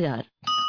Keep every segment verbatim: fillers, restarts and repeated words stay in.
हज़ार।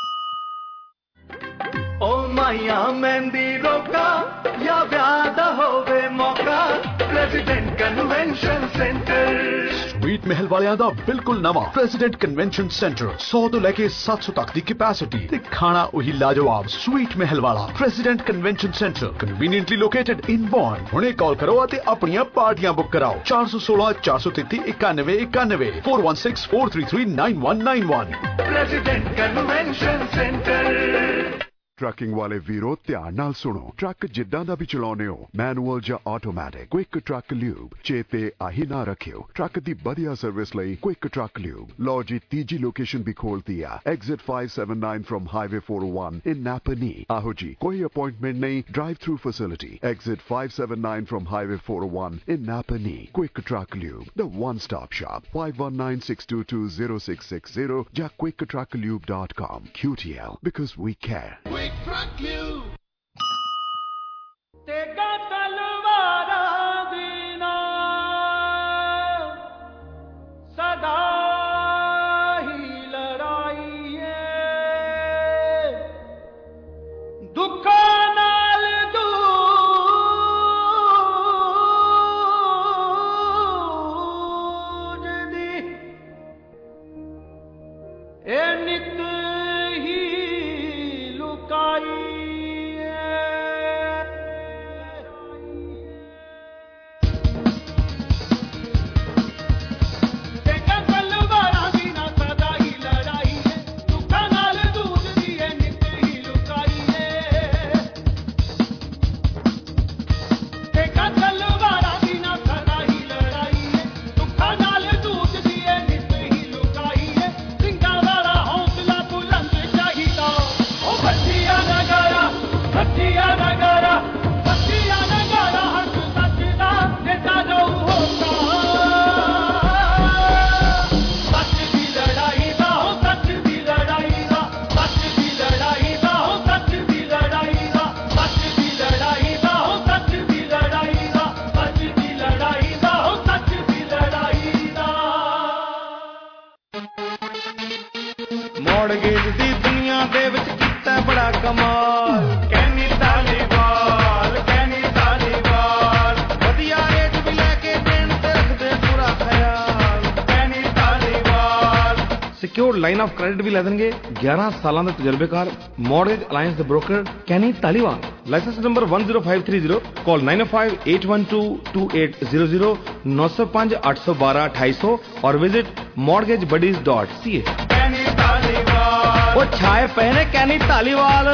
ओ माया मेहंदी रोका या व्यादा होवे मौका प्रेसिडेंट कन्वेंशन सेंटर स्वीट महल वालियां दा बिल्कुल नवा प्रेसिडेंट कन्वेंशन सेंटर सौ तो लेके सात सौ तक दी कैपेसिटी ते खाना वही लाजवाब स्वीट महल वाला president convention centre conveniently located in born. हुणे कॉल करो ते अपनी पार्टियां बुक कराओ चार सौ सोलह चार सौ तेती इक्यानवे इक्यानवे four one six four three three nine one nine one. President convention centre. Trucking वाले वीरो ध्यान नाल सुनो। ट्रक जिद्दां दा भी चलाउने हो, मैनुअल या ऑटोमैटिक, क्विक ट्रक ल्यूब चेते आही ना रखियो। ट्रक दी बढ़िया सर्विस लई क्विक ट्रक ल्यूब। लो जी तीजी लोकेशन भी खोल दिया, exit five seven nine from highway four oh one in Napanee. आहो जी कोई अपॉइंटमेंट नहीं, drive through facility, exit five seven nine from highway four oh one in Napanee. Quick truck lube, the one stop shop. Five one nine six two two zero six six zero या quick truck lube dot com. Q T L because we care। तेगा तलवारा दीना सदा ही लड़ाई है दुखा नाल दूज दी ए नित ही लुकाई ਮੌੜਗੇਜ ਦੀ ਦੁਨੀਆ ਦੇ ਵਿੱਚ ਕੀਤਾ ਬੜਾ ਕਮਾਲ ਕੈਨੀ ਤਾਲੀਵਾਲ ਕੈਨੀ ਤਾਲੀਵਾਲ ਵਧੀਆ ਰੇਟ ਵੀ ਲੈ ਕੇ ਦੇਣ ਤੇ ਰੱਖਦੇ ਪੂਰਾ ਖਿਆਲ Kenny Dhaliwal secured line of credit ਵੀ ਲੈ ਦੇਣਗੇ ਗਿਆਰਾਂ ਸਾਲਾਂ ਦਾ ਤਜਰਬੇਕਾਰ ਮੌੜਗੇਜ ਅਲਾਈਅੰਸ ਦੇ broker Kenny Dhaliwal licence number one zero five three zero call nine oh five eight one two two eight zero zero nine oh five eight one two one two eight zero zero और visit mortgage buddies dot c a। ਉਹ ਛਾਏ ਪਏ ਨੇ Kenny Dhaliwal.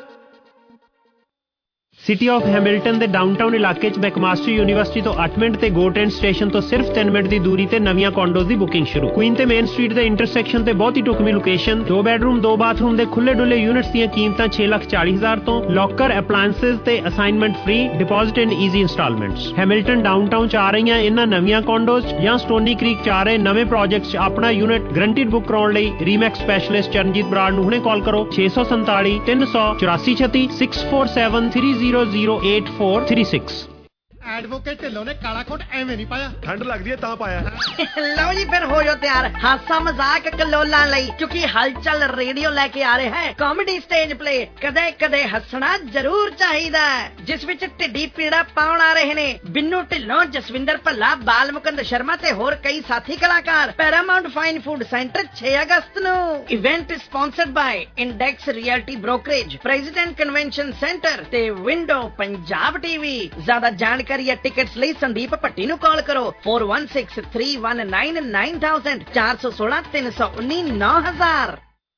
City of Hamilton ਦੇ downtown ਇਲਾਕੇ 'ਚ ਮੈਕਮਾਸਟਰ university ਤੋਂ ਅੱਠ ਮਿੰਟ ਤੇ ਗੋ ਟ੍ਰੇਨ ਸਟੇਸ਼ਨ ਤੋਂ ਸਿਰਫ ਤਿੰਨ ਮਿੰਟ ਦੀ ਦੂਰੀ ਤੇ ਨਵੀਆਂ ਕੌਂਡੋਜ਼ ਦੀ ਬੁਕਿੰਗ ਸ਼ੁਰੂ। ਕੁਈਨ ਤੇ ਮੇਨ ਸਟਰੀਟ ਦੇ ਇੰਟਰਸੈਕਸ਼ਨ ਤੇ ਬਹੁਤ ਹੀ ਢੁਕਵੀਂ ਲੋਕੇਸ਼ਨ, ਦੋ ਬੈਡਰੂਮ ਦੋ ਬਾਥਰੂਮ ਦੇ ਖੁੱਲੇ ਡੁੱਲੇ ਯੂਨਿਟਸ ਦੀਆਂ ਕੀਮਤਾਂ ਛੇ ਲੱਖ ਚਾਲੀ ਹਜ਼ਾਰ ਤੋਂ, ਲੋਕਰ ਅਪਲਾਇੰਸਸ ਤੇ assignment free, deposit in easy instalments. Hamilton downtown 'ਚ ਆ ਰਹੀਆਂ ਇਹਨਾਂ ਨਵੀਆਂ ਕੌਂਡੋਜ਼ ਜਾਂ ਸਟੋਨੀ ਕ੍ਰੀਕ 'ਚ ਆ ਰਹੇ ਨਵੇਂ ਪ੍ਰੋਜੈਕਟਸ 'ਚ ਆਪਣਾ ਯੂਨਿਟ ਗਰੰਟਿਡ ਬੁੱਕ ਕਰਾਉਣ ਲਈ ਰੀਮੈਕਸ ਸਪੈਸ਼ਲਿਸਟ ਚਰਨਜੀਤ ਬਰਾੜ ਨੂੰ ਹੁਣੇ ਕਾਲ ਕਰੋ ਛੇ ਸੌ ਸੰਤਾਲੀ ਤਿੰਨ ਸੌ ਚੁਰਾਸੀ ਛੱਤੀ six four seven three zero zero eight four three six। Advocate Dhillon ਨੇ ਕਾਲਾ ਕੋਟ ਐਵੇਂ ਨਹੀਂ ਪਾਇਆ, ਠੰਡ ਲੱਗਦੀ ਹੈ ਤਾਂ ਪਾਇਆ। ਲਓ ਜੀ ਫਿਰ ਹੋ ਜਾਓ ਤਿਆਰ ਹਾਸਾ ਮਜ਼ਾਕ ਕਲੋਲਾਂ ਲਈ, ਕਿਉਂਕਿ ਹਲਚਲ ਰੇਡੀਓ ਲੈ ਕੇ ਆ ਰਿਹਾ ਹੈ ਕਾਮੇਡੀ ਸਟੇਜ ਪਲੇ ਕਦੇ ਕਦੇ ਹੱਸਣਾ ਜ਼ਰੂਰ ਚਾਹੀਦਾ, ਜਿਸ ਵਿੱਚ ਢਿੱਡੀ ਪੀੜਾ ਪਾਉਣ ਆ ਰਹੇ ਨੇ ਬਿੰਨੂ ਢਿੱਲੋਂ, ਜਸਵਿੰਦਰ ਭੱਲਾ, ਬਾਲ ਮੁਕੰਦ ਸ਼ਰਮਾ ਤੇ ਹੋਰ ਕਈ ਸਾਥੀ ਕਲਾਕਾਰ। ਪੈਰਾਮਾਉਂਟ ਫਾਈਨ ਫੂਡ ਸੈਂਟਰ ਛੇ ਅਗਸਤ ਨੂੰ। Event sponsored by index realty brokerage, president convention centre ਤੇ ਵਿੰਡੋ ਪੰਜਾਬ ਟੀਵੀ। ਜ਼ਿਆਦਾ ਜਾਣਕਾਰੀ ਜਾਂ ਟਿਕਟਸ ਲਈ ਸੰਦੀਪ ਭੱਟੀ ਨੂੰ ਕਾਲ ਕਰੋ four one six three one nine nine thousand ਚਾਰ ਸੌ ਸੋਲਾਂ ਤਿੰਨ ਸੌ ਉੱਨੀ ਨੌ ਹਜ਼ਾਰ।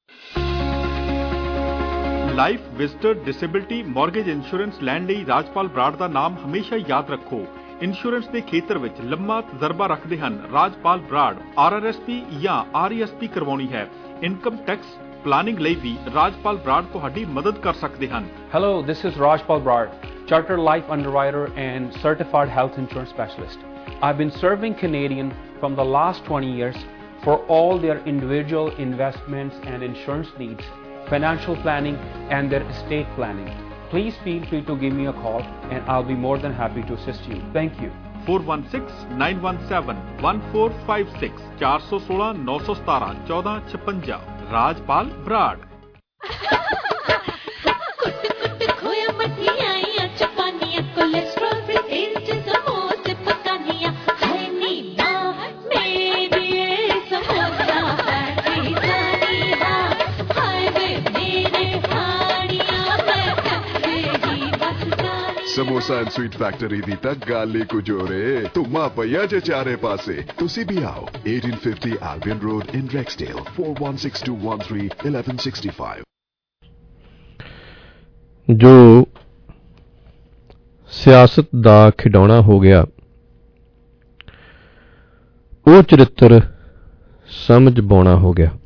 Life visitor disability mortgage insurance ਲੈਣ ਲਈ ਰਾਜਪਾਲ ਬਰਾੜ ਦਾ ਨਾਮ ਹਮੇਸ਼ਾ ਯਾਦ ਰੱਖੋ। ਇੰਸ਼ੋਰੈਂਸ ਦੇ ਖੇਤਰ ਵਿੱਚ ਲੰਮਾ ਤਜਰਬਾ ਰੱਖਦੇ ਹਨ Rajpal Brar. R R S P ਜਾਂ ਆਰ ਈ ਐਸ ਪੀ ਕਰਵਾਉਣੀ ਹੈ, ਇਨਕਮ ਟੈਕਸ ਪਲਾਨਿੰਗ ਲਈ ਵੀ ਰਾਜਪਾਲ ਬਰਾੜ ਤੁਹਾਡੀ ਮਦਦ ਕਰ ਸਕਦੇ ਹਨ। Hello, this is Rajpal Brad, Chartered Life Underwriter and Certified Health Insurance Specialist. I've been serving Canadian from the last twenty years for all their individual investments and insurance needs, financial planning and their estate planning. Please feel free to give me a call and I'll be more than happy to assist you. Thank you. four one six nine one seven one four five six four one six nine one seven one four five six Rajpal Brar. Samosa and sweet factory ਦੀ ਤਾਂ ਗੱਲ ਹੀ ਕੁਝ ਹੋਰ ਏ। ਧੁੰਮਾ ਪਈਆ ਜੇ ਚਾਰੇ ਪਾਸੇ। ਤੁਸੀਂ ਵੀ ਆਓ eighteen fifty Albion Road in Rexdale four one six two one three eleven sixty-five। ਜੋ ਸਿਆਸਤ ਦਾ ਖਿਡੌਣਾ ਹੋ ਗਿਆ, ਉਹ ਚਰਿੱਤਰ ਸਮਝ ਪਾਉਣਾ ਹੋ ਗਿਆ।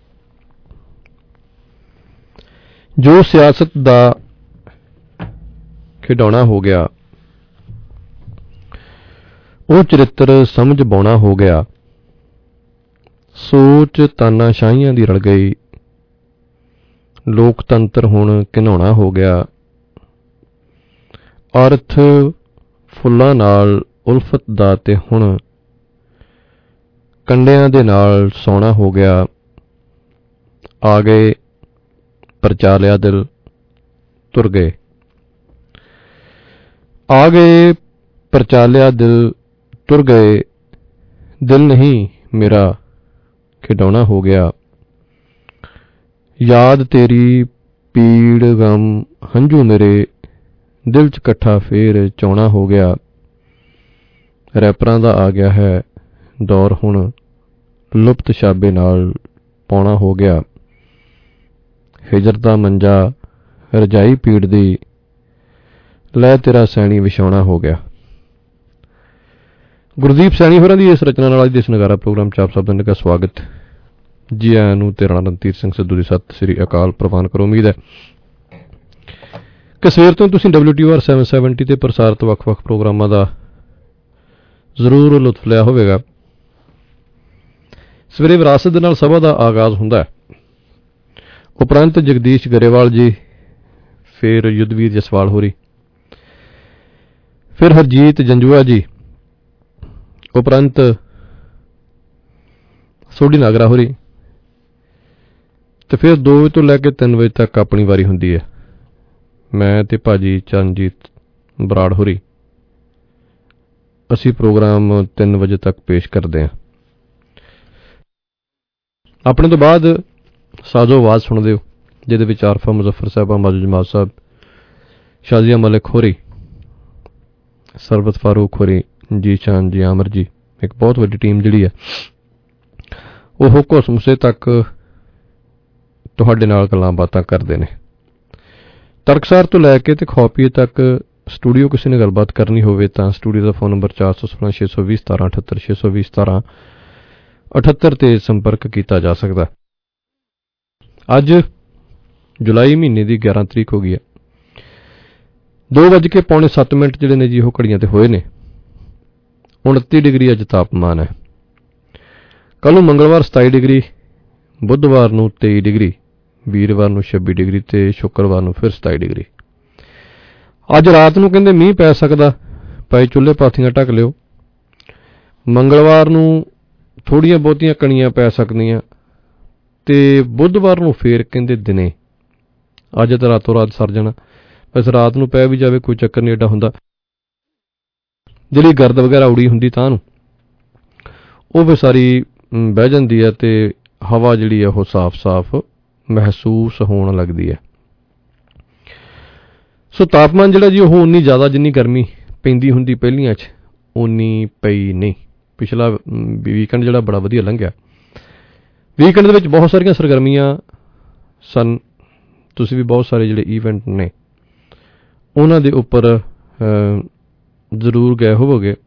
ਜੋ ਸਿਆਸਤ ਦਾ ਖਿਡੌਣਾ ਹੋ ਗਿਆ, ਉਹ ਚਰਿੱਤਰ ਸਮਝ ਪਾਉਣਾ ਹੋ ਗਿਆ। ਸੋਚ ਤਾਨਾਸ਼ਾਹੀਆਂ ਦੀ ਰਲ ਗਈ, ਲੋਕਤੰਤਰ ਹੁਣ ਘਿਨਾਉਣਾ ਹੋ ਗਿਆ। ਅਰਥ ਫੁੱਲਾਂ ਨਾਲ ਉਲਫਤ ਦਾ ਤੇ ਹੁਣ ਕੰਡਿਆਂ ਦੇ ਨਾਲ ਸੋਣਾ ਹੋ ਗਿਆ। ਆ ਗਏ ਪਰਚਾਲਿਆ ਦਿਲ, ਤੁਰ ਗਏ। ਆ ਗਏ ਪਰਚਾਲਿਆ ਦਿਲ, ਤੁਰ ਗਏ। ਦਿਲ ਨਹੀਂ ਮੇਰਾ ਖਿਡੌਣਾ ਹੋ ਗਿਆ। ਯਾਦ ਤੇਰੀ, ਪੀੜ, ਗਮ, ਹੰਝੂ ਮੇਰੇ ਦਿਲ 'ਚ ਇਕੱਠਾ ਫੇਰ ਚੌਣਾ ਹੋ ਗਿਆ। ਰੈਪਰਾਂ ਦਾ ਆ ਗਿਆ ਹੈ ਦੌਰ, ਹੁਣ ਲੁਪਤ ਸ਼ਾਬੇ ਨਾਲ ਪਾਉਣਾ ਹੋ ਗਿਆ। ਹਿਜਰ ਦਾ ਮੰਜਾ, ਰਜਾਈ ਪੀੜ ਦੀ, ਲੈ ਤੇਰਾ ਸੈਣੀ ਵਿਛਾਉਣਾ ਹੋ ਗਿਆ। ਗੁਰਦੀਪ ਸੈਣੀ ਹੋਰਾਂ ਦੀ ਇਸ ਰਚਨਾ ਨਾਲ ਅੱਜ ਦੇ ਇਸ ਨਗਾਰਾ ਪ੍ਰੋਗਰਾਮ 'ਚ ਆਪ ਸਭ ਦਾ ਸਵਾਗਤ। ਜੀ ਆਇਆਂ ਨੂੰ। ਤੇ ਰਾਣਾ ਰਣਧੀਰ ਸਿੰਘ ਸਿੱਧੂ ਦੀ ਸਤਿ ਸ੍ਰੀ ਅਕਾਲ ਪ੍ਰਵਾਨ ਕਰੋ। ਉਮੀਦ ਹੈ ਕਿ ਸਵੇਰ ਤੋਂ ਤੁਸੀਂ W T R seven seventy ਤੇ ਪ੍ਰਸਾਰਿਤ ਵੱਖ-ਵੱਖ ਪ੍ਰੋਗਰਾਮਾਂ ਦਾ ਜ਼ਰੂਰ ਲੁਤਫ ਲਿਆ ਹੋਵੇਗਾ। ਸਵੇਰੇ ਵਿਰਾਸਤ ਦੇ ਨਾਲ ਸਭਾ ਦਾ ਆਗਾਜ਼ ਹੁੰਦਾ ਹੈ। ਉਪਰੰਤ ਜਗਦੀਸ਼ ਗਰੇਵਾਲ ਜੀ, ਫਿਰ ਯੁੱਧਵੀਰ ਜਸਵਾਲ ਹੋਰੀ, ਫਿਰ ਹਰਜੀਤ ਜੰਜੂਆ ਜੀ, ਉਪਰੰਤ ਸੋਢੀ ਨਾਗਰਾ ਹੋਰੀ, ਤੇ ਫਿਰ ਦੋ ਵਜੇ ਤੋਂ ਲੈ ਕੇ ਤਿੰਨ ਵਜੇ ਤੱਕ ਆਪਣੀ ਵਾਰੀ ਹੁੰਦੀ ਹੈ। ਮੈਂ ਤੇ ਭਾਜੀ ਚਰਨਜੀਤ ਬਰਾੜ ਹੋਰੀ ਅਸੀਂ ਪ੍ਰੋਗਰਾਮ ਤਿੰਨ ਵਜੇ ਤੱਕ ਪੇਸ਼ ਕਰਦੇ ਹਾਂ। ਆਪਣੇ ਤੋਂ ਬਾਅਦ ਸਾਜੋ ਆਵਾਜ਼ ਸੁਣਦੇ ਹੋ, ਜਿਹਦੇ ਵਿੱਚ ਆਰਫਾ ਮੁਜ਼ੱਫਰ ਸਾਹਿਬਾ, ਮਾਜੂ ਜਮਾਤ ਸਾਹਿਬ, ਸ਼ਾਜ਼ੀਆ ਮਲਿਕ ਹੋਰੀ, ਸਰਬਤ ਫਾਰੂਕ ਹੋਰੀ, ਜੀ ਸ਼ਾਨ ਜੀ, ਆਮਰ ਜੀ, ਇੱਕ ਬਹੁਤ ਵੱਡੀ ਟੀਮ ਜਿਹੜੀ ਹੈ ਉਹ ਹੁਕਮ ਸਮੂਸੇ ਤੱਕ ਤੁਹਾਡੇ ਨਾਲ ਗੱਲਾਂ ਬਾਤਾਂ ਕਰਦੇ ਨੇ। ਤੜਕਸਾਰ ਤੋਂ ਲੈ ਕੇ ਤੇ ਖੌਪੀਏ ਤੱਕ ਸਟੂਡੀਓ ਕਿਸੇ ਨੇ ਗੱਲਬਾਤ ਕਰਨੀ ਹੋਵੇ ਤਾਂ ਸਟੂਡੀਓ ਦਾ ਫੋਨ ਨੰਬਰ ਚਾਰ ਸੌ ਸੋਲਾਂ ਛੇ ਸੌ ਵੀਹ ਸਤਾਰਾਂ ਅਠੱਤਰ ਛੇ ਸੌ ਵੀਹ ਸਤਾਰਾਂ ਅਠੱਤਰ ਤੇ ਸੰਪਰਕ ਕੀਤਾ ਜਾ ਸਕਦਾ। ਅੱਜ ਜੁਲਾਈ ਮਹੀਨੇ ਦੀ ਗਿਆਰਾਂ ਤਰੀਕ ਹੋ ਗਈ ਹੈ। ਦੋ ਵੱਜ ਕੇ ਪੌਣੇ ਸੱਤ ਮਿੰਟ ਜਿਹੜੇ ਨੇ ਜੀ ਉਹ ਘੜੀਆਂ ਤੇ ਹੋਏ ਨੇ। ਉਨੱਤੀ ਡਿਗਰੀ ਅੱਜ ਤਾਪਮਾਨ ਹੈ। ਕੱਲ ਨੂੰ ਮੰਗਲਵਾਰ ਸਤਾਈ ਡਿਗਰੀ, ਬੁੱਧਵਾਰ ਨੂੰ ਤੇਈ ਡਿਗਰੀ, ਵੀਰਵਾਰ ਨੂੰ ਛੱਬੀ ਡਿਗਰੀ ਤੇ ਸ਼ੁੱਕਰਵਾਰ ਨੂੰ ਫਿਰ ਸਤਾਈ ਡਿਗਰੀ। ਅੱਜ ਰਾਤ ਨੂੰ ਕਹਿੰਦੇ ਮੀਂਹ ਪੈ ਸਕਦਾ, ਪਏ ਚੁੱਲ੍ਹੇ ਪਾਥੀਆਂ ਢੱਕ ਲਿਓ। ਮੰਗਲਵਾਰ ਨੂੰ ਥੋੜ੍ਹੀਆਂ ਬਹੁਤੀਆਂ ਕਣੀਆਂ ਪੈ ਸਕਦੀਆਂ ਤੇ ਬੁੱਧਵਾਰ ਨੂੰ ਫੇਰ ਕਹਿੰਦੇ ਦਿਨੇ। ਅੱਜ ਤਾਂ ਰਾਤੋਂ ਰਾਤ ਸਰ ਜਾਣਾ, ਬਸ ਰਾਤ ਨੂੰ ਪੈ ਵੀ ਜਾਵੇ ਕੋਈ ਚੱਕਰ ਨਹੀਂ ਏਡਾ ਹੁੰਦਾ। ਜਿਹੜੀ ਗਰਦ ਵਗੈਰਾ ਉੜੀ ਹੁੰਦੀ ਤਾਂ ਨੂੰ ਉਹ ਵੀ ਸਾਰੀ ਬਹਿ ਜਾਂਦੀ ਹੈ ਤੇ ਹਵਾ ਜਿਹੜੀ ਹੈ ਉਹ ਸਾਫ਼-ਸਾਫ਼ ਮਹਿਸੂਸ ਹੋਣ ਲੱਗਦੀ ਹੈ। ਸੋ ਤਾਪਮਾਨ ਜਿਹੜਾ ਜੀ ਉਹ ਉਨੀ ਜ਼ਿਆਦਾ ਜਿੰਨੀ ਗਰਮੀ ਪੈਂਦੀ ਹੁੰਦੀ ਪਹਿਲੀਆਂ 'ਚ ਉਨੀ ਪਈ ਨਹੀਂ। ਪਿਛਲਾ ਵੀਕਐਂਡ ਜਿਹੜਾ ਬੜਾ ਵਧੀਆ ਲੰਘਿਆ। ਵੀਕਐਂਡ ਦੇ ਵਿੱਚ ਬਹੁਤ ਸਾਰੀਆਂ ਸਰਗਰਮੀਆਂ ਸਨ। ਤੁਸੀਂ ਵੀ ਬਹੁਤ ਸਾਰੇ ਜਿਹੜੇ ਈਵੈਂਟ ਨੇ ਉਹਨਾਂ ਦੇ ਉੱਪਰ ਜ਼ਰੂਰ ਗਏ ਹੋਵੋਗੇ।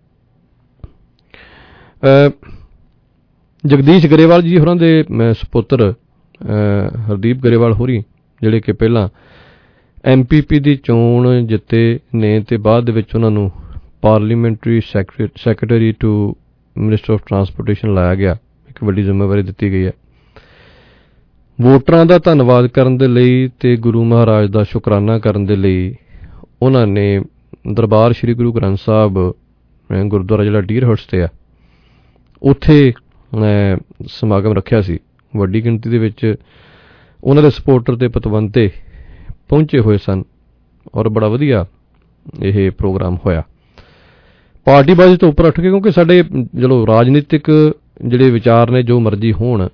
ਜਗਦੀਸ਼ ਗਰੇਵਾਲ ਜੀ ਹੋਰਾਂ ਦੇ ਸੁਪੁੱਤਰ ਹਰਦੀਪ ਗਰੇਵਾਲ ਹੋਰੀ, ਜਿਹੜੇ ਕਿ ਪਹਿਲਾਂ ਐਮ ਪੀ ਪੀ ਦੀ ਚੋਣ ਜਿੱਤੇ ਨੇ ਤੇ ਬਾਅਦ ਦੇ ਵਿੱਚ ਉਹਨਾਂ ਨੂੰ parliamentary secretary to minister of transportation ਲਾਇਆ ਗਿਆ। ਇੱਕ ਵੱਡੀ ਜ਼ਿੰਮੇਵਾਰੀ ਦਿੱਤੀ ਗਈ ਹੈ। ਵੋਟਰਾਂ ਦਾ ਧੰਨਵਾਦ ਕਰਨ ਦੇ ਲਈ ਤੇ ਗੁਰੂ ਮਹਾਰਾਜ ਦਾ ਸ਼ੁਕਰਾਨਾ ਕਰਨ ਦੇ ਲਈ ਉਹਨਾਂ ਨੇ ਦਰਬਾਰ ਸ਼੍ਰੀ ਗੁਰੂ ਗ੍ਰੰਥ ਸਾਹਿਬ ਗੁਰਦੁਆਰਾ ਜਿਹੜਾ ਡੀਰ ਹਟਸ ਤੇ ਆ ਉੱਥੇ ਸਮਾਗਮ ਰੱਖਿਆ ਸੀ। ਵੱਡੀ ਗਿਣਤੀ ਦੇ ਵਿੱਚ ਉਹਨਾਂ ਦੇ ਸਪੋਰਟਰ ਤੇ ਪਤਵੰਤੇ ਪਹੁੰਚੇ ਹੋਏ ਸਨ ਔਰ ਬੜਾ ਵਧੀਆ ਇਹ ਪ੍ਰੋਗਰਾਮ ਹੋਇਆ। ਪਾਰਟੀਬਾਜ਼ੀ ਤੋਂ ਉੱਪਰ ਉੱਠ ਕੇ, ਕਿਉਂਕਿ ਸਾਡੇ ਚਲੋ ਰਾਜਨੀਤਿਕ ਜਿਹੜੇ ਵਿਚਾਰ ਨੇ ਜੋ ਮਰਜ਼ੀ ਹੋਣ,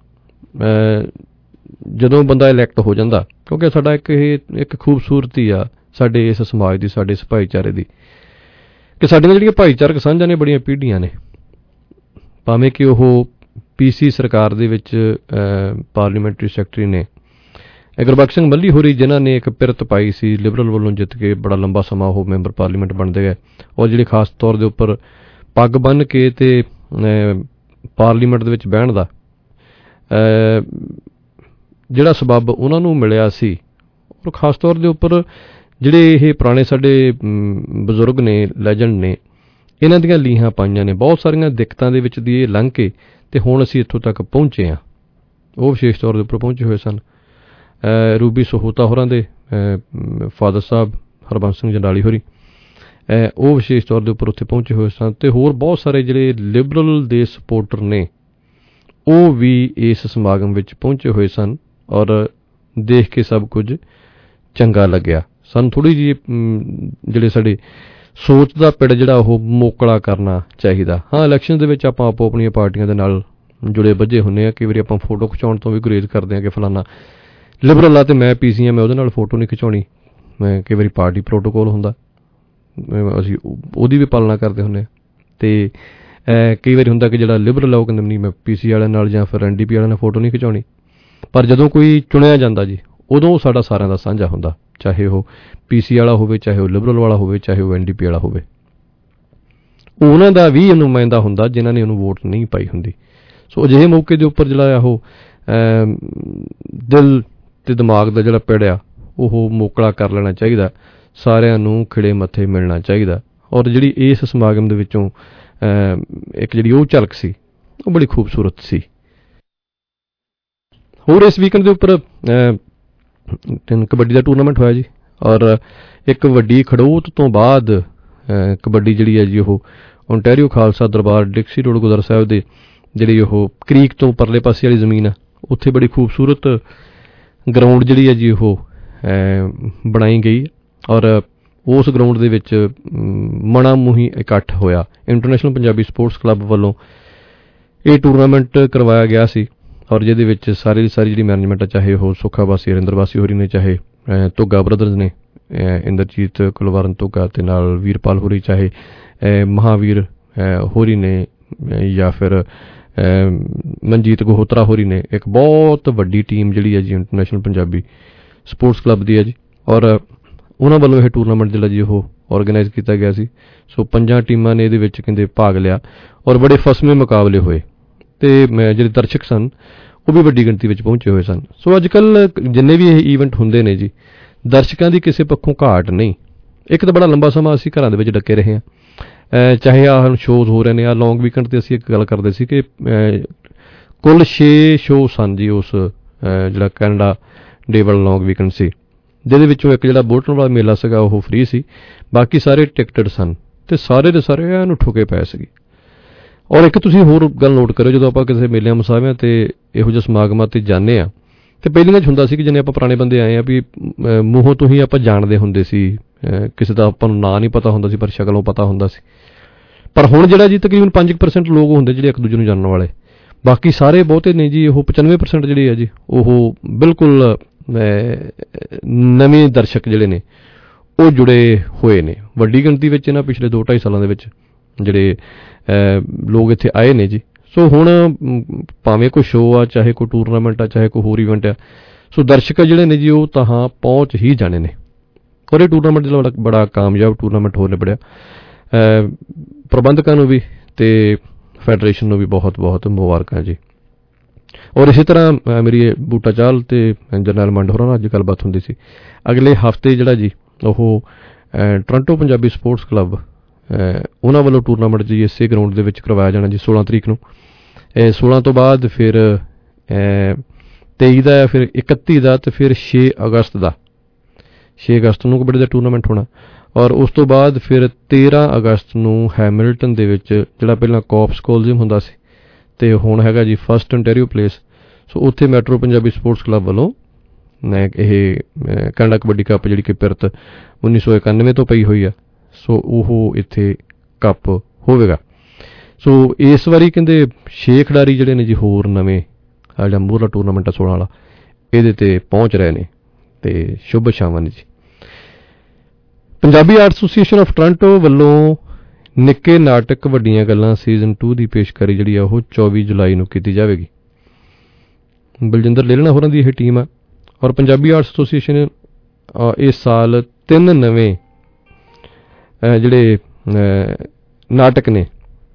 ਜਦੋਂ ਬੰਦਾ ਇਲੈਕਟ ਹੋ ਜਾਂਦਾ, ਕਿਉਂਕਿ ਸਾਡਾ ਇੱਕ ਇਹ ਇੱਕ ਖੂਬਸੂਰਤੀ ਆ ਸਾਡੇ ਇਸ ਸਮਾਜ ਦੀ, ਸਾਡੇ ਇਸ ਭਾਈਚਾਰੇ ਦੀ, ਕਿ ਸਾਡੀਆਂ ਜਿਹੜੀਆਂ ਭਾਈਚਾਰਕ ਸਾਂਝਾਂ ਨੇ ਬੜੀਆਂ ਪੀੜ੍ਹੀਆਂ ਨੇ। ਭਾਵੇਂ ਕਿ ਉਹ ਪੀ ਸੀ ਸਰਕਾਰ ਦੇ ਵਿੱਚ ਪਾਰਲੀਮੈਂਟਰੀ ਸੈਕਟਰੀ ਨੇ ਗੁਰਬਖਸ਼ ਸਿੰਘ ਮੱਲੀ ਹੋਰੀ, ਜਿਨ੍ਹਾਂ ਨੇ ਇੱਕ ਪਿਰਤ ਪਾਈ ਸੀ ਲਿਬਰਲ ਵੱਲੋਂ ਜਿੱਤ ਕੇ ਬੜਾ ਲੰਬਾ ਸਮਾਂ ਉਹ ਮੈਂਬਰ ਪਾਰਲੀਮੈਂਟ ਬਣਦੇ ਗਏ, ਔਰ ਜਿਹੜੀ ਖਾਸ ਤੌਰ ਦੇ ਉੱਪਰ ਪੱਗ ਬੰਨ੍ਹ ਕੇ ਤੇ ਪਾਰਲੀਮੈਂਟ ਦੇ ਵਿੱਚ ਬਹਿਣ ਦਾ ਜਿਹੜਾ ਸਬੱਬ ਉਹਨਾਂ ਨੂੰ ਮਿਲਿਆ ਸੀ, ਔਰ ਖਾਸ ਤੌਰ ਦੇ ਉੱਪਰ ਜਿਹੜੇ ਇਹ ਪੁਰਾਣੇ ਸਾਡੇ ਬਜ਼ੁਰਗ ਨੇ, ਲੈਜੈਂਡ ਨੇ, ਇਹਨਾਂ ਦੀਆਂ ਲੀਹਾਂ ਪਾਈਆਂ ਨੇ ਬਹੁਤ ਸਾਰੀਆਂ ਦਿੱਕਤਾਂ ਦੇ ਵਿੱਚ ਦੀ ਇਹ ਲੰਘ ਕੇ, ਤੇ ਹੁਣ ਅਸੀਂ ਇੱਥੋਂ ਤੱਕ ਪਹੁੰਚੇ ਹਾਂ। ਉਹ ਵਿਸ਼ੇਸ਼ ਤੌਰ ਦੇ ਉੱਪਰ ਪਹੁੰਚੇ ਹੋਏ ਸਨ। ਰੂਬੀ ਸਹੂਤਾ ਹੋਰਾਂ ਦੇ ਫਾਦਰ ਸਾਹਿਬ ਹਰਬੰਸ ਸਿੰਘ ਜੰਡਾਲੀ ਹੋਰੀ, ਉਹ ਵਿਸ਼ੇਸ਼ ਤੌਰ ਦੇ ਉੱਪਰ ਉੱਥੇ ਪਹੁੰਚੇ ਹੋਏ ਸਨ, ਅਤੇ ਹੋਰ ਬਹੁਤ ਸਾਰੇ ਜਿਹੜੇ ਲਿਬਰਲ ਦੇ ਸਪੋਰਟਰ ਨੇ ਉਹ ਵੀ ਇਸ ਸਮਾਗਮ ਵਿੱਚ ਪਹੁੰਚੇ ਹੋਏ ਸਨ, ਔਰ ਦੇਖ ਕੇ ਸਭ ਕੁਝ ਚੰਗਾ ਲੱਗਿਆ। ਸਾਨੂੰ ਥੋੜ੍ਹੀ ਜਿਹੀ ਜਿਹੜੇ ਸਾਡੇ ਸੋਚ ਦਾ ਪਿੜ ਜਿਹੜਾ ਉਹ ਮੋਕਲਾ ਕਰਨਾ ਚਾਹੀਦਾ। ਹਾਂ, ਇਲੈਕਸ਼ਨ ਦੇ ਵਿੱਚ ਆਪਾਂ ਆਪੋ ਆਪਣੀਆਂ ਪਾਰਟੀਆਂ ਦੇ ਨਾਲ ਜੁੜੇ ਬੱਝੇ ਹੁੰਦੇ ਹਾਂ। ਕਈ ਵਾਰੀ ਆਪਾਂ ਫੋਟੋ ਖਿਚਾਉਣ ਤੋਂ ਵੀ ਗੁਰੇਜ਼ ਕਰਦੇ ਹਾਂ ਕਿ ਫਲਾਨਾ ਲਿਬਰਲ ਆ ਅਤੇ ਮੈਂ ਪੀ ਸੀ ਹਾਂ, ਮੈਂ ਉਹਦੇ ਨਾਲ ਫੋਟੋ ਨਹੀਂ ਖਿਚਾਉਣੀ। ਮੈਂ ਕਈ ਵਾਰੀ ਪਾਰਟੀ ਪ੍ਰੋਟੋਕੋਲ ਹੁੰਦਾ, ਅਸੀਂ ਉਹਦੀ ਵੀ ਪਾਲਣਾ ਕਰਦੇ ਹੁੰਦੇ ਹਾਂ। ਅਤੇ ਕਈ ਵਾਰੀ ਹੁੰਦਾ ਕਿ ਜਿਹੜਾ ਲਿਬਰਲ ਆ ਉਹ ਕਹਿੰਦੇ ਨਹੀਂ, ਮੈਂ ਪੀ ਸੀ ਵਾਲਿਆਂ ਨਾਲ ਜਾਂ ਫਿਰ ਐਨ ਡੀ ਪੀ ਵਾਲਿਆਂ ਨਾਲ ਫੋਟੋ ਨਹੀਂ ਖਿਚਾਉਣੀ। ਪਰ ਜਦੋਂ ਕੋਈ ਚੁਣਿਆ ਜਾਂਦਾ ਜੀ, ਉਦੋਂ ਸਾਡਾ ਸਾਰਿਆਂ ਦਾ ਸਾਂਝਾ ਹੁੰਦਾ, ਚਾਹੇ ਉਹ ਪੀ ਸੀ ਵਾਲਾ ਹੋਵੇ, ਚਾਹੇ ਉਹ ਲਿਬਰਲ ਵਾਲਾ ਹੋਵੇ, ਚਾਹੇ ਉਹ ਐਨ ਡੀ ਪੀ ਵਾਲਾ ਹੋਵੇ। ਉਹਨਾਂ ਦਾ ਵੀ ਨੁਮਾਇੰਦਾ ਹੁੰਦਾ ਜਿਨ੍ਹਾਂ ਨੇ ਉਹਨੂੰ ਵੋਟ ਨਹੀਂ ਪਾਈ ਹੁੰਦੀ। ਸੋ ਅਜਿਹੇ ਮੌਕੇ ਦੇ ਉੱਪਰ ਜਿਹੜਾ ਉਹ ਦਿਲ ਅਤੇ ਦਿਮਾਗ ਦਾ ਜਿਹੜਾ ਪਿੜ ਆ ਉਹ ਮੋਕਲਾ ਕਰ ਲੈਣਾ ਚਾਹੀਦਾ, ਸਾਰਿਆਂ ਨੂੰ ਖਿੜੇ ਮੱਥੇ ਮਿਲਣਾ ਚਾਹੀਦਾ। ਔਰ ਜਿਹੜੀ ਇਸ ਸਮਾਗਮ ਦੇ ਵਿੱਚੋਂ ਇੱਕ ਜਿਹੜੀ ਉਹ ਝਲਕ ਸੀ ਉਹ ਬੜੀ ਖੂਬਸੂਰਤ ਸੀ। ਹੋਰ ਇਸ ਵੀਕਐਂਡ ਦੇ ਉੱਪਰ ਕਬੱਡੀ ਦਾ ਟੂਰਨਾਮੈਂਟ ਹੋਇਆ ਜੀ, ਔਰ ਇੱਕ ਵੱਡੀ ਖੜੋਤ ਤੋਂ ਬਾਅਦ ਕਬੱਡੀ ਜਿਹੜੀ ਹੈ ਜੀ ਉਹ Ontario Khalsa Darbar Dixie road Gurdwara Sahib ਦੇ ਜਿਹੜੀ ਉਹ ਕ੍ਰੀਕ ਤੋਂ ਪਰਲੇ ਪਾਸੇ ਵਾਲੀ ਜ਼ਮੀਨ ਆ, ਉੱਥੇ ਬੜੀ ਖੂਬਸੂਰਤ ਗਰਾਊਂਡ ਜਿਹੜੀ ਹੈ ਜੀ ਉਹ ਬਣਾਈ ਗਈ, ਔਰ ਉਸ ਗਰਾਊਂਡ ਦੇ ਵਿੱਚ ਮਣਾ ਮੂੰਹੀ ਇਕੱਠ ਹੋਇਆ। ਇੰਟਰਨੈਸ਼ਨਲ ਪੰਜਾਬੀ ਸਪੋਰਟਸ ਕਲੱਬ ਵੱਲੋਂ ਇਹ ਟੂਰਨਾਮੈਂਟ ਕਰਵਾਇਆ ਗਿਆ ਸੀ, ਔਰ ਜਿਹਦੇ ਵਿੱਚ ਸਾਰੀ ਦੀ ਸਾਰੀ ਜਿਹੜੀ ਮੈਨੇਜਮੈਂਟ ਆ, ਚਾਹੇ ਉਹ ਸੁੱਖਾ ਵਾਸੀ ਹਰਿੰਦਰ ਵਾਸੀ ਹੋਰੀ ਨੇ, ਚਾਹੇ ਧੁੱਗਾ ਬ੍ਰਦਰਜ਼ ਨੇ, ਇੰਦਰਜੀਤ ਕੁਲਵਰਨ ਧੁੱਗਾ ਅਤੇ ਨਾਲ ਵੀਰਪਾਲ ਹੋਰੀ, ਚਾਹੇ ਮਹਾਵੀਰ ਹੋਰੀ ਨੇ, ਜਾਂ ਫਿਰ ਮਨਜੀਤ ਗੋਹਤਰਾ ਹੋਰੀ ਨੇ, ਇੱਕ ਬਹੁਤ ਵੱਡੀ ਟੀਮ ਜਿਹੜੀ ਹੈ ਜੀ ਇੰਟਰਨੈਸ਼ਨਲ ਪੰਜਾਬੀ ਸਪੋਰਟਸ ਕਲੱਬ ਦੀ ਹੈ ਜੀ, ਔਰ ਉਹਨਾਂ ਵੱਲੋਂ ਇਹ ਟੂਰਨਾਮੈਂਟ ਜਿਹੜਾ ਜੀ ਉਹ ਔਰਗੇਨਾਈਜ਼ ਕੀਤਾ ਗਿਆ ਸੀ। ਸੋ ਪੰਜਾਂ ਟੀਮਾਂ ਨੇ ਇਹਦੇ ਵਿੱਚ ਕਹਿੰਦੇ ਭਾਗ ਲਿਆ, ਔਰ ਬੜੇ ਫਸਵੇਂ ਮੁਕਾਬਲੇ ਹੋਏ, ਅਤੇ ਜਿਹੜੇ ਦਰਸ਼ਕ ਸਨ ਉਹ ਵੀ ਵੱਡੀ ਗਿਣਤੀ ਵਿੱਚ ਪਹੁੰਚੇ ਹੋਏ ਸਨ। ਸੋ ਅੱਜ ਕੱਲ੍ਹ ਜਿੰਨੇ ਵੀ ਇਹ ਈਵੈਂਟ ਹੁੰਦੇ ਨੇ ਜੀ, ਦਰਸ਼ਕਾਂ ਦੀ ਕਿਸੇ ਪੱਖੋਂ ਘਾਟ ਨਹੀਂ। ਇੱਕ ਤਾਂ ਬੜਾ ਲੰਬਾ ਸਮਾਂ ਅਸੀਂ ਘਰਾਂ ਦੇ ਵਿੱਚ ਡੱਕੇ ਰਹੇ ਹਾਂ, ਚਾਹੇ ਆਹ ਹੁਣ ਸ਼ੋਅਜ਼ ਹੋ ਰਹੇ ਨੇ, ਆਹ ਲੌਂਗ ਵੀਕਐਂਡ 'ਤੇ ਅਸੀਂ ਇੱਕ ਗੱਲ ਕਰਦੇ ਸੀ ਕਿ ਕੁੱਲ ਛੇ ਸ਼ੋਅ ਸਨ ਜੀ ਉਸ ਜਿਹੜਾ ਕੈਨੇਡਾ ਡੇ ਵਾਲਾ ਲੌਂਗ ਵੀਕਐਂਡ ਸੀ, ਜਿਹਦੇ ਵਿੱਚੋਂ ਇੱਕ ਜਿਹੜਾ ਬੋਲਟਨ ਵਾਲਾ ਮੇਲਾ ਸੀਗਾ ਉਹ ਫ੍ਰੀ ਸੀ, ਬਾਕੀ ਸਾਰੇ ਟਿਕਟਡ ਸਨ, ਅਤੇ ਸਾਰੇ ਦੇ ਸਾਰੇ ਇਹਨੂੰ ਠੁਕੇ ਪਏ ਸੀਗੇ। ਔਰ ਇੱਕ ਤੁਸੀਂ ਹੋਰ ਗੱਲ ਨੋਟ ਕਰਿਓ, ਜਦੋਂ ਆਪਾਂ ਕਿਸੇ ਮੇਲਿਆਂ ਮੁਸਾਹਿਆਂ 'ਤੇ ਇਹੋ ਜਿਹੇ ਸਮਾਗਮਾਂ 'ਤੇ ਜਾਂਦੇ ਹਾਂ, ਅਤੇ ਪਹਿਲੀਆਂ 'ਚ ਹੁੰਦਾ ਸੀ ਕਿ ਜਿੰਨੇ ਆਪਾਂ ਪੁਰਾਣੇ ਬੰਦੇ ਆਏ ਆ ਵੀ ਮੂੰਹੋਂ ਤੋਂ ਹੀ ਆਪਾਂ ਜਾਣਦੇ ਹੁੰਦੇ ਸੀ, ਕਿਸੇ ਦਾ ਆਪਾਂ ਨੂੰ ਨਾਂ ਨਹੀਂ ਪਤਾ ਹੁੰਦਾ ਸੀ ਪਰ ਸ਼ਕਲੋਂ ਪਤਾ ਹੁੰਦਾ ਸੀ। ਪਰ ਹੁਣ ਜਿਹੜਾ ਜੀ ਤਕਰੀਬਨ ਪੰਜ ਪਰਸੈਂਟ ਲੋਕ ਹੁੰਦੇ ਜਿਹੜੇ ਇੱਕ ਦੂਜੇ ਨੂੰ ਜਾਣਨ ਵਾਲੇ, ਬਾਕੀ ਸਾਰੇ ਬਹੁਤੇ ਨੇ ਜੀ ਉਹ ਪਚਾਨਵੇਂ ਪਰਸੈਂਟ ਜਿਹੜੇ ਆ ਜੀ ਉਹ ਬਿਲਕੁਲ ਨਵੇਂ ਦਰਸ਼ਕ ਜਿਹੜੇ ਨੇ ਉਹ ਜੁੜੇ ਹੋਏ ਨੇ ਵੱਡੀ ਗਿਣਤੀ ਵਿੱਚ ਇਹਨਾਂ ਪਿਛਲੇ ਦੋ ਢਾਈ ਸਾਲਾਂ ਦੇ ਵਿੱਚ ਜਿਹੜੇ ਲੋਕ ਇੱਥੇ ਆਏ ਨੇ ਜੀ। ਸੋ ਹੁਣ ਭਾਵੇਂ ਕੋਈ ਸ਼ੋਅ ਆ, ਚਾਹੇ ਕੋਈ ਟੂਰਨਾਮੈਂਟ ਆ, ਚਾਹੇ ਕੋਈ ਹੋਰ ਇਵੈਂਟ ਆ, ਸੋ ਦਰਸ਼ਕ ਜਿਹੜੇ ਨੇ ਜੀ ਉਹ ਤਾਂ ਹਾਂ ਪਹੁੰਚ ਹੀ ਜਾਣੇ ਨੇ, ਔਰ ਇਹ ਟੂਰਨਾਮੈਂਟ ਜਿਹੜਾ ਬੜਾ ਬੜਾ ਕਾਮਯਾਬ ਟੂਰਨਾਮੈਂਟ ਹੋ ਨਿਬੜਿਆ। ਪ੍ਰਬੰਧਕਾਂ ਨੂੰ ਵੀ ਅਤੇ ਫੈਡਰੇਸ਼ਨ ਨੂੰ ਵੀ ਬਹੁਤ ਬਹੁਤ ਮੁਬਾਰਕਾਂ ਜੀ। ਔਰ ਇਸੇ ਤਰ੍ਹਾਂ ਮੇਰੀ ਬੂਟਾ ਚਾਹਲ ਅਤੇ ਜਰਨੈਲ ਮੰਡ ਹੋਰਾਂ ਨਾਲ ਅੱਜ ਗੱਲਬਾਤ ਹੁੰਦੀ ਸੀ। ਅਗਲੇ ਹਫ਼ਤੇ ਜਿਹੜਾ ਜੀ ਉਹ ਟੋਰਾਂਟੋ ਪੰਜਾਬੀ ਸਪੋਰਟਸ ਕਲੱਬ ਉਹਨਾਂ ਵੱਲੋਂ ਟੂਰਨਾਮੈਂਟ ਜੀ ਇਸੇ ਗਰਾਊਂਡ ਦੇ ਵਿੱਚ ਕਰਵਾਇਆ ਜਾਣਾ ਜੀ ਸੋਲਾਂ ਤਰੀਕ ਨੂੰ। ਸੋਲਾਂ ਤੋਂ ਬਾਅਦ ਫਿਰ ਤੇਈ ਦਾ, ਫਿਰ ਇਕੱਤੀ ਦਾ, ਅਤੇ ਫਿਰ ਛੇ ਅਗਸਤ ਦਾ ਛੇ ਅਗਸਤ ਨੂੰ ਕਬੱਡੀ ਦਾ ਟੂਰਨਾਮੈਂਟ ਹੋਣਾ। ਔਰ ਉਸ ਤੋਂ ਬਾਅਦ ਫਿਰ ਤੇਰ੍ਹਾਂ ਅਗਸਤ ਨੂੰ ਹੈਮਿਲਟਨ ਦੇ ਵਿੱਚ, ਜਿਹੜਾ ਪਹਿਲਾਂ ਕੋਪਸ ਕੋਲਜੀਅਮ ਹੁੰਦਾ ਸੀ ਅਤੇ ਹੁਣ ਹੈਗਾ ਜੀ ਫਸਟ ਓਨਟਾਰੀਓ ਪਲੇਸ, ਸੋ ਉੱਥੇ ਮੈਟਰੋ ਪੰਜਾਬੀ ਸਪੋਰਟਸ ਕਲੱਬ ਵੱਲੋਂ ਇਹ ਕੈਨੇਡਾ ਕਬੱਡੀ ਕੱਪ ਜਿਹੜੀ ਕਿ ਪਿਰਤ ਉੱਨੀ ਸੌ ਇਕਾਨਵੇਂ ਤੋਂ ਪਈ ਹੋਈ ਆ, ਸੋ ਉਹ ਇੱਥੇ ਕੱਪ ਹੋਵੇਗਾ। ਸੋ ਇਸ ਵਾਰੀ ਕਹਿੰਦੇ ਛੇ ਖਿਡਾਰੀ ਜਿਹੜੇ ਨੇ ਜੀ ਹੋਰ ਨਵੇਂ ਆ ਜਿਹੜਾ ਮੂਹਰਲਾ ਟੂਰਨਾਮੈਂਟ ਆ ਸੋਲਾਂ ਵਾਲਾ, ਇਹਦੇ 'ਤੇ ਪਹੁੰਚ ਰਹੇ ਨੇ ਅਤੇ ਸ਼ੁਭ ਇਛਾਵਾਂ ਨੇ ਜੀ। Punjabi art association of Toronto ਵੱਲੋਂ ਨਿੱਕੇ ਨਾਟਕ ਵੱਡੀਆਂ ਗੱਲਾਂ ਸੀਜ਼ਨ ਟੂ ਦੀ ਪੇਸ਼ਕਾਰੀ ਜਿਹੜੀ ਆ ਉਹ ਚੌਵੀ ਜੁਲਾਈ ਨੂੰ ਕੀਤੀ ਜਾਵੇਗੀ। ਬਲਜਿੰਦਰ ਲੇਲਣਾ ਹੋਰਾਂ ਦੀ ਇਹ ਟੀਮ ਆ ਔਰ ਪੰਜਾਬੀ ਆਰਟ ਐਸੋਸੀਏਸ਼ਨ ਇਸ ਸਾਲ ਤਿੰਨ ਨਵੇਂ ਜਿਹੜੇ ਨਾਟਕ ਨੇ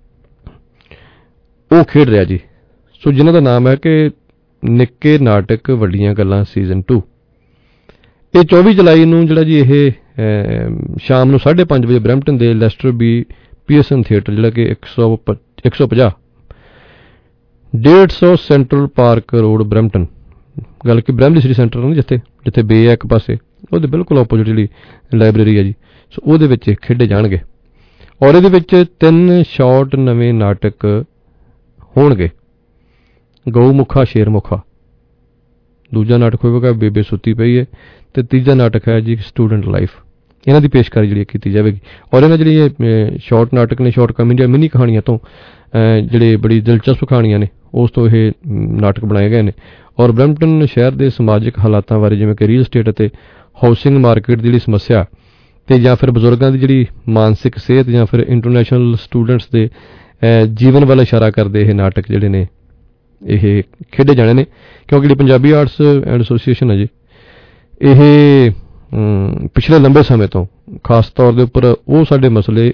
ਉਹ ਖੇਡ ਰਿਹਾ ਜੀ। ਸੋ ਜਿਨ੍ਹਾਂ ਦਾ ਨਾਮ ਹੈ ਕਿ ਨਿੱਕੇ ਨਾਟਕ ਵੱਡੀਆਂ ਗੱਲਾਂ ਸੀਜ਼ਨ ਟੂ। ਇਹ ਚੌਵੀ ਜੁਲਾਈ ਨੂੰ ਜਿਹੜਾ ਜੀ ਇਹ ਸ਼ਾਮ ਨੂੰ ਸਾਢੇ ਪੰਜ ਵਜੇ ਬਰੈਂਪਟਨ ਦੇ ਲੈਸਟਰ ਬੀ ਪੀਅਰਸਨ ਥੀਏਟਰ ਜਿਹੜਾ ਕਿ ਇੱਕ ਸੌ ਇੱਕ ਸੌ ਪੰਜਾਹ ਡੇਢ ਸੌ ਸੈਂਟਰਲ ਪਾਰਕ ਰੋਡ ਬਰੈਂਪਟਨ, ਗੱਲ ਕਿ ਬ੍ਰੈਮਲੀ ਸਿਟੀ ਸੈਂਟਰ ਨਹੀਂ ਜਿੱਥੇ ਜਿੱਥੇ ਬੇ ਹੈ ਇੱਕ ਪਾਸੇ, ਉਹਦੇ ਬਿਲਕੁਲ ਆਪੋਜ਼ਿਟ ਜਿਹੜੀ ਲਾਇਬ੍ਰੇਰੀ ਹੈ ਜੀ। ਸੋ ਉਹਦੇ ਵਿੱਚ ਖੇਡੇ ਜਾਣਗੇ ਔਰ ਇਹਦੇ ਵਿੱਚ ਤਿੰਨ ਸ਼ਾਰਟ ਨਵੇਂ ਨਾਟਕ ਹੋਣਗੇ। ਗਊ ਮੁੱਖਾ ਸ਼ੇਰ ਮੁੱਖਾ ਦੂਜਾ ਨਾਟਕ ਹੋਵੇਗਾ ਬੇਬੇ ਸੁੱਤੀ ਪਈ ਹੈ, ਅਤੇ ਤੀਜਾ ਨਾਟਕ ਹੈ ਜੀ ਸਟੂਡੈਂਟ ਲਾਈਫ। ਇਹਨਾਂ ਦੀ ਪੇਸ਼ਕਾਰੀ ਜਿਹੜੀ ਕੀਤੀ ਜਾਵੇਗੀ ਔਰ ਇਹਨਾਂ ਜਿਹੜੀ ਇਹ ਸ਼ਾਰਟ ਨਾਟਕ ਨੇ, ਸ਼ਾਰਟ ਕਮੇਡੀਆਂ ਮਿਨੀ ਕਹਾਣੀਆਂ ਤੋਂ ਜਿਹੜੇ ਬੜੀ ਦਿਲਚਸਪ ਕਹਾਣੀਆਂ ਨੇ ਉਸ ਤੋਂ ਇਹ ਨਾਟਕ ਬਣਾਏ ਗਏ ਨੇ ਔਰ ਬਰੈਂਪਟਨ ਸ਼ਹਿਰ ਦੇ ਸਮਾਜਿਕ ਹਾਲਾਤਾਂ ਬਾਰੇ, ਜਿਵੇਂ ਕਿ ਰੀਅਲ ਸਟੇਟ ਅਤੇ ਹਾਊਸਿੰਗ ਮਾਰਕੀਟ ਦੀ ਜਿਹੜੀ ਸਮੱਸਿਆ ਅਤੇ ਜਾਂ ਫਿਰ ਬਜ਼ੁਰਗਾਂ ਦੀ ਜਿਹੜੀ ਮਾਨਸਿਕ ਸਿਹਤ ਜਾਂ ਫਿਰ ਇੰਟਰਨੈਸ਼ਨਲ ਸਟੂਡੈਂਟਸ ਦੇ ਜੀਵਨ ਵੱਲ ਇਸ਼ਾਰਾ ਕਰਦੇ ਇਹ ਨਾਟਕ ਜਿਹੜੇ ਨੇ ਇਹ ਖੇਡੇ ਜਾਣੇ ਨੇ। ਕਿਉਂਕਿ ਜਿਹੜੀ ਪੰਜਾਬੀ ਆਰਟਸ ਐਂਡ ਐਸੋਸੀਏਸ਼ਨ ਹੈ ਜੀ, ਇਹ ਪਿਛਲੇ ਲੰਬੇ ਸਮੇਂ ਤੋਂ ਖਾਸ ਤੌਰ ਦੇ ਉੱਪਰ ਉਹ ਸਾਡੇ ਮਸਲੇ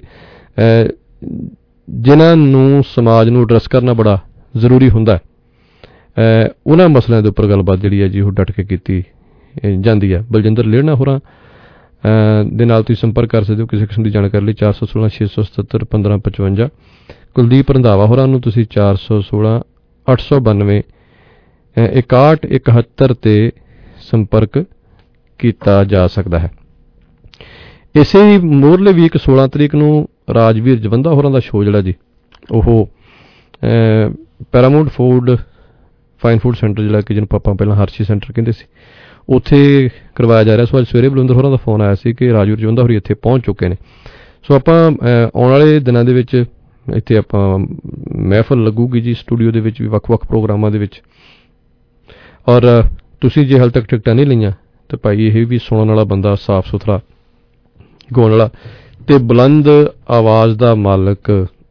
ਜਿਨ੍ਹਾਂ ਨੂੰ ਸਮਾਜ ਨੂੰ ਐਡਰੈਸ ਕਰਨਾ ਬੜਾ ਜ਼ਰੂਰੀ ਹੁੰਦਾ, ਉਹਨਾਂ ਮਸਲਿਆਂ ਦੇ ਉੱਪਰ ਗੱਲਬਾਤ ਜਿਹੜੀ ਹੈ ਜੀ ਉਹ ਡਟ ਕੇ ਕੀਤੀ ਜਾਂਦੀ ਹੈ। ਬਲਜਿੰਦਰ ਲੇੜਨਾ ਹੋਰਾਂ ਦੇ ਨਾਲ ਤੁਸੀਂ ਸੰਪਰਕ ਕਰ ਸਕਦੇ ਹੋ ਕਿਸੇ ਕਿਸਮ ਦੀ ਜਾਣਕਾਰੀ ਲਈ ਚਾਰ ਸੌ ਸੋਲਾਂ ਛੇ ਸੌ ਸਤੱਤਰ ਪੰਦਰਾਂ ਪਚਵੰਜਾ। ਕੁਲਦੀਪ ਰੰਧਾਵਾ ਹੋਰਾਂ ਨੂੰ ਤੁਸੀਂ ਚਾਰ ਸੌ ਸੋਲਾਂ ਅੱਠ ਸੌ ਬਾਨਵੇਂ ਇਕਾਹਠ ਇਕਹੱਤਰ 'ਤੇ ਸੰਪਰਕ ਕੀਤਾ ਜਾ ਸਕਦਾ ਹੈ। ਇਸੇ ਹੀ ਮੋਰਲੇ ਵੀਕ ਸੋਲਾਂ ਤਰੀਕ ਨੂੰ ਰਾਜਵੀਰ ਜਵੰਦਾ ਹੋਰਾਂ ਦਾ ਸ਼ੋਅ ਜਿਹੜਾ ਜੀ ਉਹ Paramount food fine food centre ਜਿਹੜਾ ਕਿ ਜਿਹਨੂੰ ਆਪਾਂ ਪਹਿਲਾਂ ਹਰਸ਼ੀ ਸੈਂਟਰ ਕਹਿੰਦੇ ਸੀ, ਉੱਥੇ ਕਰਵਾਇਆ ਜਾ ਰਿਹਾ। ਸੋ ਅੱਜ ਸਵੇਰੇ ਬਲਵਿੰਦਰ ਹੋਰਾਂ ਦਾ ਫੋਨ ਆਇਆ ਸੀ ਕਿ ਰਾਜਵੀਰ ਜਵੰਦਾ ਹੋਰੀ ਇੱਥੇ ਪਹੁੰਚ ਚੁੱਕੇ ਨੇ। ਸੋ ਆਪਾਂ ਆਉਣ ਵਾਲੇ ਦਿਨਾਂ ਦੇ ਵਿੱਚ ਇੱਥੇ ਆਪਾਂ ਮਹਿਫਲ ਲੱਗੂਗੀ ਜੀ ਸਟੂਡੀਓ ਦੇ ਵਿੱਚ ਵੀ ਵੱਖ-ਵੱਖ ਪ੍ਰੋਗਰਾਮਾਂ ਦੇ ਵਿੱਚ। ਔਰ ਤੁਸੀਂ ਜੇ ਹਾਲੇ ਤੱਕ ਟਿਕਟਾਂ ਨਹੀਂ ਲਈਆਂ ਤਾਂ ਭਾਈ ਇਹ ਵੀ ਸੁਣਨ ਵਾਲਾ ਬੰਦਾ, ਸਾਫ ਸੁਥਰਾ ਗਾਉਣ ਵਾਲਾ ਅਤੇ ਬੁਲੰਦ ਆਵਾਜ਼ ਦਾ ਮਾਲਕ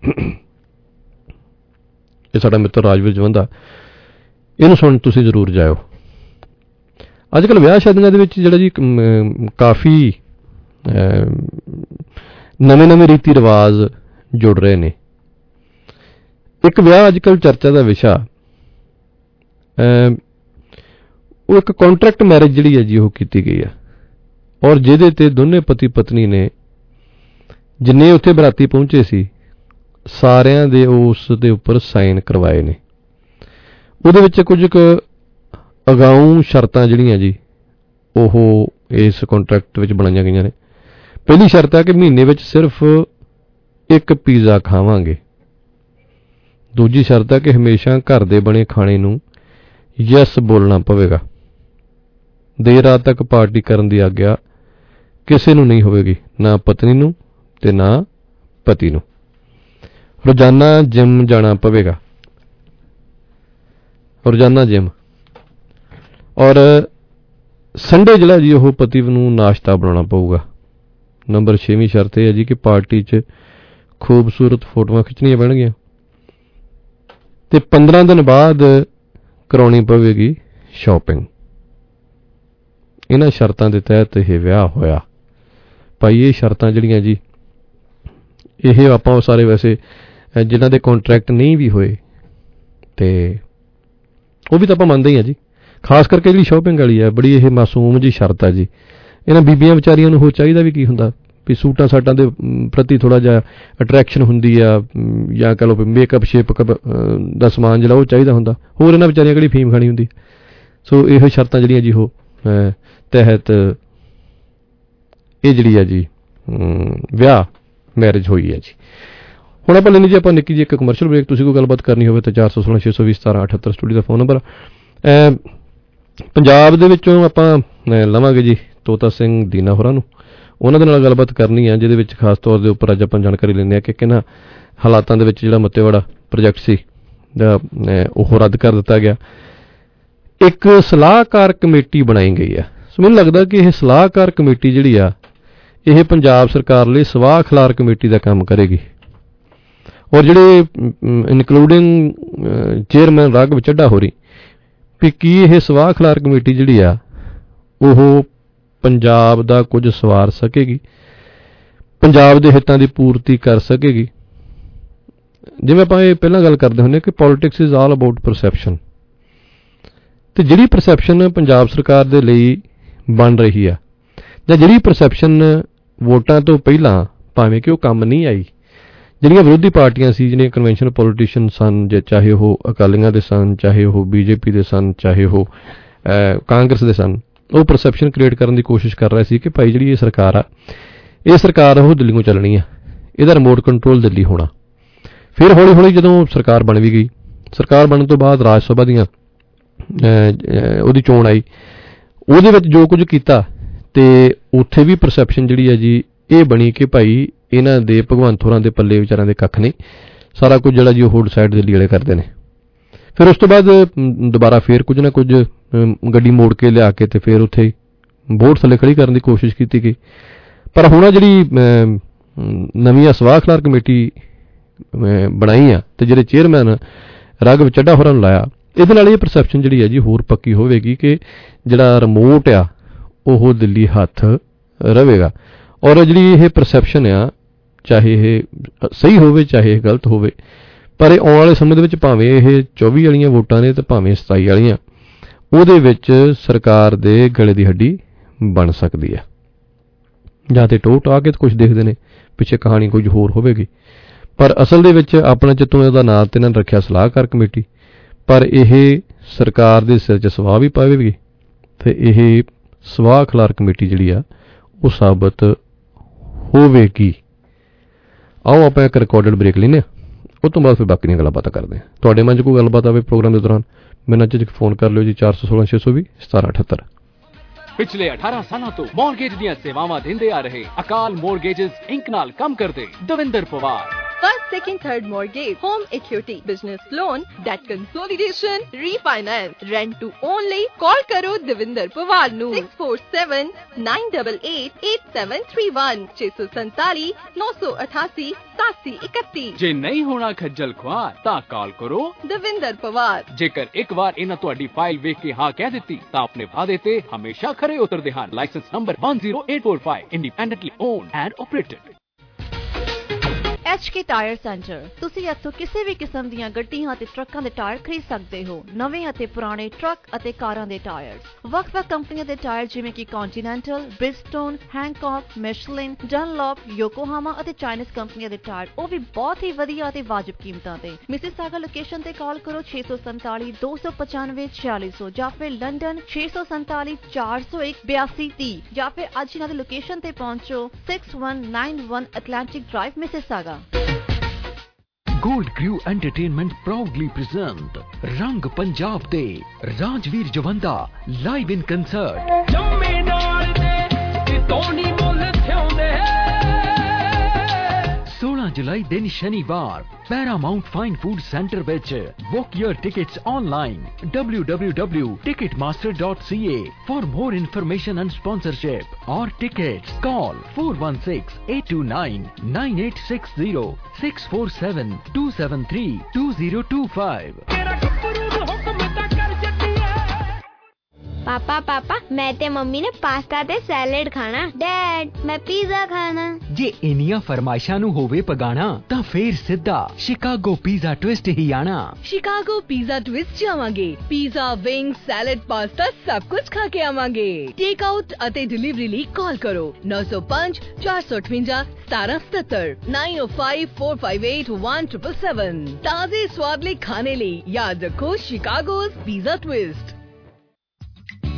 ਇਹ ਸਾਡਾ ਮਿੱਤਰ ਰਾਜਵੀਰ ਜਵੰਦਾ, ਇਹਨੂੰ ਸੁਣ ਤੁਸੀਂ ਜ਼ਰੂਰ ਜਾਇਓ। ਅੱਜ ਕੱਲ੍ਹ ਵਿਆਹ ਸ਼ਾਦੀਆਂ ਦੇ ਵਿੱਚ ਜਿਹੜਾ ਜੀ ਕਾਫੀ ਨਵੇਂ ਨਵੇਂ ਰੀਤੀ ਰਿਵਾਜ਼ ਜੁੜ ਰਹੇ ਨੇ। ਇੱਕ ਵਿਆਹ ਅੱਜ ਕੱਲ੍ਹ ਚਰਚਾ ਦਾ ਵਿਸ਼ਾ ਉਹ ਇੱਕ ਕੰਟਰੈਕਟ ਮੈਰਿਜ ਜਿਹੜੀ ਹੈ ਜੀ ਉਹ ਕੀਤੀ ਗਈ ਆ ਔਰ ਜਿਹਦੇ 'ਤੇ ਦੋਨੇ ਪਤੀ ਪਤਨੀ ਨੇ ਜਿੰਨੇ ਉੱਥੇ ਬਰਾਤੀ ਪਹੁੰਚੇ ਸੀ ਸਾਰਿਆਂ ਦੇ ਉਸ ਦੇ ਉੱਪਰ ਸਾਈਨ ਕਰਵਾਏ ਨੇ। ਉਹਦੇ ਵਿੱਚ ਕੁਝ ਕੁ ਅਗਾਊਂ ਸ਼ਰਤਾਂ ਜਿਹੜੀਆਂ ਜੀ ਉਹ ਇਸ ਕੰਟਰੈਕਟ ਵਿੱਚ ਬਣਾਈਆਂ ਗਈਆਂ ਨੇ। ਪਹਿਲੀ ਸ਼ਰਤ ਹੈ ਕਿ ਮਹੀਨੇ ਵਿੱਚ ਸਿਰਫ ਇੱਕ ਪੀਜ਼ਾ ਖਾਵਾਂਗੇ। ਦੂਜੀ ਸ਼ਰਤ ਹੈ ਕਿ ਹਮੇਸ਼ਾ ਘਰ ਦੇ ਬਣੇ ਖਾਣੇ ਨੂੰ ਯੈਸ ਬੋਲਣਾ ਪਵੇਗਾ। ਦੇਰ ਰਾਤ ਤੱਕ ਪਾਰਟੀ ਕਰਨ ਦੀ ਆਗਿਆ ਕਿਸੇ ਨੂੰ ਨਹੀਂ ਹੋਵੇਗੀ, ਨਾ ਪਤਨੀ ਨੂੰ ਤੇ ਨਾ ਪਤੀ ਨੂੰ। ਰੋਜ਼ਾਨਾ ਜਿਮ ਜਾਣਾ ਪਵੇਗਾ, ਰੋਜ਼ਾਨਾ ਜਿਮ। ਔਰ ਸੰਡੇ ਜਿਹੜਾ ਜੀ ਉਹ ਪਤੀ ਨੂੰ ਨਾਸ਼ਤਾ ਬਣਾਉਣਾ ਪਊਗਾ। ਨੰਬਰ ਛੇਵੀਂ ਸ਼ਰਤ ਇਹ ਹੈ ਜੀ ਕਿ ਪਾਰਟੀ 'ਚ ਖੂਬਸੂਰਤ ਫੋਟੋਆਂ ਖਿੱਚਣੀਆਂ ਪੈਣਗੀਆਂ ਅਤੇ ਪੰਦਰਾਂ ਦਿਨ ਬਾਅਦ ਕਰਾਉਣੀ ਪਵੇਗੀ ਸ਼ਾਪਿੰਗ। ਇਹਨਾਂ ਸ਼ਰਤਾਂ ਦੇ ਤਹਿਤ ਇਹ ਵਿਆਹ ਹੋਇਆ। ਭਾਈ ਇਹ ਸ਼ਰਤਾਂ ਜਿਹੜੀਆਂ ਜੀ ਇਹ ਆਪਾਂ ਸਾਰੇ ਵੈਸੇ ਜਿਨ੍ਹਾਂ ਦੇ ਕੰਟਰੈਕਟ ਨਹੀਂ ਵੀ ਹੋਏ ਅਤੇ ਉਹ ਵੀ ਤਾਂ ਆਪਾਂ ਮੰਨਦੇ ਹੀ ਹਾਂ ਜੀ। ਖਾਸ ਕਰਕੇ ਜਿਹੜੀ ਸ਼ਾਪਿੰਗ ਵਾਲੀ ਹੈ ਬੜੀ ਇਹ ਮਾਸੂਮ ਜੀ ਸ਼ਰਤ ਹੈ ਜੀ। ਇਹਨਾਂ ਬੀਬੀਆਂ ਵਿਚਾਰੀਆਂ ਨੂੰ ਹੋ ਚਾਹੀਦਾ ਵੀ ਕੀ ਹੁੰਦਾ ਵੀ ਸੂਟਾਂ ਸਾਟਾਂ ਦੇ ਪ੍ਰਤੀ ਥੋੜ੍ਹਾ ਜਿਹਾ ਅਟਰੈਕਸ਼ਨ ਹੁੰਦੀ ਆ, ਜਾਂ ਕਹਿ ਲਓ ਵੀ ਮੇਕਅਪ ਸ਼ੇਪਅਪ ਦਾ ਸਮਾਨ ਜਿਹੜਾ ਉਹ ਚਾਹੀਦਾ ਹੁੰਦਾ। ਹੋਰ ਇਹਨਾਂ ਵਿਚਾਰੀਆਂ ਕਿਹੜੀ ਫੀਮ ਖਾਣੀ ਹੁੰਦੀ। ਸੋ ਇਹੋ ਸ਼ਰਤਾਂ ਜਿਹੜੀਆਂ ਜੀ ਉਹ ਤਹਿਤ ਇਹ ਜਿਹੜੀ ਹੈ ਜੀ ਵਿਆਹ ਮੈਰਿਜ ਹੋਈ ਹੈ ਜੀ। ਹੁਣ ਆਪਾਂ ਲੈਣੀ ਜੀ ਆਪਾਂ ਨਿੱਕੀ ਜੀ ਇੱਕ ਕਮਰਸ਼ੀਅਲ ਬ੍ਰੇਕ। ਤੁਸੀਂ ਕੋਈ ਗੱਲਬਾਤ ਕਰਨੀ ਹੋਵੇ ਤਾਂ ਚਾਰ ਸੌ ਸੋਲਾਂ ਛੇ ਸੌ ਵੀਹ ਸਤਾਰਾਂ ਅਠੱਤਰ ਸਟੂਡੀਓ ਦਾ ਫੋਨ ਨੰਬਰ। ਪੰਜਾਬ ਦੇ ਵਿੱਚੋਂ ਆਪਾਂ ਲਵਾਂਗੇ ਜੀ ਤੋਤਾ ਸਿੰਘ ਦੀਨਾ ਹੋਰਾਂ ਨੂੰ, ਉਹਨਾਂ ਦੇ ਨਾਲ ਗੱਲਬਾਤ ਕਰਨੀ ਆ, ਜਿਹਦੇ ਵਿੱਚ ਖਾਸ ਤੌਰ ਦੇ ਉੱਪਰ ਅੱਜ ਆਪਾਂ ਜਾਣਕਾਰੀ ਲੈਂਦੇ ਹਾਂ ਕਿ ਕਿਹਨਾਂ ਹਾਲਾਤਾਂ ਦੇ ਵਿੱਚ ਜਿਹੜਾ ਮੱਤੇਵਾੜਾ ਪ੍ਰੋਜੈਕਟ ਸੀ ਉਹ ਰੱਦ ਕਰ ਦਿੱਤਾ ਗਿਆ। ਇੱਕ ਸਲਾਹਕਾਰ ਕਮੇਟੀ ਬਣਾਈ ਗਈ ਆ। ਸੋ ਮੈਨੂੰ ਲੱਗਦਾ ਕਿ ਇਹ ਸਲਾਹਕਾਰ ਕਮੇਟੀ ਜਿਹੜੀ ਆ ਇਹ ਪੰਜਾਬ ਸਰਕਾਰ ਲਈ ਸਵਾਹ ਖਿਲਾਰ ਕਮੇਟੀ ਦਾ ਕੰਮ ਕਰੇਗੀ, ਔਰ ਜਿਹੜੇ ਇਨਕਲੂਡਿੰਗ ਚੇਅਰਮੈਨ ਰਾਘਵ ਚੱਢਾ ਹੋਰੀ ਵੀ ਕੀ ਇਹ ਸਵਾਹ ਖਿਲਾਰ ਕਮੇਟੀ ਜਿਹੜੀ ਆ ਉਹ ਪੰਜਾਬ ਦਾ ਕੁਝ ਸਵਾਰ ਸਕੇਗੀ, ਪੰਜਾਬ ਦੇ ਹਿੱਤਾਂ ਦੀ ਪੂਰਤੀ ਕਰ ਸਕੇਗੀ। ਜਿਵੇਂ ਆਪਾਂ ਇਹ ਪਹਿਲਾਂ ਗੱਲ ਕਰਦੇ ਹੁੰਦੇ ਕਿ politics is all about perception, ਤੇ ਜਿਹੜੀ ਪਰਸੈਪਸ਼ਨ ਪੰਜਾਬ ਸਰਕਾਰ ਦੇ ਲਈ ਬਣ ਰਹੀ ਆ ਜਾਂ ਜਿਹੜੀ ਪਰਸੈਪਸ਼ਨ ਵੋਟਾਂ ਤੋਂ ਪਹਿਲਾਂ ਭਾਵੇਂ ਕਿ ਉਹ ਕੰਮ ਨਹੀਂ ਆਈ, ਜਿਹੜੀਆਂ ਵਿਰੋਧੀ ਪਾਰਟੀਆਂ ਸੀ, ਜਿਹੜੀਆਂ ਕਨਵੈਨਸ਼ਨਲ ਪੋਲੀਟੀਸ਼ੀਅਨ ਸਨ, ਜੇ ਚਾਹੇ ਉਹ ਅਕਾਲੀਆਂ ਦੇ ਸਨ, ਚਾਹੇ ਉਹ ਬੀਜੇਪੀ ਦੇ ਸਨ, ਚਾਹੇ ਉਹ ਕਾਂਗਰਸ ਦੇ ਸਨ, ਉਹ ਪਰਸੈਪਸ਼ਨ ਕ੍ਰੀਏਟ ਕਰਨ ਦੀ ਕੋਸ਼ਿਸ਼ ਕਰ ਰਹੇ ਸੀ ਕਿ ਭਾਈ ਜਿਹੜੀ ਇਹ ਸਰਕਾਰ ਆ ਇਹ ਸਰਕਾਰ ਉਹ ਦਿੱਲੀੋਂ ਚੱਲਣੀ ਆ, ਇਹਦਾ ਰਿਮੋਟ ਕੰਟਰੋਲ ਦਿੱਲੀ ਹੋਣਾ। ਫਿਰ ਹੌਲੀ ਹੌਲੀ ਜਦੋਂ ਸਰਕਾਰ ਬਣ ਵੀ ਗਈ, ਸਰਕਾਰ ਬਣਨ ਤੋਂ ਬਾਅਦ ਰਾਜ ਸਭਾ ਦੀਆਂ ਉਹਦੀ ਚੋਣ ਆਈ, ਉਹਦੇ ਵਿੱਚ ਜੋ ਕੁਝ ਕੀਤਾ ਤੇ ਉੱਥੇ ਵੀ ਪਰਸੈਪਸ਼ਨ ਜਿਹੜੀ ਹੈ ਜੀ ਇਹ ਬਣੀ ਕਿ ਭਾਈ ਇਹਨਾਂ ਦੇ ਭਗਵੰਤ ਹੋਰਾਂ ਦੇ ਪੱਲੇ ਵਿਚਾਰਾਂ ਦੇ ਕੱਖ ਨਹੀਂ, ਸਾਰਾ ਕੁਝ ਜਿਹੜਾ ਜੀ ਉਹ ਡਿਸਾਈਡ ਦਿੱਲੀ ਵਾਲੇ ਕਰਦੇ ਨੇ। ਫਿਰ ਉਸ ਤੋਂ ਬਾਅਦ ਦੁਬਾਰਾ ਫਿਰ ਕੁਝ ਨਾ ਕੁਝ ਗੱਡੀ ਮੋੜ ਕੇ ਲਿਆ ਕੇ ਤੇ ਫਿਰ ਉੱਥੇ ਵੋਟ ਥੱਲੇ ਖੜੀ ਕਰਨ ਦੀ ਕੋਸ਼ਿਸ਼ ਕੀਤੀ ਗਈ। ਪਰ ਹੁਣ ਜਿਹੜੀ ਨਵੀਂ ਸਵਾਹ ਖਿਲਾਰ ਕਮੇਟੀ ਬਣਾਈ ਆ ਤੇ ਜਿਹੜੇ ਚੇਅਰਮੈਨ ਰਾਘਵ ਚੱਢਾ ਹੋਰਾਂ ਨੂੰ ਲਾਇਆ, ਇਹਦੇ ਨਾਲ ਇਹ ਪਰਸੈਪਸ਼ਨ ਜਿਹੜੀ ਹੈ ਜੀ ਹੋਰ ਪੱਕੀ ਹੋਵੇਗੀ ਕਿ ਜਿਹੜਾ ਰਿਮੋਟ ਆ ਉਹ ਦਿੱਲੀ ਹੱਥ ਰਹੇਗਾ। ਔਰ ਜਿਹੜੀ ਇਹ ਪਰਸੈਪਸ਼ਨ ਆ ਚਾਹੇ ਇਹ ਸਹੀ ਹੋਵੇ ਚਾਹੇ ਇਹ ਗਲਤ ਹੋਵੇ, ਪਰ ਇਹ ਆਉਣ ਵਾਲੇ ਸਮੇਂ ਦੇ ਵਿੱਚ ਭਾਵੇਂ ਇਹ ਚੌਵੀ ਵਾਲੀਆਂ ਵੋਟਾਂ ਨੇ ਤੇ ਭਾਵੇਂ ਸਤਾਈ ਵਾਲੀਆਂ, ਉਹਦੇ ਵਿੱਚ ਸਰਕਾਰ ਦੇ ਗਲੇ ਦੀ ਹੱਡੀ ਬਣ ਸਕਦੀ ਹੈ। ਜਾਂ ਤੇ ਟੋਟ ਆ ਕੇ ਕੁਝ ਦੇਖਦੇ ਨੇ ਪਿੱਛੇ ਕਹਾਣੀ ਕੁਝ ਹੋਰ ਹੋਵੇਗੀ, ਪਰ ਅਸਲ ਦੇ ਵਿੱਚ ਆਪਣਾ ਚਿੱਤੋਂ ਇਹਦਾ ਨਾਂ ਤੇ ਇਹਨਾਂ ਰੱਖਿਆ ਸਲਾਹਕਾਰ ਕਮੇਟੀ, ਪਰ ਇਹ ਸਰਕਾਰ ਦੇ ਸਿਰ 'ਚ ਸਵਾਹ ਵੀ ਪਾਵੇਗੀ ਤੇ ਇਹ ਸਵਾਹ ਖਿਲਾਰ ਕਮੇਟੀ ਜਿਹੜੀ ਆ ਉਹ ਸਾਬਤ ਹੋਵੇਗੀ। ਆਓ ਆਪਾਂ ਇੱਕ ਰਿਕਾਰਡਡ ਬ੍ਰੇਕ ਲੈਂਦੇ ਹਾਂ, ਉਹ ਤੋਂ ਬਾਅਦ ਫਿਰ ਬਾਕੀ ਦੀਆਂ ਗੱਲਾਂ ਬਾਤਾਂ ਕਰਦੇ ਹਾਂ। ਤੁਹਾਡੇ ਮਨ 'ਚ ਕੋਈ ਗੱਲਬਾਤ ਆਵੇ ਪ੍ਰੋਗਰਾਮ ਦੇ ਦੌਰਾਨ ਮੈਨੂੰ ਅੱਜ ਫੋਨ ਕਰ ਲਿਓ ਜੀ ਚਾਰ ਸੌ ਸੋਲਾਂ ਛੇ ਸੌ ਵੀਹ ਸਤਾਰਾਂ ਅਠੱਤਰ। ਪਿਛਲੇ ਅਠਾਰਾਂ ਸਾਲਾਂ ਤੋਂ ਮੌਰਗੇਜ ਦੀਆਂ ਸੇਵਾਵਾਂ ਦਿੰਦੇ ਆ ਰਹੇ ਅਕਾਲ ਮੌਰਗੇਜਸ ਇੰਕ ਨਾਲ ਕੰਮ ਕਰਦੇ Davinder Pawar. First, second, third mortgage, home equity, business loan, debt consolidation, refinance, rent to own ਲਈ call ਕਰੋ ਦਵਿੰਦਰ ਪਵਾਰ ਨੂੰ six four seven nine eight eight eight seven three one ਛੇ ਸੌ ਸੰਤਾਲੀ ਨੌ ਸੌ ਅਠਾਸੀ ਸਤਾਸੀ ਇਕੱਤੀ। ਜੇ ਨਹੀਂ ਹੋਣਾ ਖੱਜਲ ਖੁਆਰ ਤਾਂ ਕਾਲ ਕਰੋ ਦਵਿੰਦਰ ਪਵਾਰ। ਜੇਕਰ ਇੱਕ ਵਾਰ ਇਹਨਾਂ ਤੁਹਾਡੀ ਫਾਈਲ ਵੇਖ ਕੇ ਹਾਂ ਕਹਿ ਦਿੱਤੀ ਤਾਂ ਆਪਣੇ ਵਾਅਦੇ ਤੇ ਹਮੇਸ਼ਾ ਖਰੇ ਉਤਰਦੇ ਹਨ। Licence number one zero eight four five, independently owned and operated। H K tyre centre. ਤੁਸੀਂ ਇੱਥੋਂ ਕਿਸੇ ਵੀ ਕਿਸਮ ਦੀਆਂ ਗੱਡੀਆਂ ਅਤੇ ਟਰੱਕਾਂ ਦੇ ਟਾਇਰ ਖਰੀਦ ਸਕਦੇ ਹੋ। ਨਵੇਂ ਅਤੇ ਪੁਰਾਣੇ ਟਰੱਕ ਅਤੇ ਕਾਰਾਂ ਦੇ ਟਾਇਰਸ, ਵੱਖ-ਵੱਖ ਕੰਪਨੀਆਂ ਦੇ ਟਾਇਰ ਜਿਵੇਂ ਕਿ ਕੰਟੀਨੈਂਟਲ, ਬ੍ਰਿਜਸਟੋਨ, ਹੈਂਕੌਕ, ਮਿਸ਼ਲਿਨ, ਡਨਲੌਪ, ਯੋਕੋਹਾਮਾ ਅਤੇ ਚਾਈਨੀਜ਼ ਕੰਪਨੀਆਂ ਦੇ ਟਾਇਰ, ਉਹ ਵੀ ਬਹੁਤ ਹੀ ਵਧੀਆ ਅਤੇ ਵਾਜਬ ਕੀਮਤਾਂ ਤੇ। ਮਿਸਿਸਾਗਾ ਲੋਕੇਸ਼ਨ ਤੇ ਕਾਲ ਕਰੋ ਛੇ ਸੌ ਸੰਤਾਲੀ ਦੋ ਸੌ ਪਚਾਨਵੇਂ ਛਿਆਲੀ ਸੌ ਜਾਂ ਫਿਰ ਲੰਡਨ ਛੇ ਸੌ ਸੰਤਾਲੀ ਚਾਰ ਸੌ ਇੱਕ ਬਿਆਸੀ ਤੀਹ ਜਾਂ ਫਿਰ ਅੱਜ ਇਹਨਾਂ ਦੀ ਲੋਕੇਸ਼ਨ ਤੇ ਪਹੁੰਚੋ six one nine one Atlantic Drive, Mississauga। Gold Crew Entertainment proudly present Rang Punjab de Rajveer Javanda live in concert। सोलह जुलाई दिन शनिवार Paramount Fine Food Center ਵਿੱਚ। Book your tickets online w w w dot ticketmaster dot c a for more information and sponsorship or tickets call four one six eight two nine nine eight six zero six four seven two seven three two zero two five। पापा पापा मैं ते mummy ने pasta ते salad खाना। Dad मैं pizza खाना। जे इनिया फरमाइशां नू होवे पगाना तां फेर सिद्धा शिकागो पिज़्ज़ा ट्विस्ट ही आना। शिकागो पिज़्ज़ा ट्विस्ट जावांगे। पिज़्ज़ा, विंग्स, सैलेड, पास्ता सब कुछ खा के आवांगे। टेक आउट अते डिलीवरी ਲਈ ਕਾਲ ਕਰੋ नौ zero five चार सौ अठवंजा सतारह सतहत्तर nine zero five four five eight one seven seven seven। ताजे स्वाद ਲਈ ਖਾਣੇ ਲਈ ਯਾਦ ਰੱਖੋ शिकागो's पिज़्ज़ा ट्विस्ट।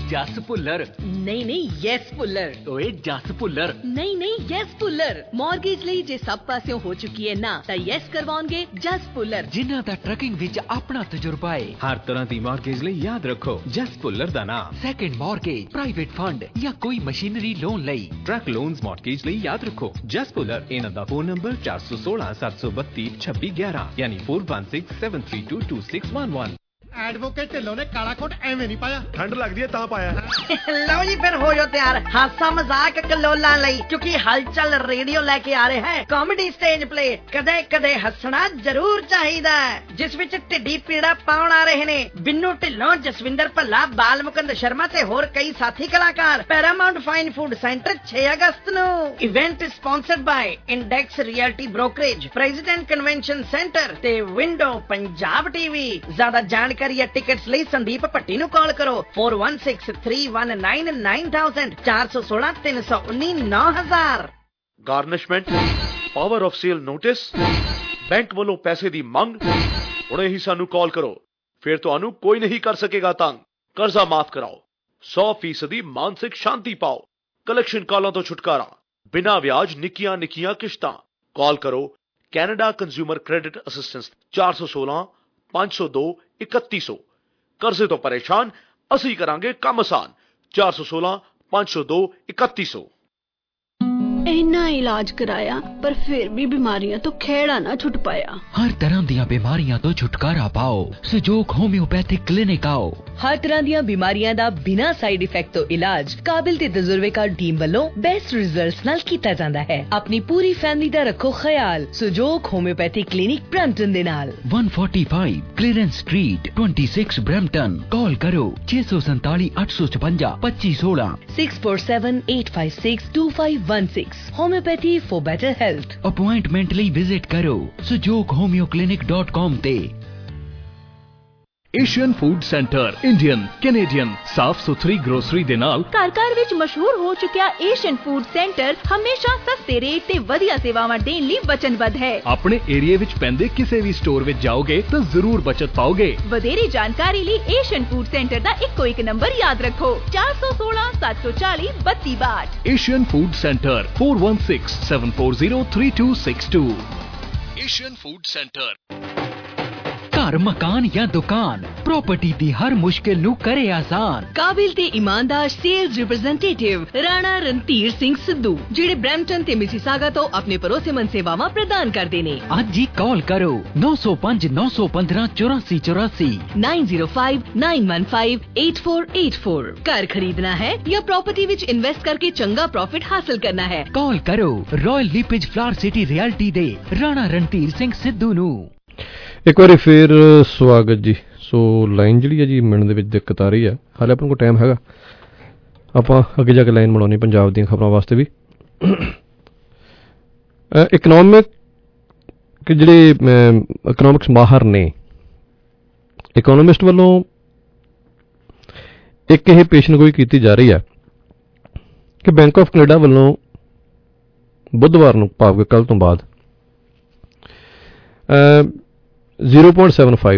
ਜਸ ਭੁੱਲਰ। ਨਹੀਂ ਨਹੀਂ ਯੈਸ ਭੁੱਲਰ। ਓਏ ਜਸ ਭੁੱਲਰ। ਨਹੀਂ ਨਹੀਂ ਯੈਸ ਭੁੱਲਰ। ਮਾਰਗੇਜ ਲਈ ਜੇ ਸਭ ਪਾਸਿਓਂ ਹੋ ਚੁੱਕੀ ਹੈ ਨਾ ਤਾਂ ਯੈਸ ਕਰਵਾਉਣਗੇ ਜਸ ਭੁੱਲਰ, ਜਿਨ੍ਹਾਂ ਦਾ ਟਰੱਕਿੰਗ ਵਿੱਚ ਆਪਣਾ ਤਜਰਬਾ ਹੈ। ਹਰ ਤਰ੍ਹਾਂ ਦੀ ਮਾਰਗੇਜ ਲਈ ਯਾਦ ਰੱਖੋ ਜਸ ਭੁੱਲਰ ਦਾ ਨਾਮ। ਸੈਕੰਡ ਮਾਰਗੇਜ, ਪ੍ਰਾਈਵੇਟ ਫੰਡ ਜਾਂ ਕੋਈ ਮਸ਼ੀਨਰੀ ਲੋਨ ਲਈ। ਟਰੱਕ ਲੋਨਸ ਮਾਰਗੇਜ ਲਈ ਯਾਦ ਰੱਖੋ ਜਸ ਭੁੱਲਰ। ਇਹਨਾਂ ਦਾ ਫੋਨ ਨੰਬਰ ਚਾਰ ਸੌ ਸੋਲਾਂ ਸੱਤ ਸੌ ਬੱਤੀ ਛੱਬੀ ਗਿਆਰਾਂ ਯਾਨੀ four one six seven three two two six one one। Advocate Dhillon ਨੇ ਕਾਲਾ ਕੋਟ ਐਵੇਂ ਨਹੀਂ ਪਾਇਆ, ਠੰਡ ਲੱਗਦੀ ਹੈ ਤਾਂ ਪਾਇਆ। ਲਓ ਜੀ ਫਿਰ ਹੋ ਜਾਓ ਤਿਆਰ ਹਾਸਾ ਮਜ਼ਾਕ ਕਲੋਲਾਂ ਲਈ, ਕਿਉਂਕਿ ਹਲਚਲ ਰੇਡੀਓ ਲੈ ਕੇ ਆ ਰਿਹਾ ਹੈ ਕਾਮੇਡੀ ਸਟੇਜ ਪਲੇ ਕਦੇ ਕਦੇ ਹੱਸਣਾ ਜ਼ਰੂਰ ਚਾਹੀਦਾ, ਜਿਸ ਵਿੱਚ ਢਿੱਡੀ ਪੀੜਾ ਪਾਉਣ ਆ ਰਹੇ ਨੇ ਬਿੰਨੂ ਢਿੱਲੋਂ, ਜਸਵਿੰਦਰ ਭੱਲਾ, ਬਾਲ ਮੁਕੰਦ ਸ਼ਰਮਾ ਤੇ ਹੋਰ ਕਈ ਸਾਥੀ ਕਲਾਕਾਰ। ਪੈਰਾਮਾਉਂਟ ਫਾਈਨ ਫੂਡ ਸੈਂਟਰ ਛੇ ਅਗਸਤ ਨੂੰ। Event sponsored by index reality brokerage, president convention centre ਤੇ ਵਿੰਡੋ ਪੰਜਾਬ ਟੀਵੀ। ਜ਼ਿਆਦਾ ਜਾਣਕਾਰੀ ਜਾਂ ਟਿਕਟਸ ਲਈ ਸੰਦੀਪ ਭੱਟੀ ਨੂੰ ਕਾਲ ਕਰੋ four one six three one nine nine thousand ਚਾਰ ਸੌ ਸੋਲਾਂ ਤਿੰਨ ਸੌ ਉੱਨੀ ਨੌ ਹਜ਼ਾਰ। Garnishment, power of sale notice, bank ਵੱਲੋਂ ਪੈਸੇ ਦੀ ਮੰਗ। ਹੁਣੇ ਹੀ ਸਾਨੂੰ ਕਾਲ ਕਰੋ, ਫਿਰ ਤੁਹਾਨੂੰ ਕੋਈ ਨਹੀਂ ਕਰ ਸਕੇਗਾ ਤੰਗ। ਕਰਜ਼ਾ ਮਾਫ ਕਰਾਓ, ਸੌ ਫੀਸਦੀ ਮਾਨਸਿਕ ਸ਼ਾਂਤੀ ਪਾਓ, ਕਲੈਕਸ਼ਨ ਕਾਲਾਂ ਤੋਂ ਛੁਟਕਾਰਾ, ਬਿਨਾਂ ਵਿਆਜ ਨਿੱਕੀਆਂ ਨਿੱਕੀਆਂ ਕਿਸ਼ਤਾਂ। ਕਾਲ ਕਰੋ ਕੈਨੇਡਾ ਕੰਜ਼ਿਊਮਰ ਕ੍ਰੈਡਿਟ ਅਸਿਸਟੈਂਸ ਚਾਰ ਸੌ ਸੋਲਾਂ ਪੰਜ ਸੌ ਦੋ ਇਕੱਤੀ ਸੌ। ਕਰਜ਼ੇ ਤੋਂ ਪਰੇਸ਼ਾਨ, ਅਸੀਂ ਕਰਾਂਗੇ ਕੰਮ ਆਸਾਨ। ਚਾਰ ਸੌ ਸੋਲਾਂ ਪੰਜ ਸੌ ਦੋ ਇਕੱਤੀ ਸੌ। ਇੰਨਾ ਇਲਾਜ ਕਰਾਇਆ ਪਰ ਫਿਰ ਵੀ ਬਿਮਾਰੀਆਂ ਤੋਂ ਖਹਿੜਾ ਨਾ ਛੁੱਟ ਪਾਇਆ। ਹਰ ਤਰ੍ਹਾਂ ਦੀਆਂ ਬਿਮਾਰੀਆਂ ਤੋਂ ਛੁਟਕਾਰਾ ਪਾਓ, ਸਜੋਕ ਹੋਮਿਓਪੈਥਿਕ ਕਲੀਨਿਕ ਆਓ। ਹਰ ਤਰ੍ਹਾਂ ਦੀਆਂ ਬਿਮਾਰੀਆਂ ਦਾ ਬਿਨਾਂ ਸਾਈਡ ਇਫੈਕਟ ਤੋਂ ਇਲਾਜ ਕਾਬਿਲ ਤੇ ਤਜਰਬੇਕਾਰ ਟੀਮ ਵੱਲੋਂ ਬੈਸਟ ਰਿਜ਼ਲਟਸ ਨਾਲ ਕੀਤਾ ਜਾਂਦਾ ਹੈ। ਆਪਣੀ ਪੂਰੀ ਫੈਮਿਲੀ ਦਾ ਰੱਖੋ ਖਿਆਲ ਸਜੋਕ ਹੋਮਿਓਪੈਥਿਕ ਕਲੀਨਿਕ ਬ੍ਰੈਂਪਟਨ ਦੇ ਨਾਲ। one forty-five clearance street twenty-six Brampton. Call ਕਰੋ ਛੇ ਸੌ ਸੰਤਾਲੀ ਅੱਠ ਸੌ ਛਪੰਜਾ ਪੱਚੀ ਸੋਲਾਂ six four seven eight five six two five one six। Homeopathy for better health। Appointment ਲਈ ਵਿਜ਼ਿਟ ਕਰੋ Sajok homeo clinic dot com ਤੇ। Asian food centre Indian Canadian ਸਾਫ ਸੁਥਰੀ ਗਰੋਸਰੀ ਦੇ ਨਾਲ ਘਰ ਘਰ ਵਿੱਚ ਮਸ਼ਹੂਰ ਹੋ ਚੁੱਕਿਆ ਏਸ਼ੀਅਨ ਫੂਡ ਸੈਂਟਰ ਹਮੇਸ਼ਾ ਸਸਤੇ ਰੇਟ ਤੇ ਵਧੀਆ ਸੇਵਾਵਾਂ ਦੇਣ ਲਈ ਵਚਨਬੱਧ ਹੈ। ਆਪਣੇ ਏਰੀਆ ਵਿੱਚ ਪੈਂਦੇ ਕਿਸੇ ਵੀ ਸਟੋਰ ਵਿੱਚ ਜਾਓਗੇ ਤਾਂ ਜ਼ਰੂਰ ਬਚਤ ਪਾਓਗੇ। ਵਧੇਰੇ ਜਾਣਕਾਰੀ ਲਈ ਏਸ਼ੀਅਨ ਫੂਡ ਸੈਂਟਰ ਦਾ ਇੱਕੋ ਇੱਕ ਨੰਬਰ ਯਾਦ ਰੱਖੋ ਚਾਰ ਸੌ ਸੋਲਾਂ ਸੱਤ ਸੌ ਚਾਲੀ ਬੱਤੀ ਬਾਹਠ। Asian food centre four one six seven four zero three two six two। Asian food centre. ਘਰ ਮਕਾਨ ਜਾਂ ਦੁਕਾਨ ਪ੍ਰਾਪਰਟੀ ਦੀ ਹਰ ਮੁਸ਼ਕਿਲ ਨੂੰ ਕਰੇ ਆਸਾਨ। ਕਾਬਿਲ ਤੇ ਇਮਾਨਦਾਰ ਸੇਲਸ ਰਿਪਰੈਜ਼ੈਂਟੇਟਿਵ ਰਾਣਾ ਰਣਧੀਰ ਸਿੰਘ ਸਿੱਧੂ, ਜਿਹੜੇ ਬ੍ਰੈਂਪਟਨ ਤੇ ਮਿਸੀਸਾਗਾ ਤੋਂ ਆਪਣੇ ਭਰੋਸੇਮੰਦ ਸੇਵਾਵਾਂ ਪ੍ਰਦਾਨ ਕਰਦੇ ਨੇ। ਅੱਜ ਹੀ ਕਾਲ ਕਰੋ ਨੌ ਸੌ ਪੰਜ ਨੌ ਸੌ ਪੰਦਰਾਂ ਚੁਰਾਸੀ ਚੁਰਾਸੀ nine zero five nine one five eight four eight four। ਘਰ ਖਰੀਦਣਾ ਹੈ ਜਾਂ ਪ੍ਰਾਪਰਟੀ ਵਿੱਚ ਇਨਵੈਸਟ ਕਰਕੇ ਚੰਗਾ ਪ੍ਰੋਫਿਟ ਹਾਸਲ ਕਰਨਾ ਹੈ, ਕਾਲ ਕਰੋ Royal LePage Flower City Realty ਦੇ ਰਾਣਾ ਰਣਧੀਰ ਸਿੰਘ ਸਿੱਧੂ ਨੂੰ। ਇੱਕ ਵਾਰੀ ਫਿਰ ਸਵਾਗਤ ਜੀ। ਸੋ ਲਾਈਨ ਜਿਹੜੀ ਹੈ ਜੀ ਮਿੰਟ ਦੇ ਵਿੱਚ ਦਿੱਕਤ ਆ ਰਹੀ ਹੈ, ਹਾਲੇ ਆਪਣੇ ਕੋਲ ਟਾਈਮ ਹੈਗਾ, ਆਪਾਂ ਅੱਗੇ ਜਾ ਕੇ ਲਾਈਨ ਬਣਾਉਣੀ ਪੰਜਾਬ ਦੀਆਂ ਖਬਰਾਂ ਵਾਸਤੇ ਵੀ। ਇਕਨੋਮਿਕ ਜਿਹੜੇ ਇਕਨੋਮਿਕਸ ਮਾਹਰ ਨੇ, ਇਕਨੋਮਿਸਟ ਵੱਲੋਂ ਇੱਕ ਇਹ ਪੇਸ਼ਨਗੋਈ ਕੀਤੀ ਜਾ ਰਹੀ ਹੈ ਕਿ ਬੈਂਕ ਆਫ ਕੈਨੇਡਾ ਵੱਲੋਂ ਬੁੱਧਵਾਰ ਨੂੰ ਭਾਵ ਕਿ ਕੱਲ੍ਹ ਤੋਂ ਬਾਅਦ ਜ਼ੀਰੋ ਪੁਆਇੰਟ ਸੈਵਨ ਫਾਈਵ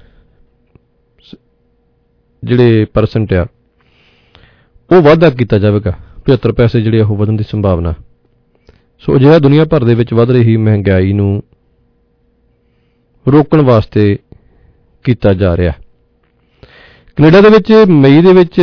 ਜਿਹੜੇ ਪਰਸੈਂਟ ਆ ਉਹ ਵਾਧਾ ਕੀਤਾ ਜਾਵੇਗਾ। ਪਝੱਤਰ ਪੈਸੇ ਜਿਹੜੇ ਉਹ ਵਧਣ ਦੀ ਸੰਭਾਵਨਾ। ਸੋ ਅਜਿਹਾ ਦੁਨੀਆ ਭਰ ਦੇ ਵਿੱਚ ਵੱਧ ਰਹੀ ਮਹਿੰਗਾਈ ਨੂੰ ਰੋਕਣ ਵਾਸਤੇ ਕੀਤਾ ਜਾ ਰਿਹਾ। ਕੈਨੇਡਾ ਦੇ ਵਿੱਚ ਮਈ ਦੇ ਵਿੱਚ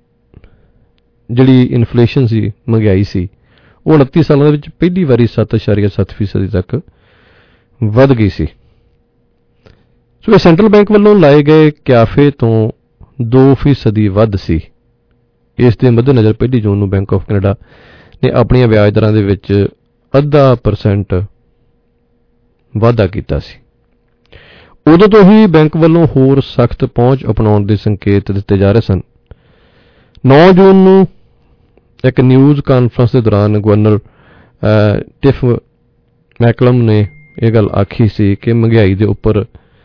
ਜਿਹੜੀ ਇਨਫਲੇਸ਼ਨ ਸੀ, ਮਹਿੰਗਾਈ ਸੀ, ਉਹ ਉਨੱਤੀ ਸਾਲਾਂ ਦੇ ਵਿੱਚ ਪਹਿਲੀ ਵਾਰੀ ਸੱਤ ਇਸ਼ਾਰੀਆ ਸੱਤ ਫੀਸਦੀ ਤੱਕ ਵੱਧ ਗਈ ਸੀ। ਸੋ ਇਹ ਸੈਂਟਰਲ ਬੈਂਕ ਵੱਲੋਂ ਲਾਏ ਗਏ ਕਿਆਫੇ ਤੋਂ ਦੋ ਫੀਸਦੀ ਵੱਧ ਸੀ। ਇਸ ਦੇ ਮੱਦੇਨਜ਼ਰ ਪਹਿਲੀ ਜੂਨ ਨੂੰ ਬੈਂਕ ਆਫ ਕੈਨੇਡਾ ਨੇ ਆਪਣੀਆਂ ਵਿਆਜ ਦਰਾਂ ਦੇ ਵਿੱਚ ਅੱਧਾ ਪਰਸੈਂਟ ਵਾਧਾ ਕੀਤਾ ਸੀ। ਉਦੋਂ ਤੋਂ ਹੀ ਬੈਂਕ ਵੱਲੋਂ ਹੋਰ ਸਖਤ ਪਹੁੰਚ ਅਪਣਾਉਣ ਦੇ ਸੰਕੇਤ ਦਿੱਤੇ ਜਾ ਰਹੇ ਸਨ। ਨੌ ਜੂਨ ਨੂੰ ਇੱਕ ਨਿਊਜ਼ ਕਾਨਫਰੰਸ ਦੇ ਦੌਰਾਨ ਗਵਰਨਰ ਟਿਫ ਮੈਕਲਮ ਨੇ ਇਹ ਗੱਲ ਆਖੀ ਸੀ ਕਿ ਮਹਿੰਗਾਈ ਦੇ ਉੱਪਰ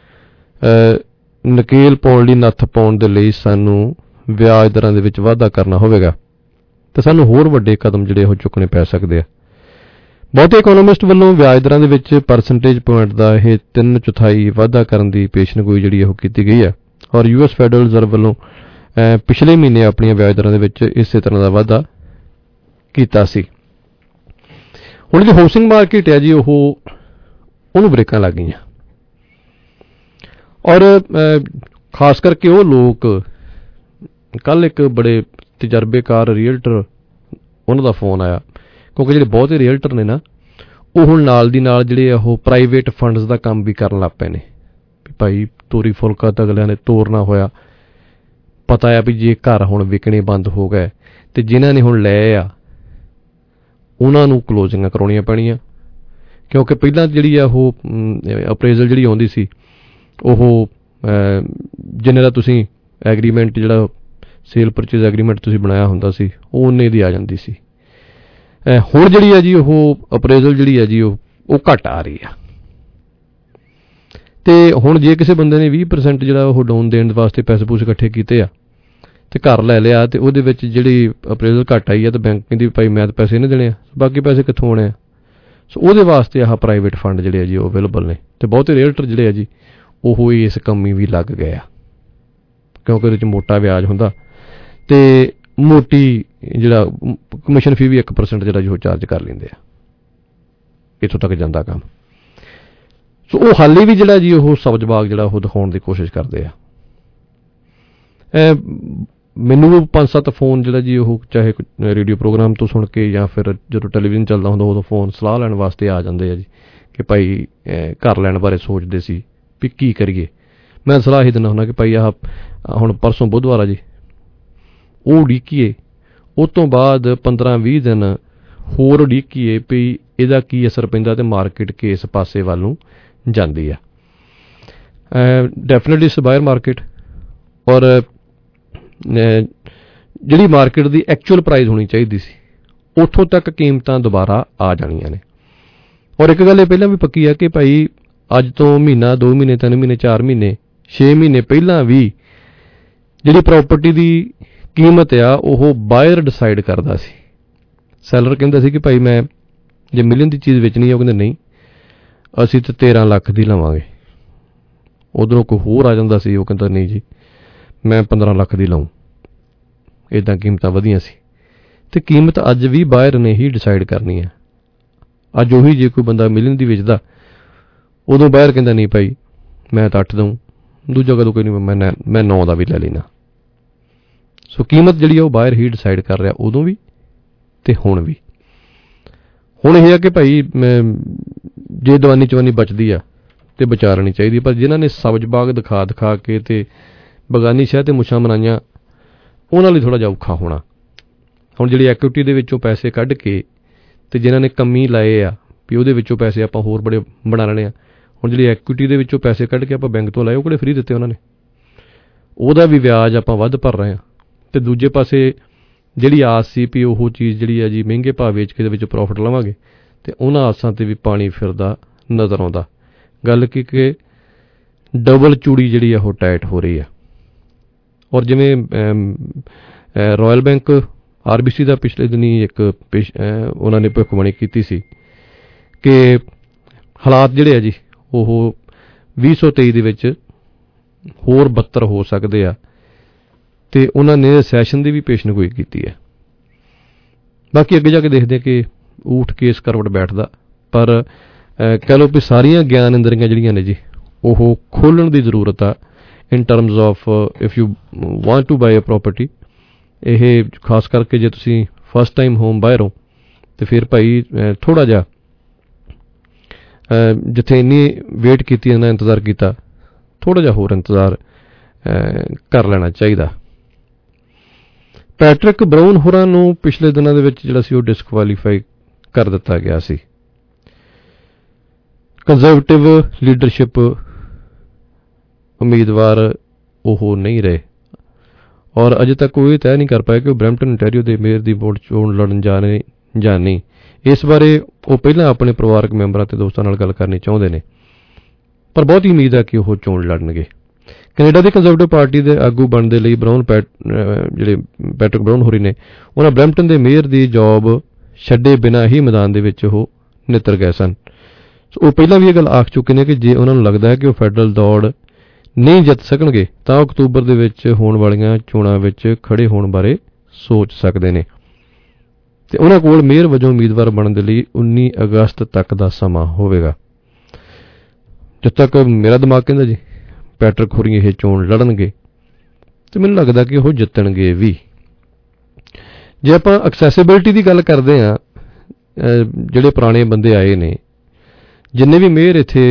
ਨਕੇਲ ਪਾਉਣ ਲਈ, ਨੱਥ ਪਾਉਣ ਦੇ ਲਈ ਸਾਨੂੰ ਵਿਆਜ ਦਰਾਂ ਦੇ ਵਿੱਚ ਵਾਧਾ ਕਰਨਾ ਹੋਵੇਗਾ ਤੇ ਸਾਨੂੰ ਹੋਰ ਵੱਡੇ ਕਦਮ ਜਿਹੜੇ ਉਹ ਚੁੱਕਣੇ ਪੈ ਸਕਦੇ ਆ। ਬਹੁਤੇ ਇਕਨੋਮਿਸਟ ਵੱਲੋਂ ਵਿਆਜ ਦਰਾਂ ਦੇ ਵਿੱਚ ਪਰਸੈਂਟੇਜ ਪੁਆਇੰਟ ਦਾ ਇਹ ਤਿੰਨ ਚੌਥਾਈ ਵਾਧਾ ਕਰਨ ਦੀ ਪੇਸ਼ਨਗੋਈ ਜਿਹੜੀ ਉਹ ਕੀਤੀ ਗਈ ਹੈ। ਔਰ ਯੂ ਐਸ ਫੈਡਰਲ ਰਿਜ਼ਰਵ ਵੱਲੋਂ ਪਿਛਲੇ ਮਹੀਨੇ ਆਪਣੀਆਂ ਵਿਆਜ ਦਰਾਂ ਦੇ ਵਿੱਚ ਇਸੇ ਤਰ੍ਹਾਂ ਦਾ ਵਾਧਾ ਕੀਤਾ ਸੀ। ਹੁਣ ਜਿਹੜੀ ਹਾਊਸਿੰਗ ਮਾਰਕੀਟ ਹੈ ਜੀ ਉਹ ਉਹਨੂੰ ਬ੍ਰੇਕਾਂ ਲੱਗ ਗਈਆਂ ਔਰ ਖਾਸ ਕਰਕੇ ਉਹ ਲੋਕ ਕੱਲ੍ਹ ਇੱਕ ਬੜੇ ਤਜਰਬੇਕਾਰ ਰੀਅਲਟਰ ਉਹਨਾਂ ਦਾ ਫੋਨ ਆਇਆ ਕਿਉਂਕਿ ਜਿਹੜੇ ਬਹੁਤੇ ਰੀਅਲਟਰ ਨੇ ਨਾ ਉਹ ਹੁਣ ਨਾਲ ਦੀ ਨਾਲ ਜਿਹੜੇ ਉਹ ਪ੍ਰਾਈਵੇਟ ਫੰਡਸ ਦਾ ਕੰਮ ਵੀ ਕਰਨ ਲੱਗ ਪਏ ਨੇ ਵੀ ਭਾਈ ਤੋਰੀ ਫੁਲਕਾ ਤਾਂ ਅਗਲਿਆਂ ਨੇ ਤੋਰਨਾ ਹੋਇਆ ਪਤਾ ਆ ਵੀ ਜੇ ਘਰ ਹੁਣ ਵਿਕਣੇ ਬੰਦ ਹੋ ਗਏ ਤੇ ਜਿਨ੍ਹਾਂ ਨੇ ਹੁਣ ਲਏ ਆ ਉਹਨਾਂ ਨੂੰ ਕਲੋਜ਼ਿੰਗਾਂ ਕਰਾਉਣੀਆਂ ਪੈਣੀਆਂ ਕਿਉਂਕਿ ਪਹਿਲਾਂ ਜਿਹੜੀ ਆ ਉਹ ਅਪਰੇਜ਼ਲ ਜਿਹੜੀ ਆਉਂਦੀ ਸੀ ਉਹ ਜਿੰਨੇ ਦਾ ਤੁਸੀਂ ਐਗਰੀਮੈਂਟ ਜਿਹੜਾ ਸੇਲ ਪਰਚੇਜ਼ ਐਗਰੀਮੈਂਟ ਤੁਸੀਂ ਬਣਾਇਆ ਹੁੰਦਾ ਸੀ ਉਹ ਉਨੇ ਦੀ ਆ ਜਾਂਦੀ ਸੀ। ਹੁਣ ਜਿਹੜੀ ਹੈ ਜੀ ਉਹ ਅਪਰੇਜ਼ਲ ਜਿਹੜੀ ਹੈ ਜੀ ਉਹ ਉਹ ਘੱਟ ਆ ਰਹੀ ਆ ਤੇ ਹੁਣ ਜੇ ਕਿਸੇ ਬੰਦੇ ਨੇ ਵੀਹ ਪਰਸੈਂਟ ਜਿਹੜਾ ਉਹ ਡਾਊਨ ਦੇਣ ਵਾਸਤੇ ਪੈਸੇ ਪੂਸੇ ਇਕੱਠੇ ਕੀਤੇ ਆ ਤੇ ਘਰ ਲੈ ਲਿਆ ਤੇ ਉਹਦੇ ਵਿੱਚ ਜਿਹੜੀ ਅਪਰੇਜ਼ਲ ਘੱਟ ਆਈ ਆ ਤੇ ਬੈਂਕ ਕਹਿੰਦੀ ਭਾਈ ਮੈਂ ਤਾਂ ਪੈਸੇ ਨਹੀਂ ਦੇਣੇ ਆ ਬਾਕੀ ਪੈਸੇ ਕਿੱਥੋਂ ਆਉਣੇ ਆ। ਸੋ ਉਹਦੇ ਵਾਸਤੇ ਆਹ ਪ੍ਰਾਈਵੇਟ ਫੰਡ ਜਿਹੜੇ ਆ ਜੀ ਉਹ ਅਵੇਲੇਬਲ ਨੇ ਤੇ ਬਹੁਤੇ ਰੀਅਲਟਰ ਜਿਹੜੇ ਆ ਜੀ ਉਹ ਹੀ ਇਸ ਕੰਮੀ ਵੀ ਲੱਗ ਗਏ ਆ ਕਿਉਂਕਿ ਉਹਦੇ 'ਚ ਮੋਟਾ ਵਿਆਜ ਹੁੰਦਾ ਤੇ ਮੋਟੀ ਜਿਹੜਾ ਕਮਿਸ਼ਨ ਫੀ ਵੀ ਇੱਕ ਪਰਸੈਂਟ ਜਿਹੜਾ ਜੀ ਉਹ ਚਾਰਜ ਕਰ ਲੈਂਦੇ ਆ ਇੱਥੋਂ ਤੱਕ ਜਾਂਦਾ ਕੰਮ। ਸੋ ਉਹ ਹਾਲੇ ਵੀ ਜਿਹੜਾ ਜੀ ਉਹ ਸਬਜ਼ ਬਾਗ ਜਿਹੜਾ ਉਹ ਦਿਖਾਉਣ ਦੀ ਕੋਸ਼ਿਸ਼ ਕਰਦੇ ਆ। ਮੈਨੂੰ ਪੰਜ ਸੱਤ ਫੋਨ ਜਿਹੜਾ ਜੀ ਉਹ ਚਾਹੇ ਰੇਡੀਓ ਪ੍ਰੋਗਰਾਮ ਤੋਂ ਸੁਣ ਕੇ ਜਾਂ ਫਿਰ ਜਦੋਂ ਟੈਲੀਵਿਜ਼ਨ ਚੱਲਦਾ ਹੁੰਦਾ ਉਦੋਂ ਫੋਨ ਸਲਾਹ ਲੈਣ ਵਾਸਤੇ ਆ ਜਾਂਦੇ ਆ ਜੀ ਕਿ ਭਾਈ ਘਰ ਲੈਣ ਬਾਰੇ ਸੋਚਦੇ ਸੀ ਵੀ ਕੀ ਕਰੀਏ। ਮੈਂ ਸਲਾਹ ਹੀ ਦਿੰਦਾ ਹੁੰਦਾ ਕਿ ਭਾਈ ਆਹ ਹੁਣ ਪਰਸੋਂ ਬੁੱਧਵਾਰ ਆ ਜੀ ਉਹ ਉਡੀਕੀਏ ਉਹ ਤੋਂ ਬਾਅਦ ਪੰਦਰਾਂ ਵੀਹ ਦਿਨ ਹੋਰ ਉਡੀਕੀਏ ਵੀ ਇਹਦਾ ਕੀ ਅਸਰ ਪੈਂਦਾ ਤੇ ਮਾਰਕੀਟ ਕਿਸ ਪਾਸੇ ਵੱਲ ਨੂੰ ਜਾਂਦੀ ਆ। ਡੈਫੀਨਿਟਲੀ ਇਸ ਬਾਇਰ ਮਾਰਕੀਟ ਔਰ ਜਿਹੜੀ ਮਾਰਕੀਟ ਦੀ ਐਕਚੁਅਲ ਪ੍ਰਾਈਸ ਹੋਣੀ ਚਾਹੀਦੀ ਸੀ ਉੱਥੋਂ ਤੱਕ ਕੀਮਤਾਂ ਦੁਬਾਰਾ ਆ ਜਾਣੀਆਂ ਨੇ। ਔਰ ਇੱਕ ਗੱਲ ਇਹ ਪਹਿਲਾਂ ਵੀ ਪੱਕੀ ਆ ਕਿ ਭਾਈ ਅੱਜ ਤੋਂ ਮਹੀਨਾ ਦੋ ਮਹੀਨੇ ਤਿੰਨ ਮਹੀਨੇ ਚਾਰ ਮਹੀਨੇ ਛੇ ਮਹੀਨੇ ਪਹਿਲਾਂ ਵੀ ਜਿਹੜੀ ਪ੍ਰਾਪਰਟੀ ਦੀ ਕੀਮਤ ਆ ਉਹ ਬਾਇਰ ਡਿਸਾਈਡ ਕਰਦਾ ਸੀ। ਸੈਲਰ ਕਹਿੰਦਾ ਸੀ ਕਿ ਭਾਈ ਮੈਂ ਜੇ ਮਿਲੀਅਨ ਦੀ ਚੀਜ਼ ਵੇਚਣੀ ਆ ਉਹ ਕਹਿੰਦੇ ਨਹੀਂ ਅਸੀਂ ਤਾਂ ਤੇਰਾਂ ਲੱਖ ਦੀ ਲਵਾਂਗੇ। ਉਧਰੋਂ ਕੋਈ ਹੋਰ ਆ ਜਾਂਦਾ ਸੀ ਉਹ ਕਹਿੰਦਾ ਨਹੀਂ ਜੀ ਮੈਂ ਪੰਦਰਾਂ ਲੱਖ ਦੀ ਲਵਾਂ। ਇੱਦਾਂ ਕੀਮਤਾਂ ਵਧੀਆਂ ਸੀ ਤੇ ਕੀਮਤ ਅੱਜ ਵੀ ਬਾਇਰ ਨੇ ਹੀ ਡਿਸਾਈਡ ਕਰਨੀ ਹੈ। ਅੱਜ ਉਹੀ ਜੇ ਕੋਈ ਬੰਦਾ ਮਿਲੀਅਨ ਦੀ ਵੇਚਦਾ ਉਦੋਂ ਬਾਇਰ ਕਹਿੰਦਾ ਨਹੀਂ ਭਾਈ ਮੈਂ ਤਾਂ ਅੱਠ ਦਊਂ ਦੂਜਾ ਕਦੋਂ ਕੋਈ ਨਹੀਂ ਮੈਂ ਮੈਂ ਨੌ ਦਾ ਵੀ ਲੈ ਲੈਣਾ। ਸੋ ਕੀਮਤ ਜਿਹੜੀ ਆ ਉਹ ਬਾਇਰ ਹੀ ਡਿਸਾਈਡ ਕਰ ਰਿਹਾ ਉਦੋਂ ਵੀ ਤੇ ਹੁਣ ਵੀ। ਹੁਣ ਇਹ ਆ ਕਿ ਭਾਈ ਜੇ ਦਵਾਨੀ ਚਵਾਨੀ ਬਚਦੀ ਆ ਤੇ ਬਚਾ ਲੈਣੀ ਚਾਹੀਦੀ ਪਰ ਜਿਨ੍ਹਾਂ ਨੇ ਸਬਜ਼ ਬਾਗ ਦਿਖਾ ਦਿਖਾ ਕੇ ਤੇ ਬਗਾਨੀ ਸ਼ਹਿ ਤੇ ਮੁੱਛਾਂ ਬਣਾਈਆਂ ਉਹਨਾਂ ਲਈ ਥੋੜ੍ਹਾ ਜਿਹਾ ਔਖਾ ਹੋਣਾ। ਹੁਣ ਜਿਹੜੀ ਐਕੁਇਟੀ ਦੇ ਵਿੱਚੋਂ ਪੈਸੇ ਕੱਢ ਕੇ ਤੇ ਜਿਨ੍ਹਾਂ ਨੇ ਕਮੀ ਲਾਏ ਆ ਵੀ ਉਹਦੇ ਵਿੱਚੋਂ ਪੈਸੇ ਆਪਾਂ ਹੋਰ ਬੜੇ ਬਣਾ ਲੈਣੇ ਆ। ਹੁਣ ਜਿਹੜੀ ਐਕੁਇਟੀ ਦੇ ਵਿੱਚੋਂ ਪੈਸੇ ਕੱਢ ਕੇ ਆਪਾਂ ਬੈਂਕ ਤੋਂ ਲਾਏ ਉਹ ਕਿਹੜੇ ਫ੍ਰੀ ਦਿੱਤੇ ਉਹਨਾਂ ਨੇ ਉਹਦਾ ਵੀ ਵਿਆਜ ਆਪਾਂ ਵੱਧ ਭਰ ਰਹੇ ਹਾਂ ਤੇ ਦੂਜੇ ਪਾਸੇ ਜਿਹੜੀ ਆਸ ਸੀ ਵੀ ਉਹ ਚੀਜ਼ ਜਿਹੜੀ ਆ ਜੀ ਮਹਿੰਗੇ ਭਾਅ ਵੇਚ ਕੇ ਦੇ ਵਿੱਚ ਪ੍ਰੋਫਿਟ ਲਵਾਂਗੇ ਤੇ ਉਹਨਾਂ ਆਸਾਂ ਤੇ ਵੀ ਪਾਣੀ ਫਿਰਦਾ ਨਜ਼ਰ ਆਉਂਦਾ। ਗੱਲ ਕੀ ਕਿ ਡਬਲ ਚੂੜੀ ਜਿਹੜੀ ਆ ਉਹ ਟਾਈਟ ਹੋ ਰਹੀ ਆ। ਔਰ ਜਿਵੇਂ Royal Bank R B C ਦਾ ਪਿਛਲੇ ਦਿਨੀ ਇੱਕ ਉਹਨਾਂ ਨੇ ਭਵਿੱਖਬਾਣੀ ਕੀਤੀ ਸੀ ਕਿ ਹਾਲਾਤ ਜਿਹੜੇ ਆ ਜੀ ਉਹ ਵੀਹ ਸੌ ਤੇਈ ਦੇ ਵਿੱਚ ਹੋਰ ਬੱਤਰ ਹੋ ਸਕਦੇ ਆ ਤੇ ਉਹਨਾਂ ਨੇ ਸੈਸ਼ਨ ਦੀ ਵੀ ਪੇਸ਼ਨਗੋਈ ਕੀਤੀ ਹੈ। ਬਾਕੀ ਅੱਗੇ ਜਾ ਕੇ ਦੇਖਦੇ ਕਿ ਊਠ ਕੇਸ ਕਰਵਟ ਬੈਠਦਾ ਪਰ ਕਹਿ ਲਓ ਵੀ ਸਾਰੀਆਂ ਗਿਆਨ ਇੰਦਰੀਆਂ ਜਿਹੜੀਆਂ ਨੇ ਜੀ ਉਹ ਖੋਲ੍ਹਣ ਦੀ ਜ਼ਰੂਰਤ ਆ in terms of if you want to buy a property. ਇਹ ਖਾਸ ਕਰਕੇ ਜੇ ਤੁਸੀਂ ਫਸਟ ਟਾਈਮ ਹੋਮ ਬਾਇਰ ਹੋ ਤੇ ਫਿਰ ਭਾਈ ਥੋੜ੍ਹਾ ਜਿਹਾ ਜਿੱਥੇ ਇੰਨੀ ਵੇਟ ਕੀਤੀ ਇਹਨਾਂ ਇੰਤਜ਼ਾਰ ਕੀਤਾ ਥੋੜ੍ਹਾ ਜਿਹਾ ਹੋਰ ਇੰਤਜ਼ਾਰ ਕਰ ਲੈਣਾ ਚਾਹੀਦਾ। ਪੈਟਰਿਕ ਬਰਾਊਨ ਹੋਰਾਂ ਨੂੰ ਪਿਛਲੇ ਦਿਨਾਂ ਦੇ ਵਿੱਚ ਜਿਹੜਾ ਸੀ ਉਹ ਡਿਸਕੁਆਲੀਫਾਈ ਕਰ ਦਿੱਤਾ ਗਿਆ ਸੀ। ਕੰਜ਼ਰਵੇਟਿਵ ਲੀਡਰਸ਼ਿਪ ਉਮੀਦਵਾਰ ਉਹ ਨਹੀਂ ਰਹੇ ਔਰ ਅਜੇ ਤੱਕ ਉਹ ਇਹ ਤੈਅ ਨਹੀਂ ਕਰ ਪਾਇਆ ਕਿ ਉਹ ਬਰੈਂਪਟਨ ontario ਦੇ ਮੇਅਰ ਦੀ ਵੋਟ ਚੋਣ ਲੜਨ ਜਾ ਰਹੇ ਜਾਂ ਨਹੀਂ। ਇਸ ਬਾਰੇ ਉਹ ਪਹਿਲਾਂ ਆਪਣੇ ਪਰਿਵਾਰਕ ਮੈਂਬਰਾਂ ਤੇ ਦੋਸਤਾਂ ਨਾਲ ਗੱਲ ਕਰਨੀ ਚਾਹੁੰਦੇ ਨੇ ਪਰ ਬਹੁਤੀ ਉਮੀਦ ਹੈ ਕਿ ਉਹ ਚੋਣ ਲੜਨਗੇ। ਕੈਨੇਡਾ ਦੀ ਕੰਜ਼ਰਵੇਟਿਵ ਪਾਰਟੀ ਦੇ ਆਗੂ ਬਣਨ ਦੇ ਲਈ ਬਰਾਊਨ ਪੈਟ ਜਿਹੜੇ ਪੈਟਰਿਕ ਬਰਾਊਨ ਹੋਰੀ ਨੇ ਉਹਨਾਂ ਬਰੈਂਪਟਨ ਦੇ ਮੇਅਰ ਦੀ ਜੌਬ ਛੱਡੇ ਬਿਨਾਂ ਹੀ ਮੈਦਾਨ ਦੇ ਵਿੱਚ ਉਹ ਨਿੱਤਰ ਗਏ ਸਨ। ਉਹ ਪਹਿਲਾਂ ਵੀ ਇਹ ਗੱਲ ਆਖ ਚੁੱਕੇ ਨੇ ਕਿ ਜੇ ਉਹਨਾਂ ਨੂੰ ਲੱਗਦਾ ਹੈ ਕਿ ਉਹ ਫੈਡਰਲ ਦੌੜ ਨਹੀਂ ਜਿੱਤ ਸਕਣਗੇ ਤਾਂ ਅਕਤੂਬਰ ਦੇ ਵਿੱਚ ਹੋਣ ਵਾਲੀਆਂ ਚੋਣਾਂ ਵਿੱਚ ਖੜੇ ਹੋਣ ਬਾਰੇ ਸੋਚ ਸਕਦੇ ਨੇ ਤੇ ਉਹਨਾਂ ਕੋਲ ਮੇਅਰ ਵਜੋਂ ਉਮੀਦਵਾਰ ਬਣਨ ਦੇ ਲਈ ਉੱਨੀ ਅਗਸਤ ਤੱਕ ਦਾ ਸਮਾਂ ਹੋਵੇਗਾ। ਜਦ ਤੱਕ ਮੇਰਾ ਦਿਮਾਗ ਕਹਿੰਦਾ ਜੀ ਪੈਟਰਿਕ ਹੋਰੀ ਇਹ ਚੋਣ ਲੜਨਗੇ ਤੇ ਮੈਨੂੰ ਲੱਗਦਾ ਕਿ ਉਹ ਜਿੱਤਣਗੇ ਵੀ। ਜੇ ਆਪਾਂ ਐਕਸੈਸਿਬਿਲਿਟੀ ਦੀ ਗੱਲ ਕਰਦੇ ਹਾਂ, ਜਿਹੜੇ ਪੁਰਾਣੇ ਬੰਦੇ ਆਏ ਨੇ, ਜਿੰਨੇ ਵੀ ਮੇਅਰ ਇੱਥੇ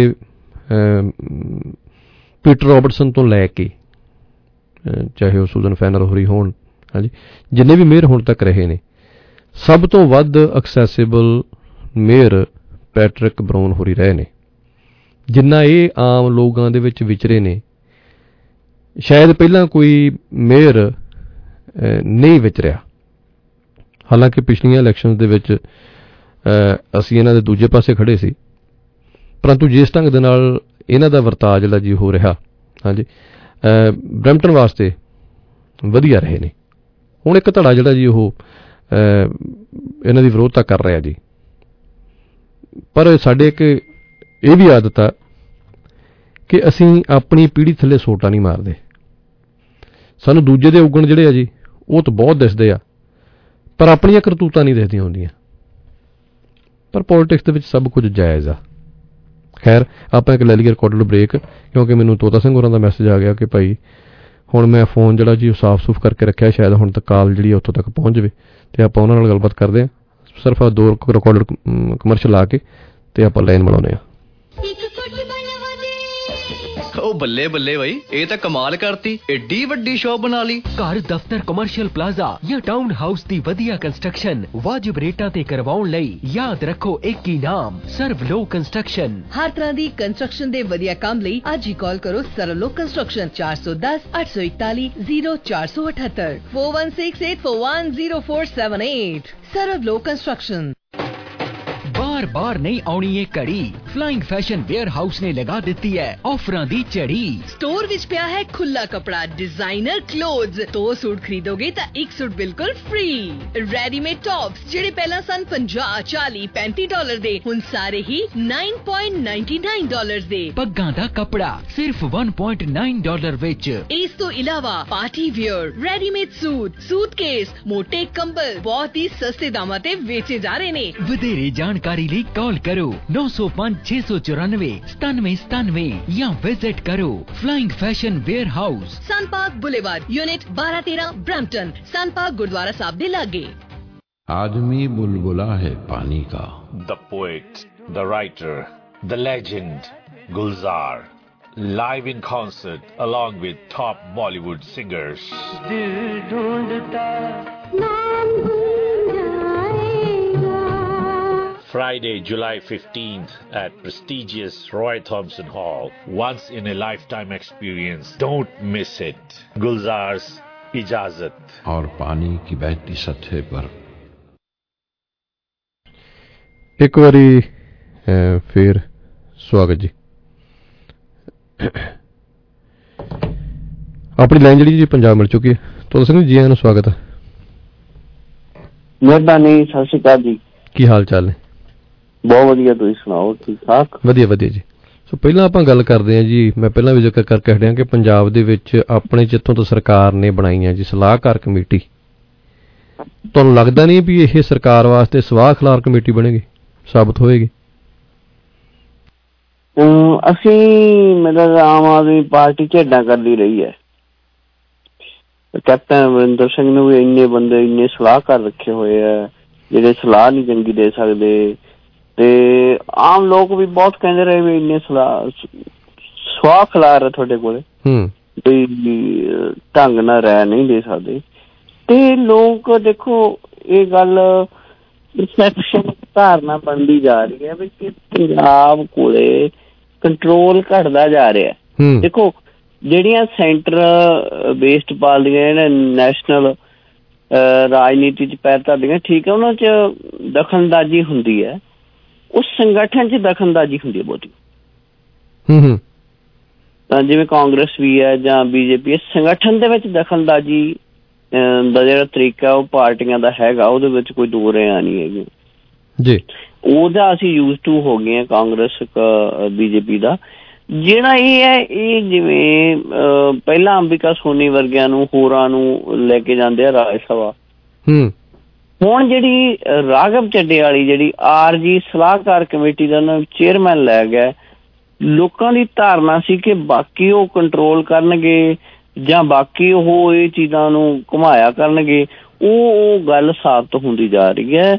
ਪੀਟਰ ਰੋਬਰਟਸਨ ਤੋਂ ਲੈ ਕੇ ਚਾਹੇ ਉਹ ਸੂਜ਼ਨ ਫੈਨਰ ਹੋਰੀ ਹੋਣ, ਹਾਂਜੀ, ਜਿੰਨੇ ਵੀ ਮੇਅਰ ਹੁਣ ਤੱਕ ਰਹੇ ਨੇ, ਸਭ ਤੋਂ ਵੱਧ ਐਕਸੈਸਿਬਲ ਮੇਅਰ ਪੈਟਰਿਕ ਬਰਾਊਨ ਹੋਰੀ ਰਹੇ ਨੇ। ਜਿੰਨਾ ਇਹ ਆਮ ਲੋਕਾਂ ਦੇ ਵਿੱਚ ਵਿਚਰੇ ਨੇ, ਸ਼ਾਇਦ ਪਹਿਲਾਂ ਕੋਈ ਮੇਅਰ ਨਹੀਂ ਵਿਚਰਿਆ। ਹਾਲਾਂਕਿ ਪਿਛਲੀਆਂ ਇਲੈਕਸ਼ਨ ਦੇ ਵਿੱਚ ਅਸੀਂ ਇਹਨਾਂ ਦੇ ਦੂਜੇ ਪਾਸੇ ਖੜੇ ਸੀ, ਪਰੰਤੂ ਜਿਸ ਢੰਗ ਦੇ ਨਾਲ ਇਹਨਾਂ ਦਾ ਵਰਤਾਅ ਜਿਹੜਾ ਜੀ ਹੋ ਰਿਹਾ, ਹਾਂਜੀ, ਬਰੈਂਪਟਨ ਵਾਸਤੇ ਵਧੀਆ ਰਹੇ ਨੇ। ਹੁਣ ਇੱਕ ਧੜਾ ਜਿਹੜਾ ਜੀ ਉਹ ਇਹਨਾਂ ਦੀ ਵਿਰੋਧਤਾ ਕਰ ਰਿਹਾ ਜੀ, ਪਰ ਸਾਡੇ ਇੱਕ ਇਹ ਵੀ ਆਦਤ ਆ ਕਿ ਅਸੀਂ ਆਪਣੀ ਪੀੜ੍ਹੀ ਥੱਲੇ ਸੋਟਾ ਨਹੀਂ ਮਾਰਦੇ। ਸਾਨੂੰ ਦੂਜੇ ਦੇ ਉਗਣ ਜਿਹੜੇ ਆ ਜੀ ਉਹ ਤਾਂ ਬਹੁਤ ਦਿਸਦੇ ਆ, ਪਰ ਆਪਣੀਆਂ ਕਰਤੂਤਾਂ ਨਹੀਂ ਦਿਖਦੀਆਂ ਹੁੰਦੀਆਂ। ਪਰ ਪੋਲੀਟਿਕਸ ਦੇ ਵਿੱਚ ਸਭ ਕੁਝ ਜਾਇਜ਼ ਆ। ਖੈਰ, ਆਪਾਂ ਇੱਕ ਲੈ ਲਈਏ ਰਿਕਾਰਡਡ ਬ੍ਰੇਕ, ਕਿਉਂਕਿ ਮੈਨੂੰ ਤੋਤਾ ਸਿੰਘ ਹੋਰਾਂ ਦਾ ਮੈਸੇਜ ਆ ਗਿਆ ਕਿ ਭਾਈ ਹੁਣ ਮੈਂ ਫੋਨ ਜਿਹੜਾ ਜੀ ਉਹ ਸਾਫ਼ ਸੂਫ ਕਰਕੇ ਰੱਖਿਆ, ਸ਼ਾਇਦ ਹੁਣ ਤੱਕ ਕਾਲ ਜਿਹੜੀ ਉੱਥੋਂ ਤੱਕ ਪਹੁੰਚ ਜਾਵੇ ਤੇ ਆਪਾਂ ਉਹਨਾਂ ਨਾਲ ਗੱਲਬਾਤ ਕਰਦੇ ਹਾਂ। ਸਿਰਫ ਆ ਦੋ ਰਿਕਾਰਡਡ ਕਮਰਸ਼ੀਅਲ ਲਾ ਕੇ ਤੇ ਆਪਾਂ ਲਾਈਨ ਬਣਾਉਂਦੇ ਹਾਂ। ਉਹ ਬੱਲੇ ਬੱਲੇ ਬਈ, ਇਹ ਤਾਂ ਕਮਾਲ ਕਰਤੀ, ਏਡੀ ਵੱਡੀ ਸ਼ੌਪ ਬਣਾ ਲਈ। ਘਰ, ਦਫ਼ਤਰ, ਕਮਰਸ਼ੀਅਲ ਪਲਾਜ਼ਾ ਜਾਂ ਟਾਊਨ ਹਾਊਸ ਦੀ ਵਧੀਆ ਕੰਸਟਰਕਸ਼ਨ ਵਾਜਿਬ ਰੇਟਾਂ ਤੇ ਕਰਵਾਉਣ ਲਈ ਯਾਦ ਰੱਖੋ ਇੱਕ ਹੀ ਨਾਮ, ਸਰਵਲੋ ਕੰਸਟਰਕਸ਼ਨ। ਹਰ ਤਰ੍ਹਾਂ ਦੀ ਕੰਸਟਰਕਸ਼ਨ ਦੇ ਵਧੀਆ ਕੰਮ ਲਈ ਅੱਜ ਹੀ ਕਾਲ ਕਰੋ ਸਰਵਲੋ ਕੰਸਟਰਕਸ਼ਨ, ਚਾਰ ਸੌ ਦਸ ਅੱਠ ਸੌ ਇਕਤਾਲੀ ਜ਼ੀਰੋ ਚਾਰ ਸੌ ਅਠੱਤਰ, four one six eight four one zero four seven eight। ਸਰਵਲੋ ਕੰਸਟਰਕਸ਼ਨ। ਬਾਰ ਬਾਰ ਨਹੀਂ ਆਉਣੀ ਇਹ ਘੜੀ, ਫਲਾइंग फैशन वेयर हाउस ने लगा ਦਿੱਤੀ ਹੈ ਆਫਰਾਂ ਦੀ ਝੜੀ। ਸਟੋਰ ਵਿੱਚ ਪਿਆ ਹੈ ਖੁੱਲਾ ਕਪੜਾ, ਡਿਜ਼ਾਈਨਰ ਕਲੋਥਸ। ਦੋ ਸੂਟ ਖਰੀਦੋਗੇ ਤਾਂ ਇੱਕ ਸੂਟ ਬਿਲਕੁਲ ਫ੍ਰੀ। ਰੈਡੀਮੇਡ ਟੌਪਸ ਜਿਹੜੇ ਪਹਿਲਾਂ ਸਨ ਪੰਜਾਹ, ਚਾਲੀ, ਪੈਂਤੀ ਡਾਲਰ ਦੇ, ਹੁਣ ਸਾਰੇ ਹੀ nine point nine nine dollar ਦੇ। ਪੱਗਾਂ ਦਾ ਕਪੜਾ ਸਿਰਫ one point nine ਡਾਲਰ ਵਿੱਚ। ਇਸ ਤੋਂ ਇਲਾਵਾ party wear, readymade suit, suitcase, ਮੋਟੇ ਕੰਬਲ ਬਹੁਤ ਹੀ ਸਸਤੇ ਦਾਮਾਂ ਤੇ ਵੇਚੇ ਜਾ ਰਹੇ ਨੇ। ਵਧੇਰੇ ਜਾਣਕਾਰੀ ਲਈ ਕਾਲ ਕਰੋ ਨੌ ਸੌ ਪੰਜ ਛੇ ਸੌ ਚੁਰਾਨਵੇਂ ਸਤਾਨਵੇਂ ਸਤਾਨਵੇਂ ਜਾਂ ਵਿਜ਼ਿਟ ਕਰੋ Flying Fashion Warehouse, Sun Park Boulevard, unit बारह तेरह, ब्रैम्पटन। सन पार्क गुरुद्वारा साहब दे लागे। आदमी बुलबुला है पानी का। The poet, the writer, the legend, Gulzar, live in concert along with top Bollywood singers. Friday, July fifteenth at prestigious Roy Thompson Hall. Once in a lifetime experience. Don't miss it. Gulzar's Ijazat. और पानी की बहती सतह पर एक बारी फिर स्वागत जी। अपनी लाइन जी जी पंजाब मिल चुकी है, तो ਸਿੰਘ ਜੀ ਆਇਆਂ ਨੂੰ ਸਵਾਗਤ ਹੈ। ਮਿਹਰਬਾਨੀ, ਸਤਿ ਸ਼੍ਰੀ ਅਕਾਲ ਜੀ। ਕੀ ਹਾਲ ਚਾਲ ਨੇ? ਬਹੁਤ ਵਧੀਆ, ਤੁਸੀਂ ਸੁਣਾਓ? ਠੀਕ ਠਾਕ, ਵਧੀਆ ਵਧੀਆ ਜੀ। ਸੋ ਪਹਿਲਾਂ ਆਪਾਂ ਗੱਲ ਕਰਦੇ ਹਾਂ ਜੀ, ਮੈਂ ਪਹਿਲਾਂ ਵੀ ਜ਼ਿਕਰ ਕਰਕੇ ਹਟਿਆ ਕਿ ਪੰਜਾਬ ਦੇ ਵਿੱਚ ਆਪਣੇ ਜਿੱਥੋਂ ਤੋਂ ਸਰਕਾਰ ਨੇ ਬਣਾਈ ਹੈ ਜੀ ਸਲਾਹਕਾਰ ਕਮੇਟੀ, ਤੁਹਾਨੂੰ ਲੱਗਦਾ ਨਹੀਂ ਵੀ ਇਹ ਸਰਕਾਰ ਵਾਸਤੇ ਸਵਾਹ ਖਿਲਾਰ ਕਮੇਟੀ ਬਣੇਗੀ, ਸਾਬਤ ਹੋਏਗੀ? ਅਸੀਂ ਮਤਲਬ ਆਮ ਆਦਮੀ ਪਾਰਟੀ ਝੇਡਾਂ ਕਰਦੀ ਰਹੀ ਹੈ। ਕੈਪਟਨ ਅਮਰਿੰਦਰ ਸਿੰਘ ਨੂੰ ਵੀ ਇੰਨੇ ਬੰਦੇ, ਇੰਨੇ ਸਲਾਹਕਾਰ ਰੱਖੇ ਹੋਏ ਆ ਜਿਹੜੇ ਸਲਾਹ ਨਹੀਂ ਚੰਗੀ ਦੇ ਸਕਦੇ, ਤੇ ਆਮ ਲੋਕ ਵੀ ਬਹੁਤ ਕਹਿੰਦੇ ਰਹੇ ਵੀ ਇੰਨੇ ਸਲਾਹ ਸਵਾਹ ਖਿਲਾਰ ਤੁਹਾਡੇ ਕੋਲੇ, ਵੀ ਢੰਗ ਨਾਲ ਰਾਇ ਨਹੀਂ ਦੇ ਸਕਦੇ। ਤੇ ਲੋਕ ਦੇਖੋ, ਇਹ ਗੱਲ ਪਰਸੈਪਸ਼ਨ ਧਾਰਨਾ ਬਣਦੀ ਜਾ ਰਹੀ ਹੈ ਵੀ ਕਿ ਪੰਜਾਬ ਕੋਲੇ ਕੰਟਰੋਲ ਘਟਦਾ ਜਾ ਰਿਹਾ। ਦੇਖੋ, ਜਿਹੜੀਆਂ ਸੈਂਟਰ ਬੇਸਡ ਪਾਲਦੀਆਂ, ਨੈਸ਼ਨਲ ਰਾਜਨੀਤੀ ਚ ਪੈਰ ਧਰਦੀਆਂ, ਠੀਕ ਹੈ, ਉਹਨਾਂ ਚ ਦਖਲਅੰਦਾਜ਼ੀ ਹੁੰਦੀ ਹੈ, ਉਸ ਸੰਗਠਨ ਚ ਦਖਲਅੰਦਾਜ਼ੀ ਹੁੰਦੀ ਹੈ ਬਹੁਤੀ। ਤਾਂ ਜਿਵੇਂ ਕਾਂਗਰਸ ਵੀ ਹੈ ਜਾਂ ਬੀਜੇਪੀ, ਸੰਗਠਨ ਦੇ ਵਿੱਚ ਦਖਲਅੰਦਾਜ਼ੀ ਦਾ ਜਿਹੜਾ ਤਰੀਕਾ ਉਹ ਪਾਰਟੀਆਂ ਦਾ ਹੈਗਾ, ਉਹਦੇ ਵਿੱਚ ਕੋਈ ਦੋ ਰਿਆਂ ਨਹੀਂ ਹੈਗੀ ਜੀ। ਉਹਦਾ ਅਸੀਂ ਯੂਜ਼ ਟੂ ਹੋ ਗਏ ਹਾਂ, ਕਾਂਗਰਸ ਬੀਜੇਪੀ ਦਾ। ਜਿਹੜਾ ਇਹ ਹੈ ਇਹ ਜਿਵੇਂ ਪਹਿਲਾਂ ਅੰਬਿਕਾ ਸੋਨੀ ਵਰਗਿਆਂ ਨੂੰ ਹੋਰਾਂ ਨੂੰ ਲੈ ਕੇ ਜਾਂਦੇ ਆ ਰਾਜ ਸਭਾ, ਹੁਣ ਜਿਹੜੀ ਰਾਘਵ ਚੱਡੇ ਵਾਲੀ ਜਿਹੜੀ ਆਰ ਜੀ ਸਲਾਹਕਾਰ ਕਮੇਟੀ ਦਾ ਨਾ ਚੇਅਰਮੈਨ ਲੈ ਗਿਆ, ਲੋਕਾਂ ਦੀ ਧਾਰਨਾ ਸੀ ਕਿ ਬਾਕੀ ਉਹ ਕੰਟਰੋਲ ਕਰਨਗੇ ਜਾਂ ਬਾਕੀ ਉਹ ਇਹ ਚੀਜ਼ਾਂ ਨੂੰ ਘੁਮਾਇਆ ਕਰਨਗੇ, ਉਹ ਉਹ ਗੱਲ ਸਾਬਤ ਹੁੰਦੀ ਜਾ ਰਹੀ ਹੈ।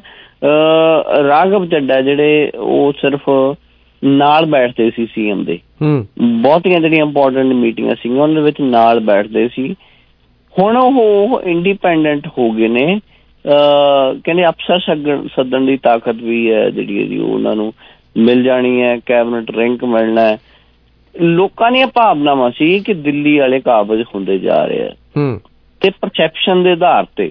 ਰਾਘਵ ਚੱਡਾ ਜਿਹੜੇ ਉਹ ਸਿਰਫ ਨਾਲ ਬੈਠਦੇ ਸੀ ਸੀ ਐਮ ਦੇ, ਬਹੁਤੀਆਂ ਜਿਹੜੀਆਂ ਇੰਪੋਰਟੈਂਟ ਮੀਟਿੰਗਾਂ ਸੀਗੀਆਂ ਉਹਨਾਂ ਵਿੱਚ ਨਾਲ ਬੈਠਦੇ ਸੀ, ਹੁਣ ਉਹ ਇੰਡੀਪੈਂਡੈਂਟ ਹੋ ਗਏ ਨੇ। ਕਹਿੰਦੇ ਅਫਸਰ ਸੱਦਣ ਸੱਦਣ ਦੀ ਤਾਕਤ ਵੀ ਹੈ ਜਿਹੜੀ ਇਹਦੀ ਉਹਨਾਂ ਨੂੰ ਮਿਲ ਜਾਣੀ ਹੈ, ਕੈਬਨਿਟ ਰੈਂਕ ਮਿਲਣਾ ਹੈ। ਲੋਕਾਂ ਦੀਆਂ ਭਾਵਨਾਵਾਂ ਸੀ ਕਿ ਦਿੱਲੀ ਵਾਲੇ ਕਾਬਜ਼ ਹੁੰਦੇ ਜਾ ਰਹੇ ਆ ਤੇ ਪਰਸੈਪਸ਼ਨ ਦੇ ਆਧਾਰ ਤੇ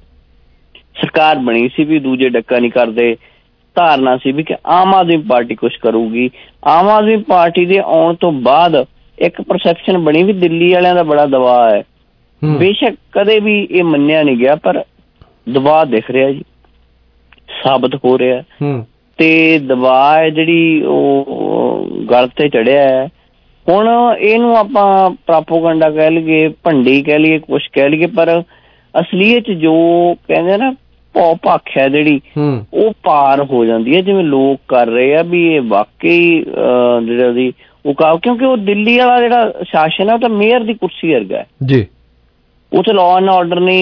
ਸਰਕਾਰ ਬਣੀ ਸੀ ਵੀ ਦੂਜੇ ਡੱਕਾ ਨਹੀਂ ਕਰਦੇ। ਧਾਰਨਾ ਸੀ ਵੀ ਕਿ ਆਮ ਆਦਮੀ ਪਾਰਟੀ ਕੁਛ ਕਰੂਗੀ। ਆਮ ਆਦਮੀ ਪਾਰਟੀ ਦੇ ਆਉਣ ਤੋਂ ਬਾਅਦ ਇੱਕ ਪਰਸੈਪਸ਼ਨ ਬਣੀ ਵੀ ਦਿੱਲੀ ਵਾਲਿਆਂ ਦਾ ਬੜਾ ਦਬਾਅ ਹੈ। ਬੇਸ਼ੱਕ ਕਦੇ ਵੀ ਇਹ ਮੰਨਿਆ ਨਹੀਂ ਗਿਆ ਪਰ ਦਬਾਅ ਦਿਖ ਰਿਹਾ ਜੀ, ਸਾਬਤ ਹੋ ਰਿਹਾ ਤੇ ਦਬਾਅ ਹੈ ਜਿਹੜੀ ਉਹ ਗਲ ਤੇ ਚੜਿਆ ਹੈ। ਹੁਣ ਇਹਨੂੰ ਆਪਾਂ ਪ੍ਰਾਪੋਗੰਡਾ ਕਹਿ ਲਈਏ, ਭੰਡੀ ਕਹਿ ਲਈਏ, ਕੁਛ ਕਹਿ ਲਈਏ, ਪਰ ਅਸਲੀਅਤ ਜੋ ਕਹਿੰਦੇ ਨਾ ਭੌ ਭੱਖ ਹੈ ਜਿਹੜੀ ਉਹ ਪਾਰ ਹੋ ਜਾਂਦੀ ਹੈ, ਜਿਵੇਂ ਲੋਕ ਕਰ ਰਹੇ ਆ ਵੀ ਇਹ ਵਾਕਈ ਜਿਹੜਾ ਦੀ ਉਹ ਕਾ ਕਿਉਂਕਿ ਉਹ ਦਿੱਲੀ ਵਾਲਾ ਜਿਹੜਾ ਸ਼ਾਸਨ ਹੈ ਉਹ ਤਾਂ ਮੇਅਰ ਦੀ ਕੁਰਸੀ ਵਰਗਾ ਜੀ, ਉੱਥੇ ਲਾਅ ਐਂਡ ਆਰਡਰ ਨਹੀਂ।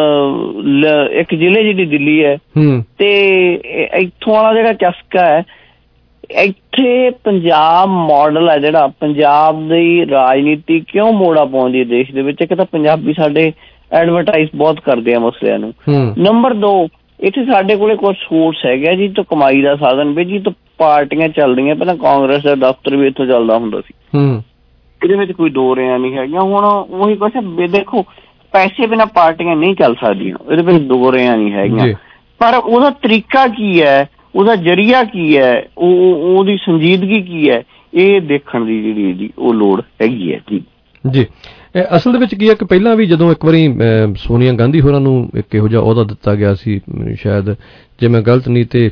ਇੱਕ ਜ਼ਿਲ੍ਹੇ ਜਿਹੜੀ ਦਿੱਲੀ ਹੈ ਤੇ ਇੱਥੋਂ ਵਾਲਾ ਜਿਹੜਾ ਚਸਕਾ ਹੈ, ਇੱਥੇ ਪੰਜਾਬ ਮਾਡਲ ਹੈ ਜਿਹੜਾ ਪੰਜਾਬ ਦੀ ਰਾਜਨੀਤੀ ਕਿਉਂ ਮੋੜਾ ਪਾਉਂਦੀ ਹੈ ਦੇਸ਼ ਦੇ ਵਿੱਚ। ਇੱਕ ਤਾਂ ਪੰਜਾਬੀ ਸਾਡੇ ਐਡਵਰਟਾਈਜ਼ ਬਹੁਤ ਕਰਦੇ ਆ ਮਸਲਿਆਂ ਨੂੰ। ਨੰਬਰ ਦੋ, ਇੱਥੇ ਸਾਡੇ ਕੋਲੇ ਕੁਛ ਸੋਰਸ ਹੈਗਾ ਜੀ ਤੋਂ ਕਮਾਈ ਦਾ ਸਾਧਨ ਵੀ ਜੀ ਤੋਂ ਪਾਰਟੀਆਂ ਚੱਲ ਰਹੀਆਂ। ਪਹਿਲਾਂ ਕਾਂਗਰਸ ਦਾ ਦਫ਼ਤਰ ਵੀ ਇੱਥੋਂ ਚੱਲਦਾ ਹੁੰਦਾ ਸੀ, ਇਹਦੇ ਵਿੱਚ ਕੋਈ ਦੋ ਰਿਆਂ ਨਹੀਂ ਹੈਗੀਆਂ। ਹੁਣ ਉਹੀ ਕੁਛ ਦੇਖੋ, ਪੈਸੇ ਬਿਨਾਂ ਪਾਰਟੀਆਂ ਨਹੀਂ ਚੱਲ ਸਕਦੀਆਂ, ਇਹਦੇ ਵਿੱਚ ਦੋ ਰਿਆਂ ਨਹੀਂ ਹੈਗੀਆਂ। ਪਰ ਉਹਦਾ ਤਰੀਕਾ ਕੀ ਹੈ, ਉਹਦਾ ਜ਼ਰੀਆ ਕੀ ਹੈ, ਉਹ ਉਹਦੀ ਸੰਜੀਦਗੀ ਕੀ ਹੈ, ਇਹ ਦੇਖਣ ਦੀ ਜਿਹੜੀ ਇਹਦੀ ਉਹ ਲੋੜ ਹੈਗੀ ਹੈ ਜੀ ਜੀ ਅਸਲ ਦੇ ਵਿੱਚ ਕੀ ਹੈ ਕਿ ਪਹਿਲਾਂ ਵੀ ਜਦੋਂ ਇੱਕ ਵਾਰੀ ਸੋਨੀਆ ਗਾਂਧੀ ਹੋਰਾਂ ਨੂੰ ਇੱਕ ਇਹੋ ਜਿਹਾ ਅਹੁਦਾ ਦਿੱਤਾ ਗਿਆ ਸੀ, ਸ਼ਾਇਦ ਜੇ ਮੈਂ ਗਲਤ ਨਹੀਂ ਤੇ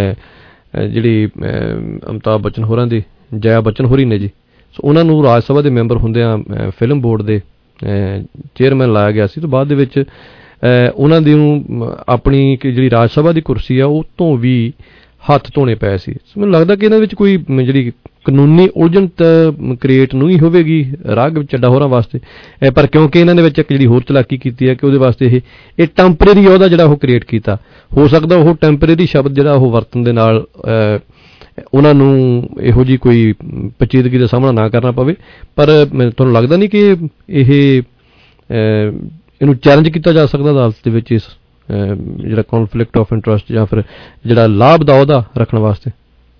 ਜਿਹੜੀ ਅਮਿਤਾਭ ਬੱਚਨ ਹੋਰਾਂ ਦੀ ਜਯਾ ਬੱਚਨ ਹੋਰੀ ਨੇ ਜੀ, ਉਹਨਾਂ ਨੂੰ ਰਾਜ ਸਭਾ ਦੇ ਮੈਂਬਰ ਹੁੰਦਿਆਂ ਫਿਲਮ ਬੋਰਡ ਦੇ ਚੇਅਰਮੈਨ ਲਾਇਆ ਗਿਆ ਸੀ। ਤੋਂ ਬਾਅਦ ਦੇ ਵਿੱਚ ਉਹਨਾਂ ਦੀ ਨੂੰ ਆਪਣੀ ਜਿਹੜੀ ਰਾਜ ਸਭਾ ਦੀ ਕੁਰਸੀ ਆ ਉਹ ਤੋਂ ਵੀ ਹੱਥ ਧੋਣੇ ਪਏ ਸੀ। ਮੈਨੂੰ ਲੱਗਦਾ ਕਿ ਇਹਨਾਂ ਵਿੱਚ ਕੋਈ ਜਿਹੜੀ ਕਾਨੂੰਨੀ ਉਲਝਣ ਕ੍ਰੀਏਟ ਨਹੀਂ ਹੋਵੇਗੀ ਰਾਘਵ ਚੱਡਾ ਹੋਰਾਂ ਵਾਸਤੇ, ਪਰ ਕਿਉਂਕਿ ਇਹਨਾਂ ਦੇ ਵਿੱਚ ਇੱਕ ਜਿਹੜੀ ਹੋਰ ਚਲਾਕੀ ਕੀਤੀ ਹੈ ਕਿ ਉਹਦੇ ਵਾਸਤੇ ਇਹ ਇਹ ਟੈਂਪਰੇਰੀ ਉਹਦਾ ਜਿਹੜਾ ਉਹ ਕ੍ਰੀਏਟ ਕੀਤਾ, ਹੋ ਸਕਦਾ ਉਹ ਟੈਂਪਰੇਰੀ ਸ਼ਬਦ ਜਿਹੜਾ ਉਹ ਵਰਤਣ ਦੇ ਨਾਲ ਉਹਨਾਂ ਨੂੰ ਇਹੋ ਜਿਹੀ ਕੋਈ ਪੇਚੀਦਗੀ ਦਾ ਸਾਹਮਣਾ ਨਾ ਕਰਨਾ ਪਵੇ। ਪਰ ਤੁਹਾਨੂੰ ਲੱਗਦਾ ਨਹੀਂ ਕਿ ਇਹ ਇਹਨੂੰ ਚੈਲੰਜ ਕੀਤਾ ਜਾ ਸਕਦਾ ਅਦਾਲਤ ਦੇ ਵਿੱਚ, ਇਸ ਜਿਹੜਾ ਕੌਨਫਲਿਕਟ ਆਫ ਇੰਟਰਸਟ ਜਾਂ ਫਿਰ ਜਿਹੜਾ ਲਾਭ ਦਾ ਉਹਦਾ ਰੱਖਣ ਵਾਸਤੇ?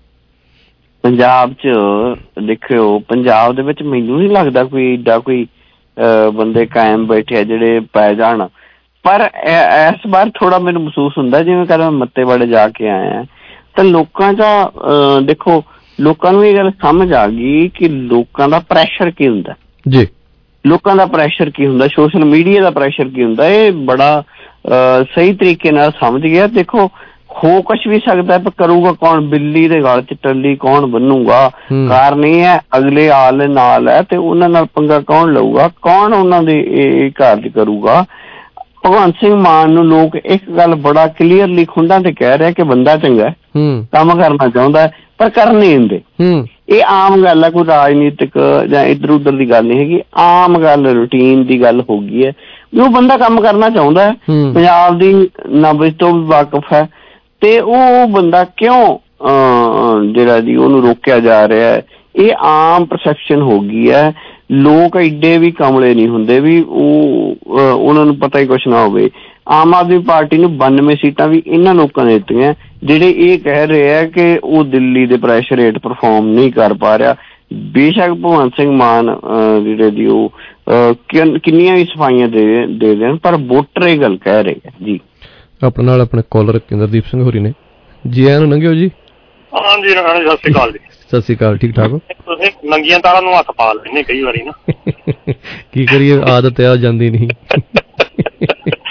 ਪੰਜਾਬ 'ਚ ਦੇਖਿਓ, ਪੰਜਾਬ ਦੇ ਵਿੱਚ ਮੈਨੂੰ ਨਹੀਂ ਲੱਗਦਾ ਕੋਈ ਏਡਾ ਕੋਈ ਬੰਦੇ ਕਾਇਮ ਬੈਠੇ ਆ ਜਿਹੜੇ ਪੈ ਜਾਣ। ਪਰ ਇਸ ਵਾਰ ਥੋੜਾ ਮੈਨੂੰ ਮਹਿਸੂਸ ਹੁੰਦਾ ਜਿਵੇਂ ਕਰ ਮੈਂ ਮੱਤੇਵਾੜੇ ਜਾ ਕੇ ਆਇਆ ਤਾਂ ਲੋਕਾਂ ਦਾ ਦੇਖੋ, ਲੋਕਾਂ ਨੂੰ ਇਹ ਗੱਲ ਸਮਝ ਆ ਗਈ ਕਿ ਲੋਕਾਂ ਦਾ ਪ੍ਰੈਸ਼ਰ ਕੀ ਹੁੰਦਾ ਜੀ, ਲੋਕਾਂ ਦਾ ਪ੍ਰੈਸ਼ਰ ਕੀ ਹੁੰਦਾ, ਸੋਸ਼ਲ ਮੀਡੀਆ ਦਾ ਪ੍ਰੈਸ਼ਰ ਕੀ ਹੁੰਦਾ, ਇਹ ਬੜਾ ਸਹੀ ਤਰੀਕੇ ਨਾਲ ਸਮਝ ਗਿਆ। ਦੇਖੋ ਹੋ ਕੁਛ ਵੀ ਸਕਦਾ ਪਰ ਕਰੂਗਾ ਕੌਣ? ਬਿੱਲੀ ਦੇ ਗਲ ਚ ਟੱਲੀ ਕੌਣ ਬੰਨੂਗਾ? ਕਾਰਨ ਇਹ ਹੈ ਅਗਲੇ ਆਲੇ ਨਾਲ ਹੈ ਤੇ ਉਹਨਾਂ ਨਾਲ ਪੰਗਾ ਕੌਣ ਲਊਗਾ? ਕੌਣ ਉਹਨਾਂ ਦੇ ਇਹ ਕਾਰਜ ਕਰੂਗਾ? ਭਗਵੰਤ ਸਿੰਘ ਮਾਨ ਨੂੰ ਲੋਕ ਇੱਕ ਗੱਲ ਬੜਾ ਕਲੀਅਰਲੀ ਖੁੰਡਾਂ ਤੇ ਕਹਿ ਰਿਹਾ ਕਿ ਬੰਦਾ ਚੰਗਾ, ਕੰਮ ਕਰਨਾ ਚਾਹੁੰਦਾ ਪਰ ਕਰ ਨਹੀਂ ਦਿੰਦੇ। ਇਹ ਆਮ ਗੱਲ ਹੈ, ਕੋਈ ਰਾਜਨੀਤਿਕ ਜਾਂ ਇੱਧਰ ਉੱਧਰ ਦੀ ਗੱਲ ਨਹੀਂ ਹੈਗੀ, ਆਮ ਗੱਲ ਰੂਟੀਨ ਦੀ ਗੱਲ ਹੋ ਗਈ ਹੈ ਵੀ ਉਹ ਬੰਦਾ ਕੰਮ ਕਰਨਾ ਚਾਹੁੰਦਾ ਹੈ, ਪੰਜਾਬ ਦੀ ਨਬਜ਼ ਤੋਂ ਵੀ ਵਾਕਫ ਹੈ ਤੇ ਉਹ ਬੰਦਾ ਕਿਉਂ ਜਿਹੜਾ ਜੀ ਉਹਨੂੰ ਰੋਕਿਆ ਜਾ ਰਿਹਾ ਹੈ। ਇਹ ਆਮ ਪਰਸੈਪਸ਼ਨ ਹੋ ਗਈ ਹੈ। ਲੋਕ ਐਡੇ ਵੀ ਕਮਲੇ ਨਹੀਂ ਹੁੰਦੇ ਵੀ ਉਹ ਉਹਨਾਂ ਨੂੰ ਪਤਾ ਹੀ ਕੁਛ ਨਾ ਹੋਵੇ। ਆਮ ਆਦਮੀ ਪਾਰਟੀ ਨੂੰ ਬਾਨਵੇਂ ਸੀਟਾਂ ਵੀ ਇਹਨਾਂ ਲੋਕਾਂ ਨੇ ਦਿੱਤੀਆਂ ਜਿਹੜੇ ਇਹ ਕਹਿ ਰਹੇ ਆ ਕਿ ਉਹ ਦਿੱਲੀ ਦੇ ਪ੍ਰੈਸ਼ਰ ਹੇਠ ਪਰਫਾਰਮ ਨਹੀਂ ਕਰ ਪਾ ਰਿਹਾ। ਬੇਸ਼ੱਕ ਭਗਵੰਤ ਸਿੰਘ ਮਾਨ ਜਿਹੜੇ ਦੀ ਉਹ ਕਿੰਨੀਆਂ ਵੀ ਸਫਾਈਆਂ ਦੇ ਦੇ ਦੇਣ ਪਰ ਵੋਟਰ ਇਹ ਗੱਲ ਕਹਿ ਰਹੇ ਆ ਜੀ। ਆਪਣੇ ਨਾਲ ਆਪਣੇ ਕਾਲਰ ਕੇਂਦਰਦੀਪ ਸਿੰਘ ਹੋਰੀ ਨੇ ਜੀ, ਆਇਆਂ ਨੂੰ ਲੰਘਿਓ ਜੀ। ਹਾਂਜੀ ਸਤਿ ਸ਼੍ਰੀ ਅਕਾਲ ਜੀ। ਸਤਿ ਸ਼੍ਰੀ ਅਕਾਲ, ਠੀਕ ਠਾਕ ਹੋ? ਤੁਸੀਂ ਨੰਗੀਆਂ ਤਾਰਾਂ ਨੂੰ ਹੱਥ ਪਾ ਲੈਂਦੇ ਕਈ ਵਾਰੀ ਨਾ, ਕੀ ਕਰੀਏ ਆਦਤ ਆ ਜਾਂਦੀ ਨਹੀਂ।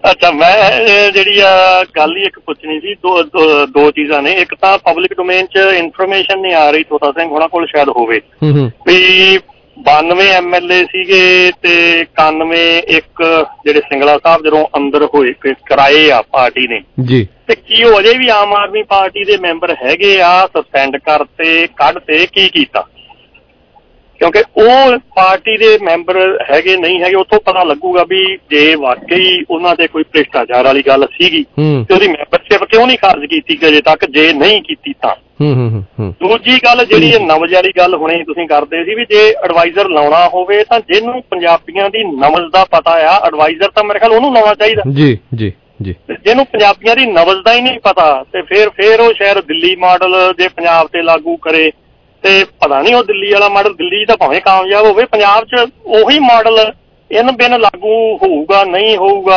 ਅੱਛਾ, ਮੈਂ ਜਿਹੜੀ ਆ ਗੱਲ ਹੀ ਇੱਕ ਪੁੱਛਣੀ ਸੀ। ਦੋ ਦੋ ਚੀਜ਼ਾਂ ਨੇ। ਇੱਕ ਤਾਂ ਪਬਲਿਕ ਡੋਮੇਨ ਚ ਇਨਫੋਰਮੇਸ਼ਨ ਨਹੀਂ ਆ ਰਹੀ, ਤੋਤਾ ਸਿੰਘ ਹੋਣਾ ਕੋਲ ਸ਼ਾਇਦ ਹੋਵੇ, ਵੀ ਬਾਨਵੇਂ ਐਮ ਐਲ ਏ ਸੀਗੇ ਤੇ ਇਕਾਨਵੇਂ ਇੱਕ ਜਿਹੜੇ ਸਿੰਗਲਾ ਸਾਹਿਬ ਜਦੋਂ ਅੰਦਰ ਹੋਏ ਕਰਾਏ ਆ ਪਾਰਟੀ ਨੇ ਜੀ, ਤੇ ਕੀ ਉਹ ਅਜੇ ਵੀ ਆਮ ਆਦਮੀ ਪਾਰਟੀ ਦੇ ਮੈਂਬਰ ਹੈਗੇ ਆ? ਸਸਪੈਂਡ ਕਰਤੇ, ਕੱਢਤੇ, ਕੀ ਕੀਤਾ? ਕਿਉਂਕਿ ਉਹ ਪਾਰਟੀ ਦੇ ਮੈਂਬਰ ਹੈਗੇ ਨਹੀਂ ਹੈਗੇ, ਉੱਥੋਂ ਪਤਾ ਲੱਗੂਗਾ ਵੀ ਜੇ ਵਾਕਈ ਉਹਨਾਂ ਤੇ ਕੋਈ ਭ੍ਰਿਸ਼ਟਾਚਾਰ ਵਾਲੀ ਗੱਲ ਸੀਗੀ ਤੇ ਉਹਦੀ ਮੈਂਬਰਸ਼ਿਪ ਕਿਉਂ ਨਹੀਂ ਖਾਰਜ ਕੀਤੀ ਅਜੇ ਤੱਕ, ਜੇ ਨਹੀਂ ਕੀਤੀ ਤਾਂ। ਦੂਜੀ ਗੱਲ ਜਿਹੜੀ ਨਬਜ਼ ਵਾਲੀ ਗੱਲ ਹੁਣੇ ਤੁਸੀਂ ਕਰਦੇ ਸੀ ਵੀ ਜੇ ਐਡਵਾਈਜ਼ਰ ਲਾਉਣਾ ਹੋਵੇ ਤਾਂ ਜਿਹਨੂੰ ਪੰਜਾਬੀਆਂ ਦੀ ਨਬਜ਼ ਦਾ ਪਤਾ ਆ, ਐਡਵਾਈਜ਼ਰ ਤਾਂ ਮੇਰੇ ਖਿਆਲ ਉਹਨੂੰ ਲਾਉਣਾ ਚਾਹੀਦਾ। ਜੀ ਜੀ ਜੀ। ਜਿਹਨੂੰ ਪੰਜਾਬੀਆਂ ਦੀ ਨਬਜ਼ ਦਾ ਹੀ ਨਹੀਂ ਪਤਾ ਤੇ ਫਿਰ ਫਿਰ ਉਹ ਸ਼ਾਇਦ ਦਿੱਲੀ ਮਾਡਲ ਜੇ ਪੰਜਾਬ ਤੇ ਲਾਗੂ ਕਰੇ ਤੇ ਪਤਾ ਨਹੀਂ ਉਹ ਦਿੱਲੀ ਵਾਲਾ ਮਾਡਲ, ਦਿੱਲੀ ਤਾਂ ਭਾਵੇਂ ਕਾਮਯਾਬ ਹੋਵੇ, ਪੰਜਾਬ 'ਚ ਉਹੀ ਮਾਡਲ ਇਨ ਬਿਨ ਲਾਗੂ ਹੋਊਗਾ ਨਹੀਂ ਹੋਊਗਾ,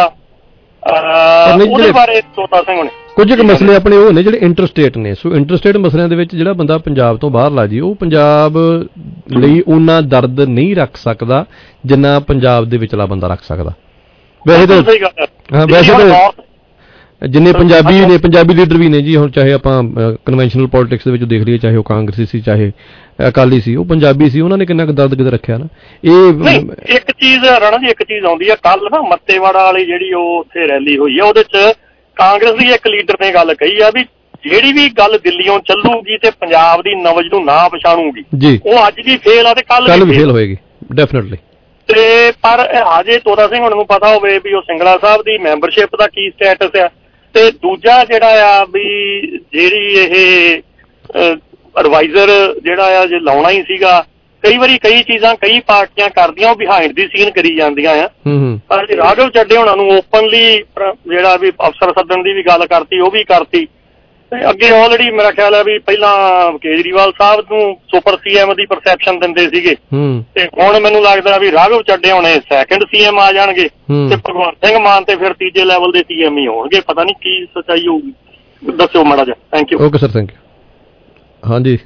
ਉਹਦੇ ਬਾਰੇ ਤੋਤਾ ਸਿੰਘ ਨੇ ਕੁਝ ਕੁ ਮਸਲੇ ਆਪਣੇ ਉਹ ਨੇ ਜਿਹੜੇ ਇੰਟਰਸਟੇਟ ਨੇ। ਸੋ ਇੰਟਰਸਟੇਟ ਮਸਲਿਆਂ ਦੇ ਵਿੱਚ ਜਿਹੜਾ ਬੰਦਾ ਪੰਜਾਬ ਤੋਂ ਬਾਹਰ ਲਾ ਜੀ, ਉਹ ਪੰਜਾਬ ਲਈ ਉਹਨਾਂ ਦਰਦ ਨਹੀਂ ਰੱਖ ਸਕਦਾ ਜਿੰਨਾ ਪੰਜਾਬ ਦੇ ਵਿਚਲਾ ਬੰਦਾ ਰੱਖ ਸਕਦਾ। ਵੈਸੇ ਤਾਂ ਹਾਂ, ਵੈਸੇ ਤਾਂ ਜਿੰਨੇ ਪੰਜਾਬੀ ਨੇ, ਪੰਜਾਬੀ ਲੀਡਰ ਵੀ ਨੇ ਜੀ, ਹੁਣ ਚਾਹੇ ਆਪਾਂ ਕਨਵੈਨਸ਼ਨਲ ਪੋਲੀਟਿਕਸ ਦੇ ਵਿੱਚ ਦੇਖ ਲਈਏ, ਚਾਹੇ ਉਹ ਕਾਂਗਰਸੀ ਸੀ ਚਾਹੇ ਅਕਾਲੀ ਸੀ, ਉਹ ਪੰਜਾਬੀ ਸੀ, ਉਹਨਾਂ ਨੇ ਕਿੰਨਾ ਕੁ ਦਰਦ ਕਿਤੇ ਰੱਖਿਆ ਨਾ। ਇਹ ਇੱਕ ਚੀਜ਼ ਰਾਣਾ ਜੀ, ਇੱਕ ਚੀਜ਼ ਆਉਂਦੀ ਆ, ਕੱਲ ਨਾ ਮੱਤੇਵਾੜਾ ਵਾਲੀ ਜਿਹੜੀ ਉਹ ਉੱਥੇ ਰੈਲੀ ਹੋਈ ਆ, ਉਹਦੇ ਚ ਕਾਂਗਰਸ ਦੀ ਇੱਕ ਲੀਡਰ ਨੇ ਗੱਲ ਕਹੀ ਆ ਵੀ ਜਿਹੜੀ ਵੀ ਗੱਲ ਦਿੱਲੀੋਂ ਚੱਲੂਗੀ ਤੇ ਪੰਜਾਬ ਦੀ ਨਬਜ਼ ਨੂੰ ਨਾ ਪਛਾਣੂਗੀ ਜੀ, ਉਹ ਅੱਜ ਵੀ ਫੇਲ ਆ ਤੇ ਕੱਲ ਕੱਲ ਵੀ ਫੇਲ ਹੋਏਗੀ ਡੈਫੀਨੇਟਲੀ। ਤੇ ਪਰ ਹਜੇ ਤੋਤਾ ਸਿੰਘ ਹੁਣ ਨੂੰ ਪਤਾ ਹੋਵੇ ਵੀ ਉਹ ਸਿੰਗਲਾ ਸਾਹਿਬ ਦੀ ਮੈਂਬਰਸ਼ਿਪ ਦਾ ਕੀ ਸਟੇਟਸ ਆ, ਤੇ ਦੂਜਾ ਜਿਹੜਾ ਆ ਵੀ ਜਿਹੜੀ ਇਹ ਐਡਵਾਈਜ਼ਰ ਜਿਹੜਾ ਆ ਜੇ ਲਾਉਣਾ ਹੀ ਸੀਗਾ, ਕਈ ਵਾਰੀ ਕਈ ਚੀਜ਼ਾਂ ਕਈ ਪਾਰਟੀਆਂ ਕਰਦੀਆਂ ਉਹ ਬਿਹਾਈਂਡ ਦੀ ਸੀਨ ਕਰੀ ਜਾਂਦੀਆਂ ਆ, ਪਰ ਰਾਘਵ ਚੱਡੇ ਹੋਣਾ ਨੂੰ ਓਪਨਲੀ ਜਿਹੜਾ ਵੀ ਅਫਸਰ ਸੱਦਣ ਦੀ ਵੀ ਗੱਲ ਕਰਤੀ, ਉਹ ਵੀ ਕਰਤੀ। ਤੇ ਅੱਗੇ ਆਲਰੇਡੀ ਮੇਰਾ ਖਿਆਲ ਹੈ ਵੀ ਪਹਿਲਾਂ ਕੇਜਰੀਵਾਲ ਸਾਹਿਬ ਨੂੰ ਸੁਪਰ ਸੀ ਐਮ ਦੀ ਪਰਸੈਪਸ਼ਨ ਦਿੰਦੇ ਸੀਗੇ, ਤੇ ਹੁਣ ਮੈਨੂੰ ਲੱਗਦਾ ਵੀ ਰਾਘਵ ਚੱਡੇ ਹੋਣੇ ਸੈਕਿੰਡ ਸੀ ਐਮ ਆ ਜਾਣਗੇ ਤੇ ਭਗਵੰਤ ਸਿੰਘ ਮਾਨ ਤੇ ਫਿਰ ਤੀਜੇ ਲੈਵਲ ਦੇ ਸੀ ਐਮ ਹੀ ਹੋਣਗੇ। ਪਤਾ ਨਹੀਂ ਕੀ ਸੱਚਾਈ ਹੋਊਗੀ, ਦੱਸਿਓ ਮਾੜਾ ਜਿਹਾ। Thank you. Okay sir, thank you. ਹਾਂਜੀ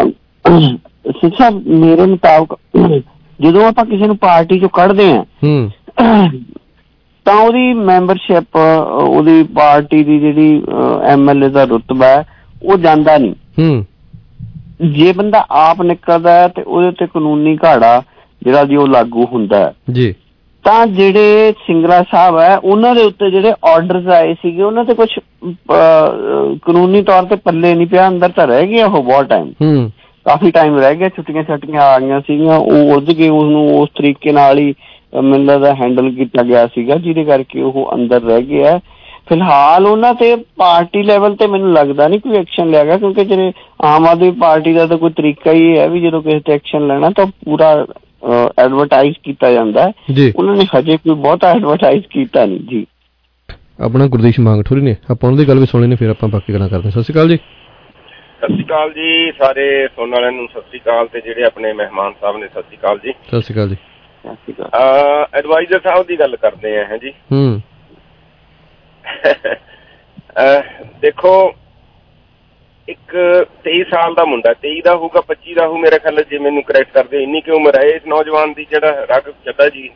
ਸਿੱਖਿਆ ਮੇਰੇ ਮੁਤਾਬਕ ਜਦੋਂ ਆਪਾਂ ਕਿਸੇ ਨੂੰ ਪਾਰਟੀ ਚੋਂ ਕੱਢਦੇ ਹਾਂ ਤਾਂ ਉਹਦੀ ਮੈਂਬਰਸ਼ਿਪ, ਉਹਦੀ ਪਾਰਟੀ ਦੀ ਜਿਹੜੀ ਐਮ ਐਲ ਏ ਦਾ ਰੁਤਬਾ ਹੈ ਉਹ ਜਾਂਦਾ ਨਹੀਂ। ਜੇ ਬੰਦਾ ਆਪ ਨਿਕਲਦਾ ਹੈ ਤੇ ਉਹਦੇ ਉੱਤੇ ਕਾਨੂੰਨੀ ਘਾੜਾ ਜਿਹੜਾ ਜੀ ਉਹ ਲਾਗੂ ਹੁੰਦਾ ਹੈ ਜੀ। ਤਾਂ ਜਿਹੜੇ ਸਿੰਗਲਾ ਸਾਹਿਬ ਹੈ ਉਹਨਾਂ ਦੇ ਉੱਤੇ ਜਿਹੜੇ ਆਰਡਰਸ ਆਏ ਸੀਗੇ ਉਹਨਾਂ ਤੇ ਕੁਛ ਕਾਨੂੰਨੀ ਤੌਰ ਤੇ ਪੱਲੇ ਨਹੀਂ ਪਿਆ, ਅੰਦਰ ਤਾਂ ਰਹਿ ਗਿਆ ਉਹ ਬਹੁਤ ਟਾਈਮ, ਕਾਫੀ ਟਾਈਮ ਰਹਿ ਗਿਆ, ਛੁੱਟੀਆਂ ਛੱਟੀਆਂ ਆ ਗਈਆਂ ਸੀਗੀਆਂ, ਉਹ ਉਲਝ ਕੇ ਉਹਨੂੰ ਉਸ ਤਰੀਕੇ ਨਾਲ ਹੀ ਮੈਨੂੰ ਲੱਗਦਾ ਹੈਂਡਲ ਕੀਤਾ ਗਿਆ ਸੀਗਾ ਜਿਹਦੇ ਕਰਕੇ ਉਹ ਅੰਦਰ ਰਹਿ ਗਿਆ। ਫਿਲਹਾਲ ਉਹਨਾਂ ਤੇ ਪਾਰਟੀ ਲੈਵਲ ਤੇ ਮੈਨੂੰ ਲੱਗਦਾ ਨਹੀਂ ਕੋਈ ਐਕਸ਼ਨ ਲਿਆ ਗਿਆ, ਕਿਉਂਕਿ ਜਿਹੜੇ ਆਮ ਆਦਮੀ ਪਾਰਟੀ ਦਾ ਤਾਂ ਕੋਈ ਤਰੀਕਾ ਹੀ ਹੈ ਵੀ ਜਦੋਂ ਕਿਸੇ ਤੇ ਐਕਸ਼ਨ ਲੈਣਾ ਤਾਂ ਪੂਰਾ ਐਡਵਰਟਾਈਜ਼ ਕੀਤਾ ਜਾਂਦਾ ਹੈ, ਉਹਨਾਂ ਨੇ ਹਜੇ ਕੋਈ ਬਹੁਤਾ ਐਡਵਰਟਾਈਜ਼ ਕੀਤਾ ਨਹੀਂ ਜੀ। ਆਪਣਾ ਗੁਰਦੀਸ਼ ਮਾਂਗਠੋਰੀ ਨੇ, ਆਪਾਂ ਉਹਨਾਂ ਦੀ ਗੱਲ ਵੀ ਸੁਣੀ ਨੇ, ਫਿਰ ਆਪਾਂ ਬਾਕੀ ਗੱਲਾਂ ਕਰਦੇ। ਸਤਿ ਸ਼੍ਰੀ ਅਕਾਲ ਜੀ। ਸਤਿ ਸ਼੍ਰੀ ਅਕਾਲ ਜੀ, ਸਾਰੇ ਸੁਣਨ ਵਾਲਿਆਂ ਨੂੰ ਸਤਿ ਸ਼੍ਰੀ ਅਕਾਲ, ਤੇ ਜਿਹੜੇ ਆਪਣੇ ਮਹਿਮਾਨ ਸਾਹਿਬ ਨੇ ਸਤਿ ਸ਼੍ਰੀ ਅਕਾਲ ਜੀ। ਸਤਿ ਸ਼੍ਰੀ ਅਕਾਲ ਜੀ। ਐਡਵਾਈਜ਼ਰ ਸਾਹਿਬ ਦੀ ਗੱਲ ਕਰਦੇ ਆ ਹੈ ਜੀ। ਹੂੰ ਦੇਖੋ, ਇੱਕ ਤੇਈ ਸਾਲ ਦਾ ਮੁੰਡਾ, ਤੇਈ ਦਾ ਹੋਊਗਾ ਪੱਚੀ ਦਾ ਹੋਊ ਮੇਰੇ ਖਿਆਲ, ਜੇ ਮੈਨੂੰ ਕਰੈਕਟ ਕਰਦੇ, ਇੰਨੀ ਕੁ ਉਮਰ ਹੈ ਇਸ ਨੌਜਵਾਨ ਦੀ ਜਿਹੜਾ ਰਾਘਵ ਚੱਡਾ ਜੀ।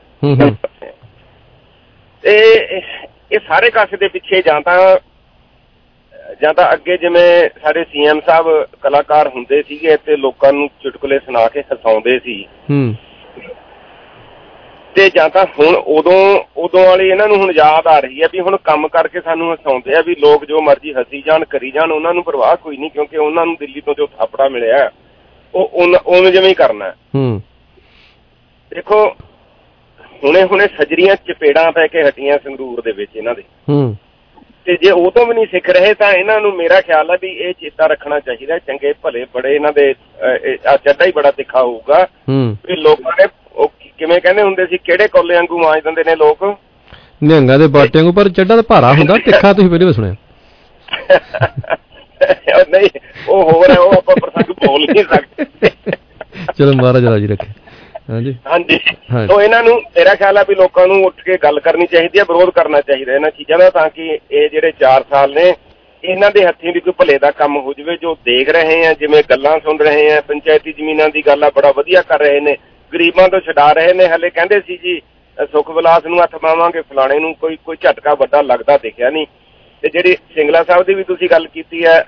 ਤੇ ਇਹ ਸਾਰੇ ਕਾਸੇ ਦੇ ਪਿੱਛੇ ਜਾਂ ਤਾਂ ਜਾਂ ਤਾਂ ਅੱਗੇ ਜਿਵੇਂ ਸਾਡੇ ਸੀ ਐਮ ਸਾਹਿਬ ਕਲਾਕਾਰ ਹੁੰਦੇ ਸੀਗੇ ਤੇ ਲੋਕਾਂ ਨੂੰ ਚੁਟਕਲੇ ਸੁਣਾ ਕੇ ਹਸਾਉਂਦੇ ਸੀ, ਤੇ ਜਾਂ ਤਾਂ ਹੁਣ ਉਦੋਂ ਉਦੋਂ ਵਾਲੀ ਇਹਨਾਂ ਨੂੰ ਹੁਣ ਯਾਦ ਆ ਰਹੀ ਹੈ ਵੀ ਹੁਣ ਕੰਮ ਕਰਕੇ ਸਾਨੂੰ ਹਸਾਉਂਦੇ ਆ ਵੀ ਲੋਕ ਜੋ ਮਰਜ਼ੀ ਹੱਸੀ ਜਾਣ ਕਰੀ ਜਾਣ, ਉਹਨਾਂ ਨੂੰ ਪਰਵਾਹ ਕੋਈ ਨਹੀਂ, ਕਿਉਂਕਿ ਉਹਨਾਂ ਨੂੰ ਦਿੱਲੀ ਤੋਂ ਜੋ ਥਾਪੜਾ ਮਿਲਿਆ ਉਹ ਉਵੇਂ ਜਿਵੇਂ ਹੀ ਕਰਨਾ। ਦੇਖੋ ਹੁਣੇ ਹੁਣੇ ਸਜਰੀਆਂ ਚਪੇੜਾਂ ਪੈ ਕੇ ਹਟੀਆਂ ਸੰਗਰੂਰ ਦੇ ਵਿੱਚ ਇਹਨਾਂ ਦੇ, ਤੇ ਜੇ ਉਹ ਤੋਂ ਵੀ ਨਹੀਂ ਸਿੱਖ ਰਹੇ ਤਾਂ ਇਹਨਾਂ ਨੂੰ ਮੇਰਾ ਖਿਆਲ ਹੈ ਵੀ ਇਹ ਚੇਤਾ ਰੱਖਣਾ ਚਾਹੀਦਾ। ਚੰਗੇ ਭਲੇ ਬੜੇ ਇਹਨਾਂ ਦੇ ਚੱਡਾ ਹੀ ਬੜਾ ਤਿੱਖਾ ਹੋਊਗਾ ਵੀ ਲੋਕਾਂ ਨੇ ਕਿਵੇਂ ਕਹਿੰਦੇ ਹੁੰਦੇ ਸੀ, ਕਿਹੜੇ ਕੋਲੇ ਵਾਂਗੂ ਮਾਂਜ ਦਿੰਦੇ ਨੇ ਲੋਕ, ਨਿਹੰਗਾਂ ਦੇ ਬਾਟੇ ਵਾਂਗੂ, ਪਰ ਚੱਡਾ ਤਾਂ ਭਾਰਾ ਹੁੰਦਾ, ਤਿੱਖਾ ਤੁਸੀਂ ਪਹਿਲੇ ਵੀ ਸੁਣਿਆ। ਨਹੀਂ ਉਹ ਹੋਰ ਹੈ, ਉਹ ਆਪਾਂ ਪ੍ਰਸੰਗ ਬੋਲ ਨਹੀਂ ਸਕਦੇ। ਚਲੋ ਮਹਾਰਾਜ ਰਾਜੀ ਰੱਖੇ। ਹਾਂਜੀ ਹਾਂਜੀ ਸੋ ਇਹਨਾਂ ਨੂੰ ਮੇਰਾ ਖਿਆਲ ਹੈ ਵੀ ਲੋਕਾਂ ਨੂੰ ਉੱਠ ਕੇ ਗੱਲ ਕਰਨੀ ਚਾਹੀਦੀ ਹੈ, ਵਿਰੋਧ ਕਰਨਾ ਚਾਹੀਦਾ ਇਹਨਾਂ ਚੀਜ਼ਾਂ ਦਾ, ਤਾਂ ਕਿ ਇਹ ਜਿਹੜੇ ਚਾਰ ਸਾਲ ਨੇ ਇਹਨਾਂ ਦੇ ਹੱਥੀਂ ਵੀ ਕੋਈ ਭਲੇ ਦਾ ਕੰਮ ਹੋ ਜਾਵੇ। ਜੋ ਦੇਖ ਰਹੇ ਆ, ਜਿਵੇਂ ਗੱਲਾਂ ਸੁਣ ਰਹੇ ਆ, ਪੰਚਾਇਤੀ ਜ਼ਮੀਨਾਂ ਦੀ ਗੱਲ ਆ ਬੜਾ ਵਧੀਆ ਕਰ ਰਹੇ ਨੇ, ਗਰੀਬਾਂ ਤੋਂ ਛਡਾ ਰਹੇ ਨੇ। ਹਲੇ ਕਹਿੰਦੇ ਸੀ ਜੀ ਸੁਖ ਵਿਲਾਸ ਨੂੰ ਹੱਥ ਪਾਵਾਂਗੇ, ਫਲਾਣੇ ਨੂੰ ਕੋਈ ਕੋਈ ਝਟਕਾ ਵੱਡਾ ਲੱਗਦਾ ਦਿਖਿਆ ਨਹੀਂ। ਤੇ ਜਿਹੜੀ ਸਿੰਗਲਾ ਸਾਹਿਬ ਦੀ ਵੀ ਤੁਸੀਂ ਗੱਲ ਕੀਤੀ ਹੈ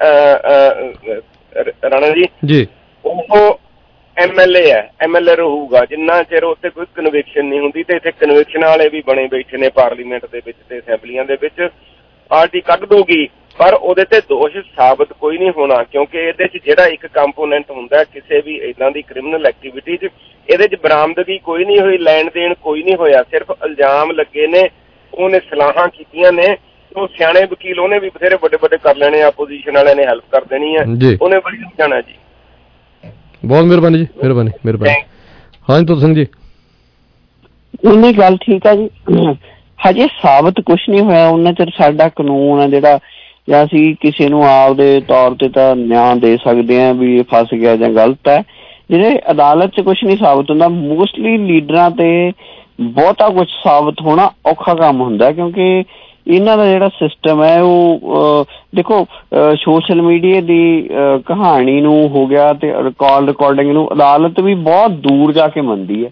ਰਾਣਾ ਜੀ ਜੀ, ਉਹ ਐਮ ਐਲ ਏ ਹੈ, ਐਮ ਐਲ ਏ ਰਹੂਗਾ ਜਿੰਨਾ ਚਿਰ ਉੱਥੇ ਕੋਈ ਕਨਵਿਕਸ਼ਨ ਨਹੀਂ ਹੁੰਦੀ। ਤੇ ਇੱਥੇ ਕਨਵਿਕਸ਼ਨ ਵਾਲੇ ਵੀ ਬਣੇ ਬੈਠੇ ਨੇ ਪਾਰਲੀਮੈਂਟ ਦੇ ਵਿੱਚ ਤੇ ਅਸੈਂਬਲੀਆਂ ਦੇ ਵਿੱਚ, ਪਾਰਟੀ ਕੱਢ ਦੂਗੀ ਪਰ ਉਹਦੇ ਤੇ ਦੋਸ਼ ਸਾਬਤ ਕੋਈ ਨਹੀਂ ਹੋਣਾ, ਕਿਉਂਕਿ ਇਹਦੇ 'ਚ ਜਿਹੜਾ ਇੱਕ ਕੰਪੋਨੈਂਟ ਹੁੰਦਾ ਕਿਸੇ ਵੀ ਇੱਦਾਂ ਦੀ ਕ੍ਰਿਮੀਨਲ ਐਕਟੀਵਿਟੀ 'ਚ, ਇਹਦੇ 'ਚ ਬਰਾਮਦਗੀ ਕੋਈ ਨਹੀਂ ਹੋਈ, ਲੈਣ ਦੇਣ ਕੋਈ ਨਹੀਂ ਹੋਇਆ, ਸਿਰਫ ਇਲਜ਼ਾਮ ਲੱਗੇ ਨੇ, ਉਹਨੇ ਸਲਾਹਾਂ ਕੀਤੀਆਂ ਨੇ। ਉਹ ਸਿਆਣੇ ਵਕੀਲ ਉਹਨੇ ਵੀ ਬਥੇਰੇ ਵੱਡੇ ਵੱਡੇ ਕਰ ਲੈਣੇ, ਆਪੋਜੀਸ਼ਨ ਵਾਲਿਆਂ ਨੇ ਹੈਲਪ ਕਰ ਦੇਣੀ ਹੈ, ਉਹਨੇ ਬੜੀ ਜਾਣਾ ਜੀ। ਬਹੁਤ ਮਿਹਰਬਾਨੀ ਜੀ, ਮਿਹਰਬਾਨੀ ਮਿਹਰਬਾਨੀ। ਹਾਂਜੀ ਤੁਰ ਸਿੰਘ ਜੀ। ਉਹਨੀ ਗੱਲ ਠੀਕ ਆ ਜੀ, ਹਜੇ ਸਾਬਤ ਕੁਛ ਨਹੀਂ ਹੋਇਆ ਉਹਨਾਂ ਚਿਰ ਸਾਡਾ ਕਾਨੂੰਨ ਆ ਜਿਹੜਾ, ਜਾਂ ਅਸੀਂ ਕਿਸੇ ਨੂੰ ਆਪਦੇ ਤੌਰ ਤੇ ਤਾਂ ਨਿਆਂ ਦੇ ਸਕਦੇ ਹਾਂ ਵੀ ਇਹ ਫਸ ਗਿਆ ਜਾਂ ਗਲਤ ਹੈ। ਜਿਹੜੇ ਅਦਾਲਤ 'ਚ ਕੁਛ ਨਹੀਂ ਸਾਬਤ ਹੁੰਦਾ, ਮੋਸਟਲੀ ਲੀਡਰਾਂ ਤੇ ਬਹੁਤਾ ਕੁਛ ਸਾਬਤ ਹੋਣਾ ਔਖਾ ਕੰਮ ਹੁੰਦਾ, ਕਿਉਂਕਿ ਇਹਨਾਂ ਦਾ ਜਿਹੜਾ ਸਿਸਟਮ ਹੈ ਉਹ ਦੇਖੋ ਸੋਸ਼ਲ ਮੀਡੀਆ ਦੀ ਕਹਾਣੀ ਨੂੰ ਹੋ ਗਿਆ ਤੇ ਰਿਕਾਰਡ ਰਿਕਾਰਡਿੰਗ ਨੂੰ ਅਦਾਲਤ ਵੀ ਬਹੁਤ ਦੂਰ ਜਾ ਕੇ ਮੰਨਦੀ ਹੈ।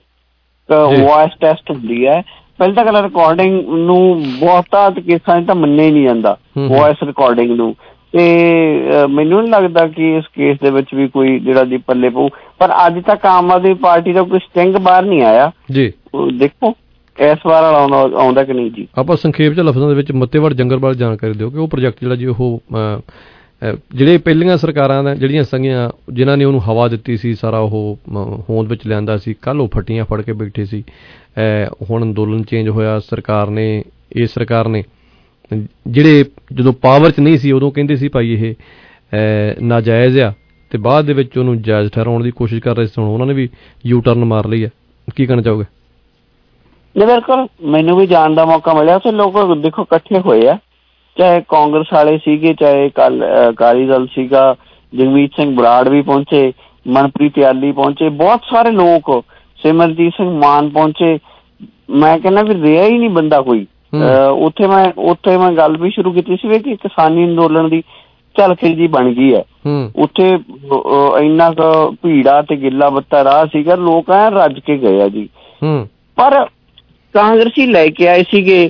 ਵੌਇਸ ਟੈਸਟ ਹੁੰਦੀ ਹੈ, ਪਹਿਲਾਂ ਤਾਂ ਗੱਲ ਰਿਕਾਰਡਿੰਗ ਨੂੰ ਬਹੁਤਾ ਕੇਸਾਂ 'ਚ ਤਾਂ ਮੰਨਿਆ ਹੀ ਨਹੀਂ ਜਾਂਦਾ, ਵੌਇਸ ਰਿਕਾਰਡਿੰਗ ਨੂੰ। ਤੇ ਮੈਨੂੰ ਨਹੀਂ ਲੱਗਦਾ ਕਿ ਇਸ ਕੇਸ ਦੇ ਵਿੱਚ ਵੀ ਕੋਈ ਜਿਹੜਾ ਦੀ ਪੱਲੇ ਪਊ, ਪਰ ਅੱਜ ਤੱਕ ਆਮ ਆਦਮੀ ਪਾਰਟੀ ਦਾ ਕੋਈ ਸਟਿੰਗ ਬਾਹਰ ਨਹੀਂ ਆਇਆ ਜੀ। ਦੇਖੋ ਇਸ ਵਾਰ ਆਉਂਦਾ ਕਿ ਨਹੀਂ ਜੀ। ਆਪਾਂ ਸੰਖੇਪ 'ਚ ਲਫ਼ਜ਼ਾਂ ਦੇ ਵਿੱਚ ਮੱਤੇਵਾੜ ਜੰਗਲ ਬਾਰੇ ਜਾਣਕਾਰੀ ਦਿਓ ਕਿ ਉਹ ਪ੍ਰੋਜੈਕਟ ਜਿਹੜਾ ਜੀ ਉਹ ਜਿਹੜੇ ਪਹਿਲੀਆਂ ਸਰਕਾਰਾਂ ਦਾ ਜਿਹੜੀਆਂ ਸੀਗੀਆਂ ਜਿਨ੍ਹਾਂ ਨੇ ਉਹਨੂੰ ਹਵਾ ਦਿੱਤੀ ਸੀ, ਸਾਰਾ ਉਹ ਹੋਂਦ ਵਿੱਚ ਲਿਆਂਦਾ ਸੀ, ਕੱਲ੍ਹ ਉਹ ਫੱਟੀਆਂ ਫੜ ਕੇ ਬੈਠੇ ਸੀ। ਹੁਣ ਅੰਦੋਲਨ ਚੇਂਜ ਹੋਇਆ, ਸਰਕਾਰ ਨੇ ਇਹ ਸਰਕਾਰ ਨੇ ਜਿਹੜੇ ਜਦੋਂ ਪਾਵਰ 'ਚ ਨਹੀਂ ਸੀ ਉਦੋਂ ਕਹਿੰਦੇ ਸੀ ਭਾਈ ਇਹ ਨਾਜਾਇਜ਼ ਆ, ਤੇ ਬਾਅਦ ਦੇ ਵਿੱਚ ਉਹਨੂੰ ਜਾਇਜ਼ ਠਹਿਰਾਉਣ ਦੀ ਕੋਸ਼ਿਸ਼ ਕਰ ਰਹੇ ਸੀ। ਹੁਣ ਉਹਨਾਂ ਨੇ ਵੀ ਯੂ ਟਰਨ ਮਾਰ ਲਈ ਆ, ਕੀ ਕਹਿਣਾ ਚਾਹੋਗੇ? ਬਿਲਕੁਲ, ਮੈਨੂੰ ਵੀ ਜਾਣ ਦਾ ਮੌਕਾ ਮਿਲਿਆ। ਉੱਥੇ ਲੋਕ ਦੇਖੋ ਇਕੱਠੇ ਹੋਏ ਆ, ਚਾਹੇ ਕਾਂਗਰਸ ਵਾਲੇ ਸੀਗੇ, ਚਾਹੇ ਕੱਲ ਅਕਾਲੀ ਦਲ ਸੀਗਾ, ਜਗਮੀਤ ਸਿੰਘ ਬਰਾੜ ਵੀ ਪਹੁੰਚੇ, ਮਨਪ੍ਰੀਤ ਯਾਲੀ ਪਹੁੰਚੇ, ਬਹੁਤ ਸਾਰੇ ਲੋਕ, ਸਿਮਰਜੀਤ ਸਿੰਘ ਮਾਨ ਪਹੁੰਚੇ। ਮੈਂ ਕਹਿੰਦਾ ਵੀ ਰਿਹਾ ਹੀ ਨਹੀਂ ਬੰਦਾ ਕੋਈ ਉੱਥੇ। ਮੈਂ ਉੱਥੇ ਮੈਂ ਗੱਲ ਵੀ ਸ਼ੁਰੂ ਕੀਤੀ ਸੀ ਕਿ ਕਿਸਾਨੀ ਅੰਦੋਲਨ ਦੀ ਝਲਕ ਜੀ ਬਣ ਗਈ ਹੈ ਉੱਥੇ। ਇੰਨਾ ਕੁ ਭੀੜਾ ਤੇ ਗਿੱਲਾ ਬੱਤਾ ਰਾਹ ਸੀਗਾ, ਲੋਕ ਐ ਰੱਜ ਕੇ ਗਏ ਆ ਜੀ। ਪਰ ਕਾਂਗਰਸੀ ਲੈ ਕੇ ਆਏ ਸੀਗੇ,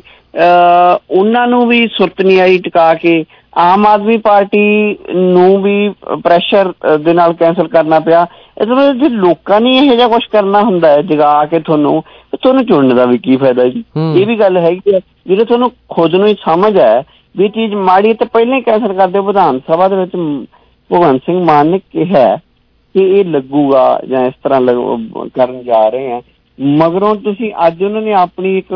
ਉਹਨਾਂ ਨੂੰ ਵੀ ਸੁਰਤ ਨਹੀਂ ਆਈ ਟਿਕਾ ਕੇ। ਆਮ ਆਦਮੀ ਪਾਰਟੀ ਨੂੰ ਵੀ ਪ੍ਰੈਸ਼ਰ ਦੇ ਨਾਲ ਕੈਂਸਲ ਕਰਨਾ ਪਿਆ। ਇਹਦੇ ਜੇ ਲੋਕਾਂ ਨੇ ਇਹੋ ਜਿਹਾ ਕੁਛ ਕਰਨਾ ਹੁੰਦਾ ਹੈ ਜਗਾ ਕੇ ਤੁਹਾਨੂੰ, ਤੁਹਾਨੂੰ ਚੁਣਨ ਦਾ ਵੀ ਕੀ ਫਾਇਦਾ ਜੀ। ਇਹ ਵੀ ਗੱਲ ਹੈਗੀ ਹੈ, ਜਿਹੜੇ ਤੁਹਾਨੂੰ ਖੁਦ ਨੂੰ ਹੀ ਸਮਝ ਹੈ ਵੀ ਚੀਜ਼ ਮਾੜੀ ਤੇ ਪਹਿਲਾਂ ਹੀ ਕੈਂਸਲ ਕਰਦੇ ਹੋ। ਵਿਧਾਨ ਸਭਾ ਦੇ ਵਿੱਚ ਭਗਵੰਤ ਸਿੰਘ ਮਾਨ ਨੇ ਕਿਹਾ ਕਿ ਇਹ ਲੱਗੂਗਾ ਜਾਂ ਇਸ ਤਰ੍ਹਾਂ ਕਰਨ ਜਾ ਰਹੇ ਆ, ਮਗਰੋਂ ਤੁਸੀਂ ਅੱਜ ਉਹਨਾਂ ਨੇ ਆਪਣੀ ਇੱਕ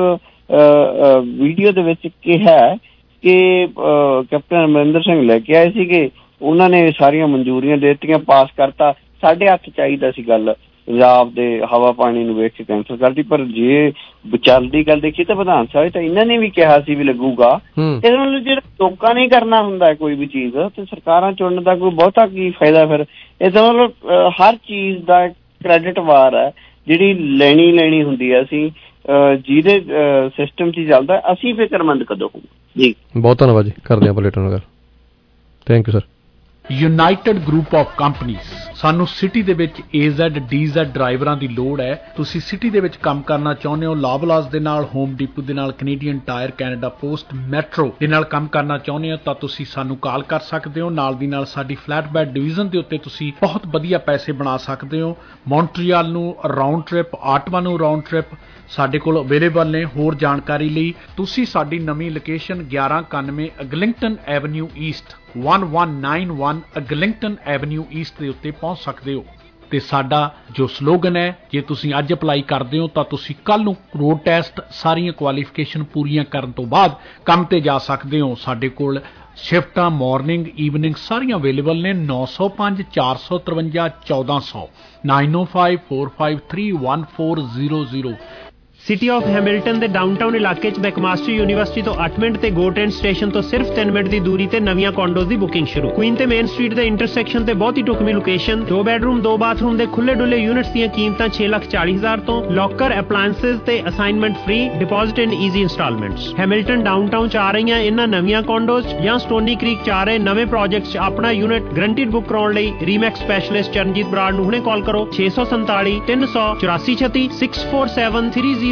ਵੀਡੀਓ ਦੇ ਵਿੱਚ ਕਿਹਾ ਕਿ ਕੈਪਟਨ ਅਮਰਿੰਦਰ ਸਿੰਘ ਲੈ ਕੇ ਆਏ ਸੀਗੇ, ਉਹਨਾਂ ਨੇ ਸਾਰੀਆਂ ਮਨਜ਼ੂਰੀਆਂ ਦੇ ਦਿੱਤੀਆਂ, ਪਾਸ ਕਰਤਾ। ਸਾਡੇ ਹੱਥ ਚਾਹੀਦਾ ਸੀ ਗੱਲ ਪੰਜਾਬ ਦੇ ਹਵਾ ਪਾਣੀ ਨੂੰ ਵੇਖ ਕੇ ਕੈਂਸਲ ਕਰਦੀ। ਪਰ ਜੇ ਚੱਲਦੀ ਗੱਲ ਦੇਖੀ ਤਾਂ ਵਿਧਾਨ ਸਭਾ ਤਾਂ ਇਹਨਾਂ ਨੇ ਵੀ ਕਿਹਾ ਸੀ ਵੀ ਲੱਗੂਗਾ। ਇਹਦੇ ਨਾਲ ਜਿਹੜਾ ਲੋਕਾਂ ਨੇ ਕਰਨਾ ਹੁੰਦਾ ਕੋਈ ਵੀ ਚੀਜ਼ ਤੇ ਸਰਕਾਰਾਂ ਚੁਣਨ ਦਾ ਕੋਈ ਬਹੁਤਾ ਕੀ ਫਾਇਦਾ ਫਿਰ। ਇਹਦਾ ਮਤਲਬ ਹਰ ਚੀਜ਼ ਦਾ ਕ੍ਰੈਡਿਟ ਵਾਰ ਹੈ ਜਿਹੜੀ ਲੈਣੀ ਲੈਣੀ ਹੁੰਦੀ ਹੈ। ਅਸੀਂ ਜਿਹਦੇ ਸਿਸਟਮ 'ਚ ਚੱਲਦਾ ਅਸੀਂ ਫਿਕਰਮੰਦ ਕਦੋਂ ਹੋਊ ਜੀ। ਬਹੁਤ ਧੰਨਵਾਦ ਜੀ, ਕਰਦੇ ਆਪਾਂ ਲੇਟਰ ਨਾਲ ਗੱਲ। Thank you sir. United group of companies, ਸਾਨੂੰ ਸਿਟੀ ਦੇ ਵਿੱਚ ਏ ਜ਼ੈਡ ਡੀ ਜ਼ੈਡ ਡਰਾਈਵਰਾਂ ਦੀ ਲੋੜ ਹੈ। ਤੁਸੀਂ ਸਿਟੀ ਦੇ ਵਿੱਚ ਕੰਮ ਕਰਨਾ ਚਾਹੁੰਦੇ ਹੋ, ਲਾਬਲਾਸ ਦੇ ਨਾਲ, ਹੋਮ ਡਿਪੂ ਦੇ ਨਾਲ, Canadian Tire, Canada Post, Metro ਦੇ ਨਾਲ ਕੰਮ ਕਰਨਾ ਚਾਹੁੰਦੇ ਹੋ ਤਾਂ ਤੁਸੀਂ ਸਾਨੂੰ ਕਾਲ ਕਰ ਸਕਦੇ ਹੋ। ਨਾਲ ਦੀ ਨਾਲ ਸਾਡੀ ਫਲੈਟ ਬੈਡ ਡਿਵੀਜ਼ਨ ਦੇ ਉੱਤੇ ਤੁਸੀਂ ਬਹੁਤ ਵਧੀਆ ਪੈਸੇ ਬਣਾ ਸਕਦੇ ਹੋ। ਮੌਂਟਰੀਅਲ ਨੂੰ ਰਾਊਂਡ ਟ੍ਰਿਪ, ਆਟਵਾ ਨੂੰ ਰਾਊਂਡ ਟ੍ਰਿਪ ਸਾਡੇ ਕੋਲ ਅਵੇਲੇਬਲ ਨੇ। ਹੋਰ ਜਾਣਕਾਰੀ ਲਈ ਤੁਸੀਂ ਸਾਡੀ ਨਵੀਂ ਲੋਕੇਸ਼ਨ ਗਿਆਰਾਂ ਇਕਾਨਵੇਂ ਅਗਲਿੰਗਟਨ ਐਵਨਿਊ ਈਸਟ ਇੱਕ ਇੱਕ ਨੌਂ ਇੱਕ ਅਗਲਿੰਗਟਨ ਐਵਨਿਊ ਈਸਟ ਦੇ ਉੱਤੇ ਪਹੁੰਚ ਸਕਦੇ ਹੋ। ਤੇ ਸਾਡਾ ਜੋ ਸਲੋਗਨ ਹੈ, ਜੇ ਤੁਸੀਂ ਅੱਜ ਅਪਲਾਈ ਕਰਦੇ ਹੋ ਤਾਂ ਤੁਸੀਂ ਕੱਲ ਨੂੰ ਰੋਡ ਟੈਸਟ ਸਾਰੀਆਂ ਕੁਆਲੀਫਿਕੇਸ਼ਨ ਪੂਰੀਆਂ ਕਰਨ ਤੋਂ ਬਾਅਦ ਕੰਮ ਤੇ ਜਾ ਸਕਦੇ ਹੋ। ਸਾਡੇ ਕੋਲ ਸ਼ਿਫਟਾਂ ਮਾਰਨਿੰਗ ਈਵਨਿੰਗ ਸਾਰੀਆਂ ਅਵੇਲੇਬਲ ਨੇ। ਨੌ ਸੌ ਪੰਜ ਚਾਰ ਸੌ ਤਰਵੰਜਾ ਚੌਦਾਂ ਸੌ nine oh five four five three one four zero zero. City of Hamilton ਦੇ ਡਾਊਨਟਾਊਨ ਇਲਾਕੇ 'ਚ ਮੈਕਮਾਸਟਰ ਯੂਨੀਵਰਸਿਟੀ ਤੋਂ ਅੱਠ ਮਿੰਟ ਤੇ ਗੋ ਟ੍ਰੇਨ ਸਟੇਸ਼ਨ ਤੋਂ ਸਿਰਫ ਤਿੰਨ ਮਿੰਟ ਦੀ ਦੂਰੀ ਤੇ ਨਵੀਆਂ ਕੌਂਡੋਜ਼ ਦੀ ਬੁਕਿੰਗ ਸ਼ੁਰੂ। ਕੁਈਨ ਤੇ ਮੇਨ ਸਟਰੀਟ ਦੇ ਇੰਟਰਸੈਕਸ਼ਨ ਤੇ ਬਹੁਤ ਹੀ ਢੁਕਵੀਂ ਲੋਕੇਸ਼ਨ, ਦੋ ਬੈਡਰੂਮ ਦੋ ਬਾਥਰੂਮ ਦੇ ਖੁੱਲੇ ਡੁੱਲੇ ਯੂਨਿਟਸ ਦੀਆਂ ਕੀਮਤਾਂ ਛੇ ਲੱਖ ਚਾਲੀ ਹਜ਼ਾਰ ਤੋਂ। ਲੋਕਰ, ਅਪਲਾਇੰਸਸ ਤੇ assignment free, deposit in easy instalments. Hamilton downtown 'ਚ ਆ ਰਹੀਆਂ ਇਹਨਾਂ ਨਵੀਆਂ ਕੌਂਡੋਜ਼ ਜਾਂ ਸਟੋਨੀ ਕ੍ਰੀਕ 'ਚ ਆ ਰਹੇ ਨਵੇਂ ਪ੍ਰੋਜੈਕਟਸ 'ਚ ਆਪਣਾ ਯੂਨਿਟ ਗਰੰਟਿਡ ਬੁੱਕ ਕਰਾਉਣ ਲਈ ਰੀਮੈਕਸ ਸਪੈਸ਼ਲਿਸਟ ਚਰਨਜੀਤ ਬਰਾੜ ਨੂੰ ਹੁਣੇ ਕਾਲ ਕਰੋ ਛੇ ਸੌ ਸੰਤਾਲੀ ਤਿੰਨ ਸੌ ਚੁਰਾਸੀ ਛੱਤੀ six four seven three zero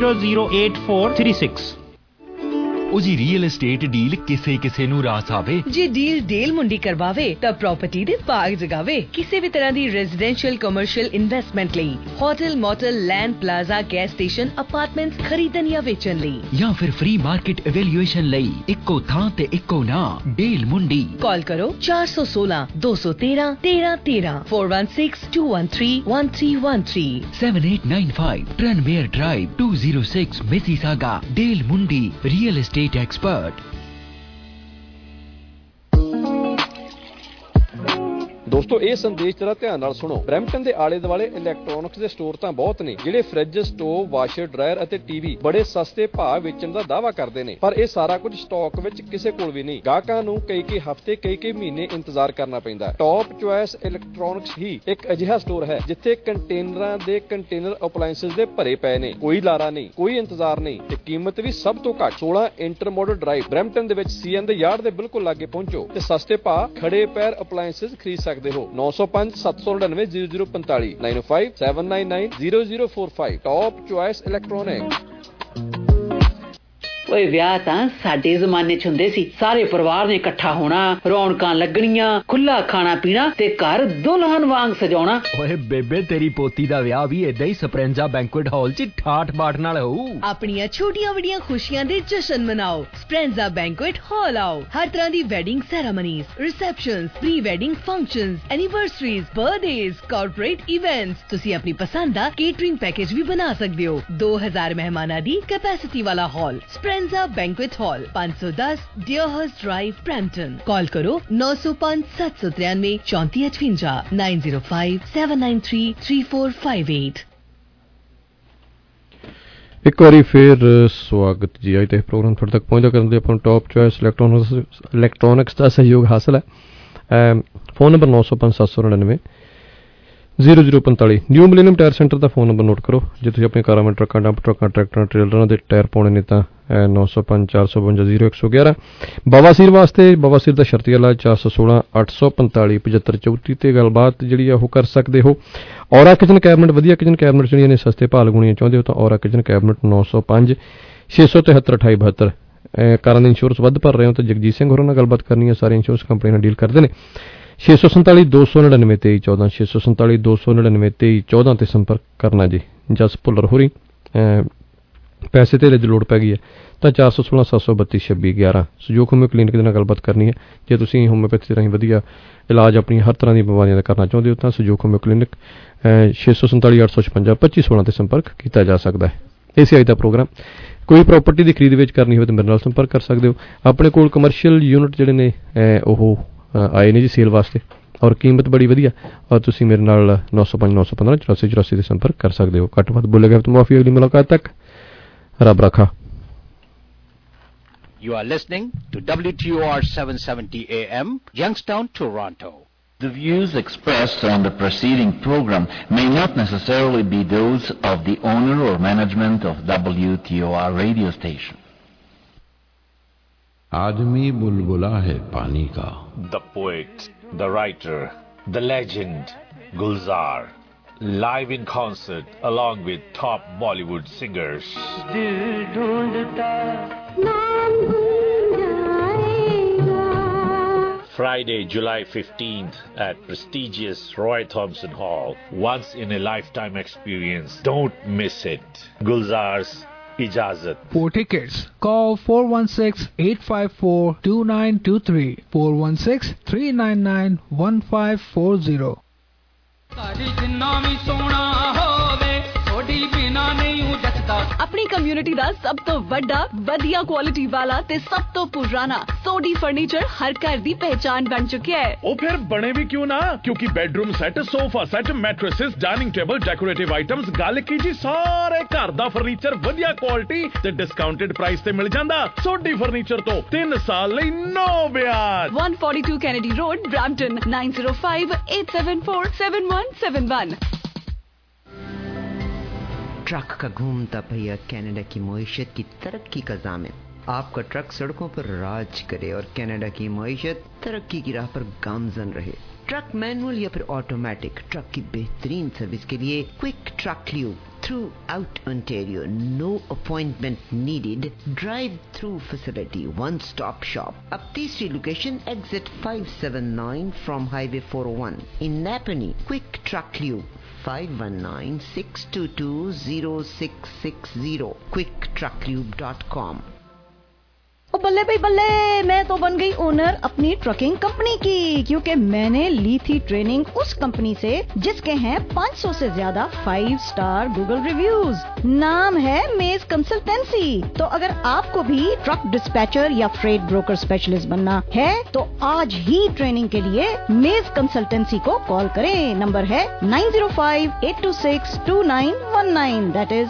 zero zero eight four three six। ਉਹ ਜੀ ਰੀਅਲ ਏਸਟੇਟ ਡੀਲ ਕਿਸੇ ਕਿਸੇ ਨੂੰ ਰਾਸ ਆਵੇ। ਜੇ ਡੀਲ ਡੀਲ ਮੁੰਡੀ ਕਰਵਾਵੇ ਤਾਂ ਪ੍ਰਾਪਰਟੀ ਦੇ ਬਾਗ ਜਗਾਵੇ। ਕਿਸੇ ਵੀ ਤਰ੍ਹਾਂ ਦੀ ਰੈਜ਼ੀਡੈਂਸ਼ੀਅਲ ਕਮਰਸ਼ੀਅਲ ਇਨਵੈਸਟਮੈਂਟ ਲਈ hotel motel land plaza gas station apartments ਖਰੀਦਣ ਜਾਂ ਵੇਚਣ ਲਈ ਜਾਂ ਫਿਰ ਫ੍ਰੀ ਮਾਰਕੀਟ ਇਵੈਲੂਏਸ਼ਨ ਲਈ ਇੱਕੋ ਥਾਂ ਤੇ ਇੱਕੋ ਨਾਂ ਡੀਲ ਮੁੰਡੀ। ਕਾਲ ਕਰੋ ਚਾਰ ਸੌ ਸੋਲਾਂ ਦੋ ਸੌ ਤੇਰਾਂ ਤੇਰਾਂ ਤੇਰਾਂ four one six two one three one three one three seven eight nine five Tranmere Drive two oh six Mississauga। Deal Mundi real estate expert। ਦੋਸਤੋ ਇਹ ਸੰਦੇਸ਼ ਜਰਾ ਧਿਆਨ ਨਾਲ ਸੁਣੋ। ਬਰੈਂਪਟਨ ਦੇ ਆਲੇ ਦੁਆਲੇ ਇਲੈਕਟ੍ਰੋਨਿਕਸ ਦੇ ਸਟੋਰ ਤਾਂ ਬਹੁਤ ਨੇ ਜਿਹੜੇ ਫ੍ਰਿਜ, ਸਟੋਵ, ਵਾਸ਼ਰ, ਡਰਾਇਰ ਅਤੇ ਟੀਵੀ ਬੜੇ ਸਸਤੇ ਭਾਅ ਵੇਚਣ ਦਾ ਦਾਅਵਾ ਕਰਦੇ ਨੇ, ਪਰ ਇਹ ਸਾਰਾ ਕੁਝ ਸਟਾਕ ਵਿੱਚ ਕਿਸੇ ਕੋਲ ਵੀ ਨਹੀਂ। ਗਾਹਕਾਂ ਨੂੰ ਕਈ ਕਈ ਹਫ਼ਤੇ ਕਈ ਕਈ ਮਹੀਨੇ ਇੰਤਜ਼ਾਰ ਕਰਨਾ ਪੈਂਦਾ। ਟੌਪ ਚੁਆਇਸ ਇਲੈਕਟ੍ਰੋਨਿਕਸ ਹੀ ਇੱਕ ਅਜਿਹਾ ਸਟੋਰ ਹੈ ਜਿੱਥੇ ਕੰਟੇਨਰਾਂ ਦੇ ਕੰਟੇਨਰ ਅਪਲਾਇੰਸਸ ਦੇ ਭਰੇ ਪਏ ਨੇ। ਕੋਈ ਲਾਰਾ ਨਹੀਂ, ਕੋਈ ਇੰਤਜ਼ਾਰ ਨਹੀਂ ਤੇ ਕੀਮਤ ਵੀ ਸਭ ਤੋਂ ਘੱਟ। ਸੋਲਾਂ ਇੰਟਰਮੋਡਲ ਡਰਾਈਵ ਬਰੈਂਪਟਨ ਦੇ ਵਿੱਚ ਸੀਐਨ ਦੇ ਯਾਰਡ ਦੇ ਬਿਲਕੁਲ ਲਾਗੇ ਪਹੁੰਚੋ ਤੇ ਸਸਤੇ ਭਾਅ ਖੜੇ ਪੈਰ ਅਪਲਾਇੰਸਸ ਖਰੀਦ ਸਕਦੇ ਹੋ। ਨੌ ਸੌ ਪੰਜ ਸੱਤ ਸੌ ਨੜਿਨਵੇਂ ਜ਼ੀਰੋ ਜ਼ੀਰੋ ਪੰਤਾਲੀ nine oh five seven nine nine zero zero four five Top Choice electronics. ਓਏ ਵਿਆਹ ਤਾਂ ਸਾਡੇ ਜ਼ਮਾਨੇ ਚ ਹੁੰਦੇ ਸੀ। ਸਾਰੇ ਪਰਿਵਾਰ ਨੇ ਇਕੱਠਾ ਹੋਣਾ, ਰੌਣਕਾਂ ਲੱਗਣੀਆਂ, ਖੁੱਲਾ ਖਾਣਾ ਪੀਣਾ ਤੇ ਘਰ ਦੁਲਹਨ ਵਾਂਗ ਸਜਾਉਣਾ। ਓਏ ਬੇਬੇ ਤੇਰੀ ਪੋਤੀ ਦਾ ਵਿਆਹ ਵੀ ਏਦਾਂ ਹੀ ਸਪਰੈਂਜਾ ਬੈਂਕੁਏਟ ਹਾਲ ਚ ਠਾਠ ਬਾਠ ਨਾਲ ਹੋਊ। ਆਪਣੀਆਂ ਛੋਟੀਆਂ ਵੱਡੀਆਂ ਖੁਸ਼ੀਆਂ ਦੇ ਜਸ਼ਨ ਮਨਾਓ। ਸਪਰੈਂਜਾ ਬੈਂਕੁਏਟ ਹਾਲ ਆਓ। ਹਰ ਤਰ੍ਹਾਂ ਦੀ wedding ceremonies, receptions, pre wedding functions, anniversaries, birthdays, corporate events. ਤੁਸੀਂ ਆਪਣੀ ਪਸੰਦ ਦਾ ਕੇਟਰਿੰਗ ਪੈਕੇਜ ਵੀ ਬਣਾ ਸਕਦੇ ਹੋ। ਦੋ ਹਜ਼ਾਰ ਮਹਿਮਾਨਾਂ ਦੀ ਕੈਪੈਸਿਟੀ ਵਾਲਾ hall Speranza banquet hall five ten Deerhurst Drive Brampton। Call ਕਰੋ nine oh five seven three three four four eight five nine oh five seven nine three three four five eight। ਇੱਕ ਵਾਰੀ ਫੇਰ ਸਵਾਗਤ ਜੀ। ਅੱਜ ਦੇ programme ਤੁਹਾਡੇ ਤੱਕ ਪਹੁੰਚਦਾ ਕਰਨ ਦੇ ਆਪਾਂ ਨੂੰ ਟੌਪ ਚੁਆਇਸ ਇਲੈਕਟ੍ਰੋਨਿਕਸ ਇਲੈਕਟ੍ਰੋਨਿਕਸ ਦਾ ਸਹਿਯੋਗ ਹਾਸਲ ਹੈ। Phone number nine oh five seven nine nine zero zero ਪੰਤਾਲੀ। ਨਿਊ ਮਿਲੇਨੀਅਮ ਟਾਇਰ ਸੈਂਟਰ ਦਾ ਫੋਨ ਨੰਬਰ ਨੋਟ ਕਰੋ। ਜੇ ਤੁਸੀਂ ਆਪਣੀ ਕਾਰਾਂ ਵਿੱਚ ਟਰੱਕਾਂ, ਡੰਪ ਟਰੱਕਾਂ, ਟਰੈਕਟਰਾਂ, ਟ੍ਰੇਲਰਾਂ ਦੇ ਟਾਇਰ ਪਾਉਣੇ ਨੇ ਤਾਂ nine oh five four five five zero one one one। ਬਵਾਸੀਰ ਵਾਸਤੇ ਬਵਾਸੀਰ ਦਾ ਸ਼ਰਤੀ ਇਲਾਜ ਚਾਰ ਸੌ ਸੋਲਾਂ ਅੱਠ ਸੌ ਪੰਤਾਲੀ ਪਝੱਤਰ ਚੌਂਤੀ ਤੇ ਗੱਲਬਾਤ ਜਿਹੜੀ ਆ ਉਹ ਕਰ ਸਕਦੇ ਹੋ। ਔਰਾ ਕਿਚਨ ਕੈਬਨਿਟ, ਵਧੀਆ ਕਿਚਨ ਕੈਬਨਿਟ ਜਿਹੜੀਆਂ ਨੇ ਸਸਤੇ ਭਾਅ ਲਗਾਉਣੀਆਂ ਚਾਹੁੰਦੇ ਹੋ ਤਾਂ Aura kitchen cabinet nine oh five ਛੇ ਸੌ ਤਿਹੱਤਰ ਅਠਾਈ ਬਹੱਤਰ। ਕਾਰਾਂ ਦੀ ਇੰਸ਼ੋਰੈਂਸ ਵੱਧ ਭਰ ਰਹੇ ਹੋ ਤਾਂ ਜਗਜੀਤ ਸਿੰਘ ਹੋਰਾਂ ਨਾਲ ਗੱਲਬਾਤ ਕਰਨੀ ਹੈ। ਸਾਰੀ ਇੰਸ਼ੋਰੈਂਸ ਕੰਪਨੀ ਨਾਲ ਡੀਲ ਕਰਦੇ ਨੇ। ਛੇ ਸੌ ਸੰਤਾਲੀ ਦੋ ਸੌ ਨੜਿਨਵੇਂ ਤੇਈ ਚੌਦਾਂ ਛੇ ਸੌ ਸੰਤਾਲੀ ਦੋ ਸੌ ਨੜਿਨਵੇਂ ਤੇਈ ਚੌਦਾਂ ਤੇ ਸੰਪਰਕ ਕਰਨਾ ਜੀ। ਜਸ ਭੁੱਲਰ ਹੋਰੀ ਪੈਸੇ ਧੇਲੇ ਦੀ ਲੋੜ ਪੈ ਗਈ ਹੈ ਤਾਂ ਚਾਰ ਸੌ ਸੋਲਾਂ ਸੱਤ ਸੌ ਬੱਤੀ ਛੱਬੀ ਗਿਆਰਾਂ ਸਹਿਯੋਗ ਹੋਮਿਓ ਕਲੀਨਿਕ ਦੇ ਨਾਲ ਗੱਲਬਾਤ ਕਰਨੀ ਹੈ। ਜੇ ਤੁਸੀਂ ਹੋਮਿਓਪੈਥੀ ਦੇ ਰਾਹੀਂ ਵਧੀਆ ਇਲਾਜ ਆਪਣੀਆਂ ਹਰ ਤਰ੍ਹਾਂ ਦੀਆਂ ਬਿਮਾਰੀਆਂ ਦਾ ਕਰਨਾ ਚਾਹੁੰਦੇ ਹੋ ਤਾਂ ਸਹਿਯੋਗ ਹੋਮਿਓ ਕਲੀਨਿਕ ਛੇ ਸੌ ਸੰਤਾਲੀ ਅੱਠ ਸੌ ਛਪੰਜਾ ਪੱਚੀ ਸੋਲਾਂ ਤੇ ਸੰਪਰਕ ਕੀਤਾ ਜਾ ਸਕਦਾ ਹੈ। ਇਹ ਸੀ ਅੱਜ ਦਾ ਪ੍ਰੋਗਰਾਮ। ਕੋਈ ਪ੍ਰਾਪਰਟੀ ਦੀ ਖਰੀਦ ਵੇਚ ਕਰਨੀ ਹੋਵੇ ਤਾਂ ਮੇਰੇ ਨਾਲ ਸੰਪਰਕ ਕਰ ਸਕਦੇ ਹੋ। ਆਪਣੇ ਕੋਲ ਕਮਰਸ਼ੀਅਲ ਯੂਨਿਟ ਜਿਹੜੇ ਨੇ ਉਹ ਆਏ ਨੇ ਜੀ ਸੇਲ ਵਾਸਤੇ ਔਰ ਕੀਮਤ ਬੜੀ ਵਧੀਆ ਔਰ ਤੁਸੀਂ ਮੇਰੇ ਨਾਲ nine oh five nine one five ਚੁਰਾਸੀ ਚੁਰਾਸੀ ਤੇ ਸੰਪਰਕ ਕਰ ਸਕਦੇ ਹੋ। ਘੱਟ ਵੱਧ ਬੋਲੇਗਾ ਤਾਂ ਮਾਫੀ। ਅਗਲੀ ਮੁਲਾਕਾਤ ਤੱਕ ਰੱਬ ਰਾਖਾ। You are listening to W T O R seven seventy A M, Youngstown, Toronto. The views expressed on the preceding program may not necessarily be those of the owner or management of W T O R radio station. आदमी बुलबुला है पानी का। The poet, the writer, the legend, Gulzar, live in concert along with top Bollywood singers. Friday, July fifteenth at prestigious Roy Thompson Hall. Once in a lifetime experience. Don't miss it. Gulzar's Ijazat. For tickets, call four one six eight five four two nine two three, four one six three nine nine one five four zero. अपनी community दा सब तो वड्डा वधिया quality वाला ते सब तो पुराना सोडी फर्नीचर हर घर दी पहचान बन चुका है। ओ फिर बने भी क्यों ना, क्योंकि bedroom set, sofa set, mattresses, dining table, decorative items, गल की जी सारे घर दा फर्नीचर वधिया क्वालिटी ते डिस्काउंटेड प्राइस ते मिल जांदा। सोडी फर्नीचर तो तीन साल लई नो ब्याज। one forty-two Kennedy Road, Brampton nine oh five eight seven four seven one seven one। Truck का घूमता पहिया कनाडा की मईशत की तरक्की का ज़ामिन। आपका ट्रक सड़कों पर राज करे और कनाडा की मईशत तरक्की की राह पर गामजन रहे। ट्रक मैनुअल या फिर ऑटोमेटिक, ट्रक की बेहतरीन सर्विस के लिए quick truck lube throughout Ontario. No appointment needed. Drive-through facility, one-stop shop. Ab teesri location, exit five seventy-nine from Highway four oh one. In Napanee, Quick Truck Lube, five one nine, six two two, zero six six zero. quick truck lube dot com. ओ बल्ले भाई बल्ले, मैं तो बन गई owner अपनी trucking company की, क्योंकि मैंने ली थी ट्रेनिंग उस कंपनी से जिसके हैं पाँच सौ से ज्यादा फाइव स्टार गूगल रिव्यूज। नाम है मेज कंसल्टेंसी। तो अगर आपको भी ट्रक डिस्पैचर या फ्रेट ब्रोकर स्पेशलिस्ट बनना है तो आज ही ट्रेनिंग के लिए मेज कंसल्टेंसी को कॉल करें। नंबर है nine zero five eight two six two nine one nine, that is